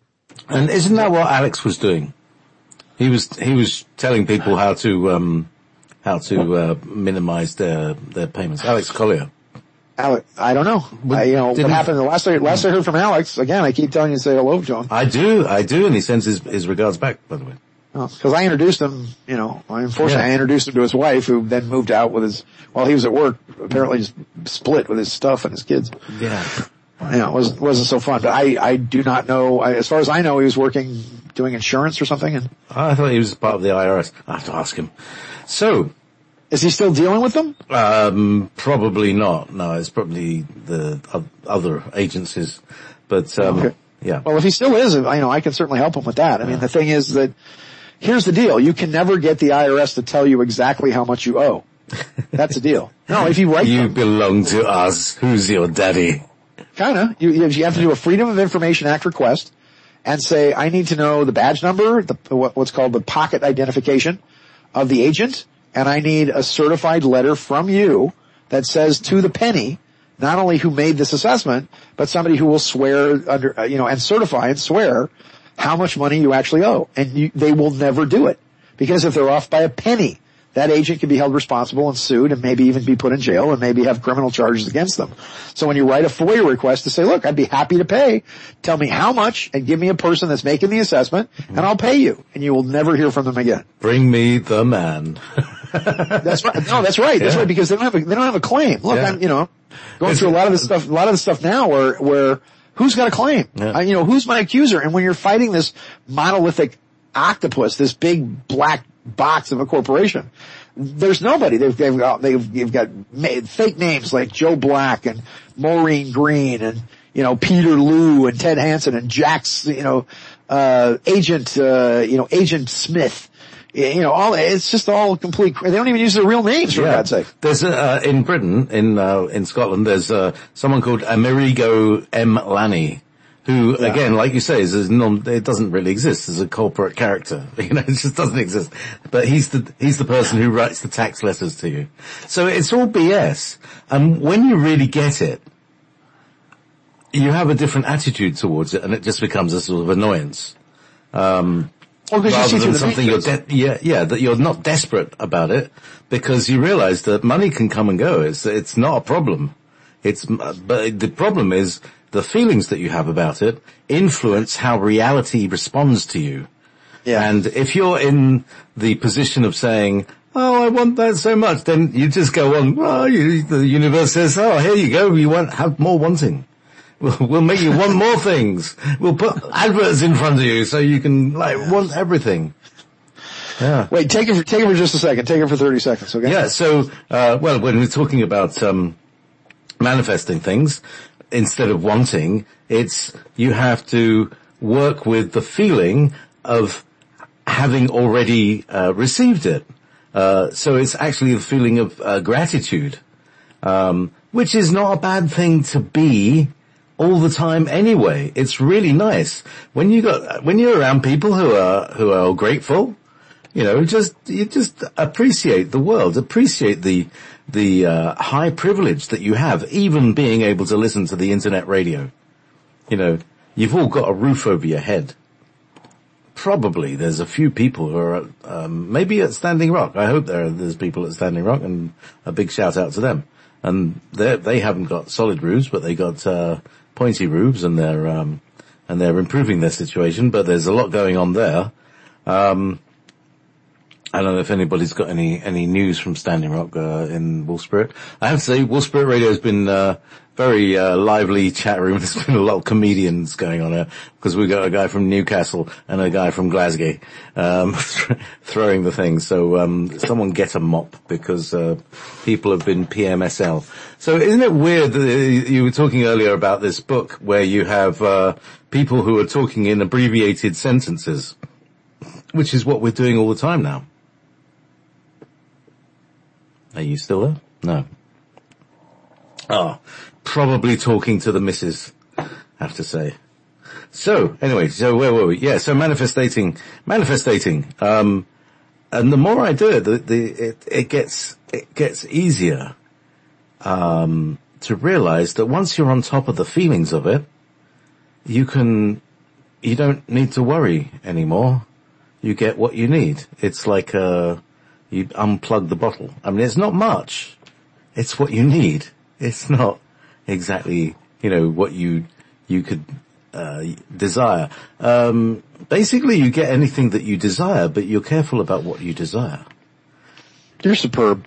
and isn't that what Alex was doing? He was he was telling people how to um how to uh, minimize their their payments. Alex Collier. Alex, I don't know. I, you know what happened. The last I, last I heard from Alex, again, I keep telling you to say hello, John. I do, I do, and he sends his, his regards back, by the way. Because oh, I introduced him, you know, unfortunately yeah. I introduced him to his wife, who then moved out with his, while he was at work, apparently just split with his stuff and his kids. Yeah. You know, it wasn't, wasn't so fun. But I, I do not know, I, as far as I know, he was working, doing insurance or something. And I thought he was part of the I R S. I have to ask him. So. Is he still dealing with them? Um, probably not. No, it's probably the uh, other agencies. But, um, okay. yeah. Well, if he still is, you know, I can certainly help him with that. I mean, the thing is that, here's the deal. You can never get the I R S to tell you exactly how much you owe. That's the deal. No, if you write You them, belong to us. Who's your daddy? Kinda. You, you have to do a Freedom of Information Act request and say, I need to know the badge number, the, what's called the pocket identification of the agent, and I need a certified letter from you that says to the penny, not only who made this assessment, but somebody who will swear under, you know, and certify and swear how much money you actually owe. And you, they will never do it. Because if they're off by a penny, that agent can be held responsible and sued and maybe even be put in jail and maybe have criminal charges against them. So when you write a FOIA request to say, look, I'd be happy to pay, tell me how much and give me a person that's making the assessment and I'll pay you. And you will never hear from them again. Bring me the man. That's right. No, that's right. That's yeah. right, because they don't have a, they don't have a claim. Look, yeah. I'm, you know, going it's, through a lot of this stuff, a lot of the stuff now where, where who's got a claim? Yeah. I, you know, who's my accuser? And when you're fighting this monolithic octopus, this big black box of a corporation, there's nobody. They've, they've got, they've, they've got made, fake names like Joe Black and Maureen Green and, you know, Peter Liu and Ted Hansen and Jack's, you know, uh, agent, uh, you know, Agent Smith. You know, all, it's just all complete, they don't even use their real names, for yeah. God's sake. There's, uh, in Britain, in, uh, in Scotland, there's, uh, someone called Amerigo M. Lanny, who, yeah. again, like you say, is, is non, it doesn't really exist as a corporate character. You know, it just doesn't exist. But he's the, he's the person who writes the tax letters to you. So it's all B S. And when you really get it, you have a different attitude towards it and it just becomes a sort of annoyance. Um, Well, rather you than something you're de- yeah, yeah, that you're not desperate about it because you realize that money can come and go. It's, it's not a problem. It's, but the problem is the feelings that you have about it influence how reality responds to you. Yeah. And if you're in the position of saying, oh, I want that so much, then you just go on, oh, you, the universe says, oh, here you go, you want, have more wanting. We'll, we'll make you want more things. We'll put adverts in front of you so you can, like, want everything. Yeah. Wait, take it for, take it for just a second. Take it for thirty seconds, okay? Yeah, so, uh, well, when we're talking about, um, manifesting things, instead of wanting, it's, you have to work with the feeling of having already, uh, received it. Uh, so it's actually the feeling of, uh, gratitude, um, which is not a bad thing to be all the time anyway. It's really nice when you got, when you're around people who are, who are grateful, you know, just, you just appreciate the world, appreciate the, the, uh, high privilege that you have, even being able to listen to the internet radio. You know, you've all got a roof over your head. Probably there's a few people who are, um, maybe at Standing Rock. I hope there, there's people at Standing Rock, and a big shout out to them. And they they haven't got solid roofs, but they got, uh, pointy roofs, and they're um and they're improving their situation, but there's a lot going on there. Um I don't know if anybody's got any any news from Standing Rock uh, in Wolf Spirit. I have to say, Wolf Spirit Radio has been uh very uh, lively chat room. There's been a lot of comedians going on here because we've got a guy from Newcastle and a guy from Glasgow um throwing the thing. So um someone get a mop because uh people have been P M S L. So isn't it weird that you were talking earlier about this book where you have uh people who are talking in abbreviated sentences, which is what we're doing all the time now. Are you still there? No. Oh, probably talking to the missus, I have to say. So, anyway, so where were we? Yeah, so manifestating, manifestating, um, and the more I do it, the, the, it, it gets, it gets easier, um, to realize that once you're on top of the feelings of it, you can, you don't need to worry anymore. You get what you need. It's like, uh, you unplug the bottle. I mean, it's not much. It's what you need. It's not exactly, you know, what you, you could, uh, desire. Um, basically you get anything that you desire, but you're careful about what you desire. You're superb.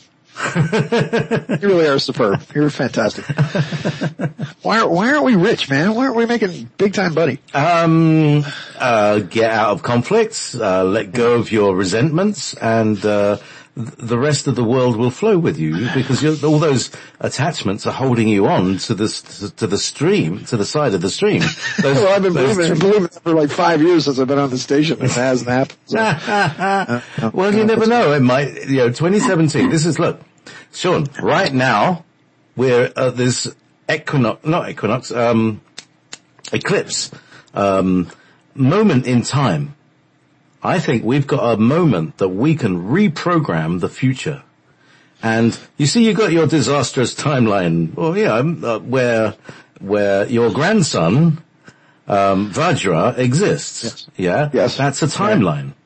You really are superb. You're fantastic. Why, are, why aren't we rich, man? Why aren't we making big time money? Um, uh, get out of conflicts, uh, let go of your resentments, and, uh, the rest of the world will flow with you, because you're, all those attachments are holding you on to the to the stream, to the side of the stream. Those, well, I've been believing, I've been believing it for like five years since I've been on the station. It hasn't happened. So. uh, well, you never know. It might, you know, twenty seventeen. This is, look, Sean, right now we're at this equinox, not equinox, um, eclipse, um, moment in time. I think we've got a moment that we can reprogram the future. And you see, you got your disastrous timeline, well, yeah, uh, where, where your grandson, um, Vajra exists. Yes. Yeah? Yes. That's a timeline.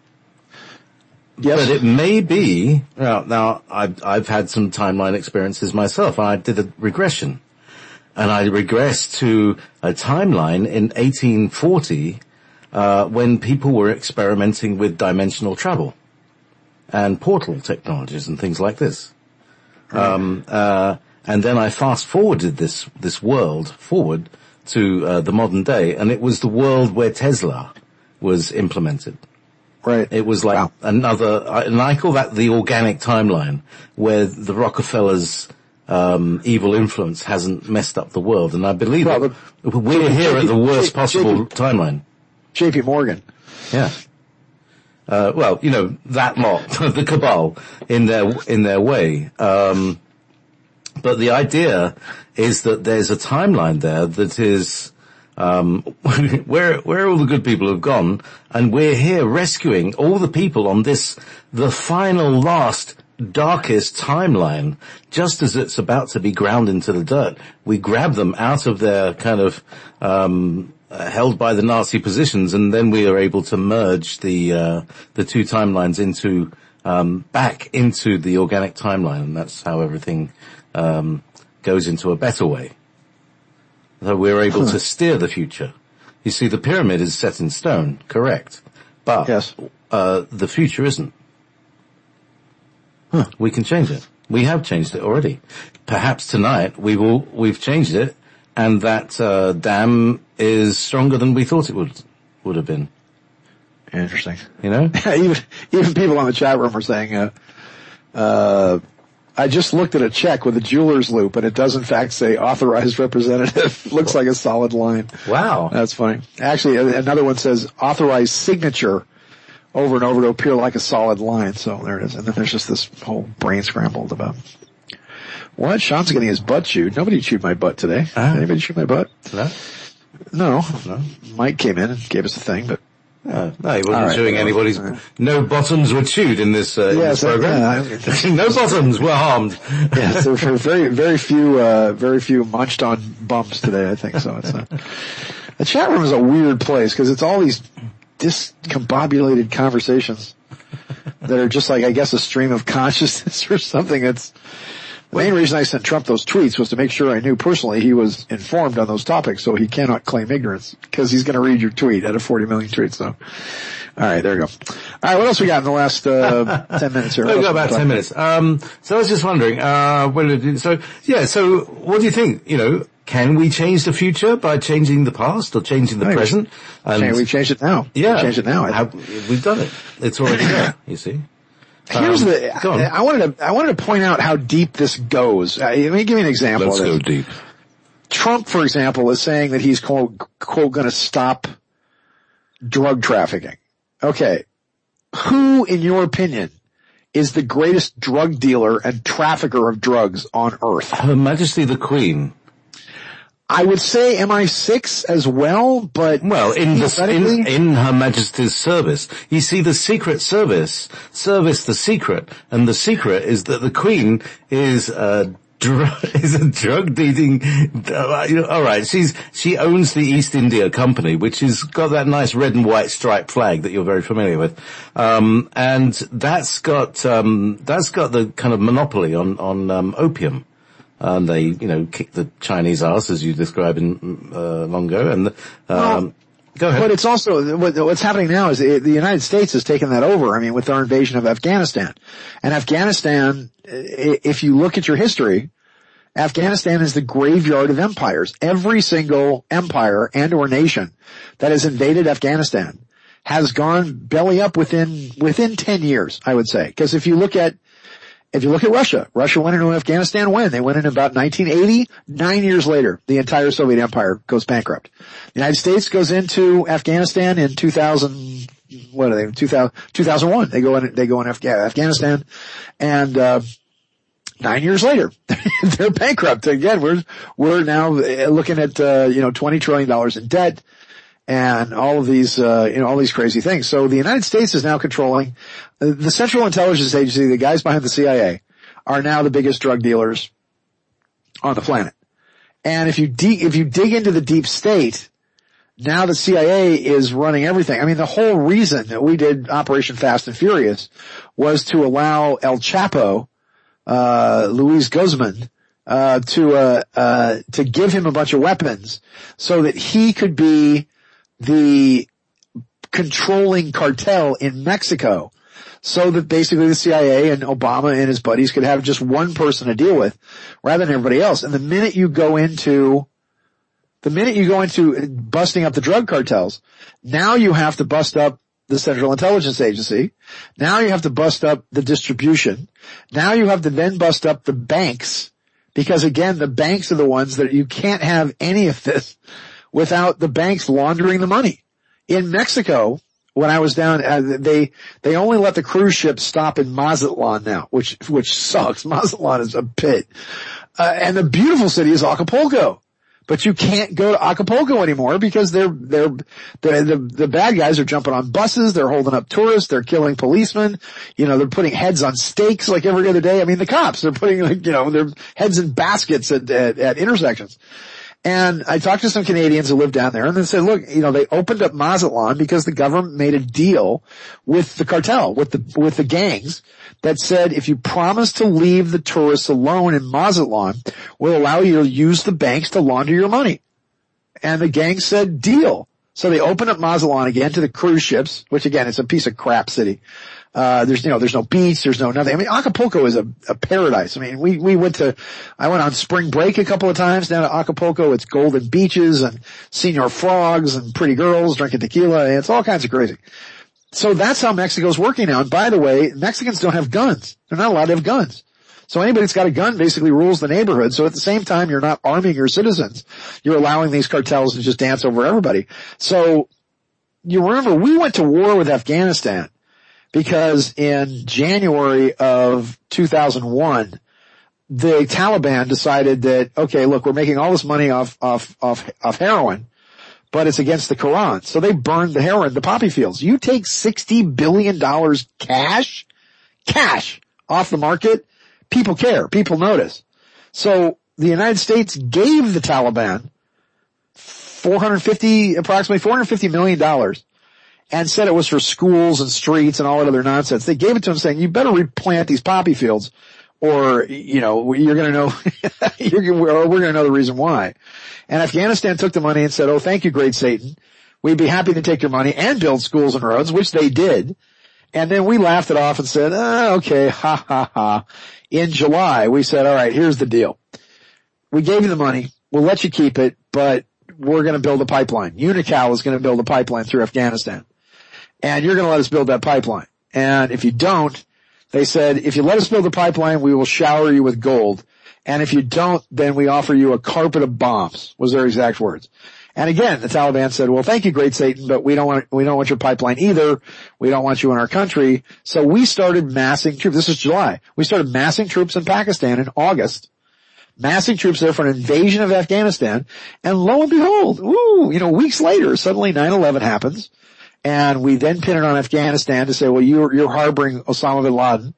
Yes. But it may be, now, now I've, I've had some timeline experiences myself. I did a regression. And I regressed to a timeline in eighteen forty, Uh, when people were experimenting with dimensional travel and portal technologies and things like this. Um, uh, and then I fast forwarded this, this world forward to, uh, the modern day, and it was the world where Tesla was implemented. Right. It was like wow. another, and I call that the organic timeline, where the Rockefellers, um, evil influence hasn't messed up the world. And I believe well, that we're here at the worst possible timeline. J P Morgan. Yeah. Uh, well, you know, that lot, the cabal, in their, in their way. Um, but the idea is that there's a timeline there that is, um, where, where all the good people have gone, and we're here rescuing all the people on this, the final last, darkest timeline, just as it's about to be ground into the dirt. We grab them out of their kind of, um, Uh, held by the Nazi positions, and then we are able to merge the uh, the two timelines into um, back into the organic timeline, and that's how everything um, goes into a better way. So we're able huh. to steer the future. You see, the pyramid is set in stone, correct? But yes. uh, the future isn't. Huh. We can change it. We have changed it already. Perhaps tonight we will. We've changed it. And that uh, dam is stronger than we thought it would would have been. Interesting. You know, even even people on the chat room are saying, uh, uh, "I just looked at a check with a jeweler's loop, and it does in fact say authorized representative." Looks like a solid line. Wow, that's funny. Actually, another one says authorized signature over and over to appear like a solid line. So there it is. And then there's just this whole brain scrambled about. What? Sean's getting his butt chewed. Nobody chewed my butt today. Uh-huh. Anybody chew my butt? No. No. No. Mike came in and gave us a thing, but. Uh, no, he wasn't right, chewing well, anybody's. Right. No bottoms were chewed in this, uh, yes, in this program. Uh, no bottoms were harmed. Yes, there were very, very few, uh, very few munched on bumps today, I think. So it's, uh, the chat room is a weird place because it's all these discombobulated conversations that are just like, I guess, a stream of consciousness or something. It's, the main reason I sent Trump those tweets was to make sure I knew personally he was informed on those topics, so he cannot claim ignorance, because he's going to read your tweet out of forty million tweets. So, all right, there you go. All right, what else we got in the last uh, ten minutes here? We've got about ten minutes. Um, so I was just wondering, uh, what did it, so yeah, so what do you think? You know, can we change the future by changing the past or changing the right. present? And we've changed it now. Yeah, we've changed it now. Have, we've done it. It's already there. You see. Here's um, the, I, I wanted to, I wanted to point out how deep this goes. Uh, let me give you an example Let's of this. go deep. Trump, for example, is saying that he's quote, quote, gonna stop drug trafficking. Okay. Who, in your opinion, is the greatest drug dealer and trafficker of drugs on earth? Her Majesty the Queen. I would say M I six as well, but well, in the in, in Her Majesty's service, you see, the Secret Service service the secret, and the secret is that the Queen is uh Drug, is a drug dealing, uh, you know, alright, she's, she owns the East India Company, which has got that nice red and white striped flag that you're very familiar with. Um, and that's got, um, that's got the kind of monopoly on, on, um, opium. And they, you know, kick the Chinese ass, as you described in, uh, long ago, and, um, well, go ahead. But it's also, what, what's happening now is it, the United States has taken that over, I mean, with our invasion of Afghanistan. And Afghanistan, if you look at your history, Afghanistan is the graveyard of empires. Every single empire and or nation that has invaded Afghanistan has gone belly up within, within ten years, I would say. Because if you look at, if you look at Russia, Russia went into Afghanistan when? They went in about nineteen eighty. Nine years later, the entire Soviet empire goes bankrupt. The United States goes into Afghanistan in two thousand, what are they, two thousand, two thousand one. They go in, they go in Afga- Afghanistan and, uh, Nine years later, they're bankrupt. Again, we're, we're now looking at, uh, you know, twenty trillion dollars in debt and all of these, uh, you know, all these crazy things. So the United States is now controlling, uh, the Central Intelligence Agency, the guys behind the C I A, are now the biggest drug dealers on the planet. And if you de- if you dig into the deep state, now the C I A is running everything. I mean, the whole reason that we did Operation Fast and Furious was to allow El Chapo, Uh, Luis Guzman, uh, to, uh, uh, to give him a bunch of weapons so that he could be the controlling cartel in Mexico, so that basically the C I A and Obama and his buddies could have just one person to deal with rather than everybody else. And the minute you go into, the minute you go into busting up the drug cartels, now you have to bust up the Central Intelligence Agency. Now you have to bust up the distribution. Now you have to then bust up the banks, because again, the banks are the ones that you can't have any of this without the banks laundering the money. In Mexico, when I was down, uh, they, they only let the cruise ships stop in Mazatlan now, which, which sucks. Mazatlan is a pit. Uh, and the beautiful city is Acapulco. But you can't go to Acapulco anymore because they're, they're, the, the, the bad guys are jumping on buses, they're holding up tourists, they're killing policemen, you know, they're putting heads on stakes like every other day. I mean, the cops, they're putting like, you know, their heads in baskets at, at, at intersections. And I talked to some Canadians who live down there and they said, look, you know, they opened up Mazatlan because the government made a deal with the cartel, with the, with the gangs that said if you promise to leave the tourists alone in Mazatlan, we'll allow you to use the banks to launder your money. And the gang said deal. So they opened up Mazatlan again to the cruise ships, which again, it's a piece of crap city. Uh, there's, you know, there's no beach, there's no nothing. I mean, Acapulco is a, a paradise. I mean, we, we went to, I went on spring break a couple of times down to Acapulco. It's golden beaches and senior frogs and pretty girls drinking tequila. And it's all kinds of crazy. So that's how Mexico's working now. And by the way, Mexicans don't have guns. They're not allowed to have guns. So anybody that's got a gun basically rules the neighborhood. So at the same time, you're not arming your citizens. You're allowing these cartels to just dance over everybody. So you remember we went to war with Afghanistan because in January of two thousand one, the Taliban decided that, okay, look, we're making all this money off, off, off, off heroin, but it's against the Quran. So they burned the heroin, the poppy fields. You take sixty billion dollars cash, cash off the market, people care, people notice. So the United States gave the Taliban four hundred fifty, approximately four hundred fifty million dollars and said it was for schools and streets and all that other nonsense. They gave it to them saying, you better replant these poppy fields or, you know, you're gonna know, you're, or we're gonna know the reason why. And Afghanistan took the money and said, oh, thank you, great Satan. We'd be happy to take your money and build schools and roads, which they did. And then we laughed it off and said, ah, okay, ha ha ha. In July, we said, all right, here's the deal. We gave you the money. We'll let you keep it, but we're going to build a pipeline. Unocal is going to build a pipeline through Afghanistan. And you're going to let us build that pipeline. And if you don't, they said, if you let us build the pipeline, we will shower you with gold. And if you don't, then we offer you a carpet of bombs, was their exact words. And again, the Taliban said, well, thank you, great Satan, but we don't want, we don't want your pipeline either. We don't want you in our country. So we started massing troops. This is July. We started massing troops in Pakistan in August. Massing troops there for an invasion of Afghanistan. And lo and behold, ooh, you know, weeks later, suddenly nine eleven happens. And we then pin it on Afghanistan to say, well, you're, you're harboring Osama bin Laden.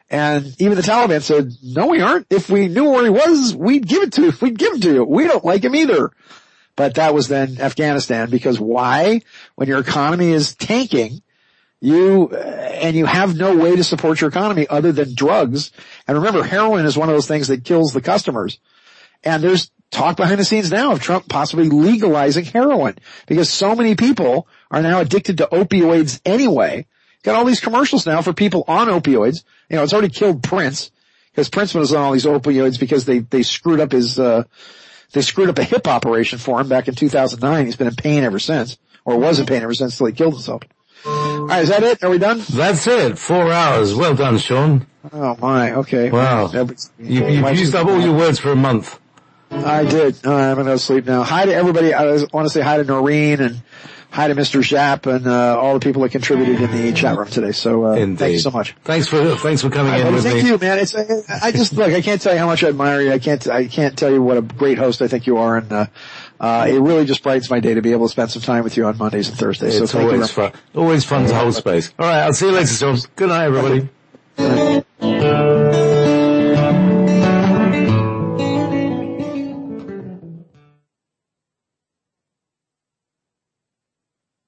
And even the Taliban said, no, we aren't. If we knew where he was, we'd give it to you. We'd give it to you. We don't like him either. But that was then Afghanistan, because why? When your economy is tanking, you, and you have no way to support your economy other than drugs. And remember, heroin is one of those things that kills the customers. And there's talk behind the scenes now of Trump possibly legalizing heroin, because so many people are now addicted to opioids anyway. Got all these commercials now for people on opioids. You know, it's already killed Prince, because Prince was on all these opioids because they, they screwed up his, uh, they screwed up a hip operation for him back in two thousand nine. He's been in pain ever since, or was in pain ever since till he killed himself. All right, is that it? Are we done? That's it. Four hours. Well done, Sean. Oh my, okay. Wow. You, you've used up all your words for a month. I did. Uh, I'm going to go sleep now. Hi to everybody. I want to say hi to Noreen and hi to Mister Zapp and uh, all the people that contributed in the chat room today. So uh, thank you so much. Thanks for thanks for coming I, in with thank me. Thank you, man. It's I just look. I can't tell you how much I admire you. I can't. I can't tell you what a great host I think you are, and uh, uh, it really just brightens my day to be able to spend some time with you on Mondays and Thursdays. It's so thank always you. fun. Always fun to hold space. All right. I'll see you later, Sean. Good night, everybody. Good night.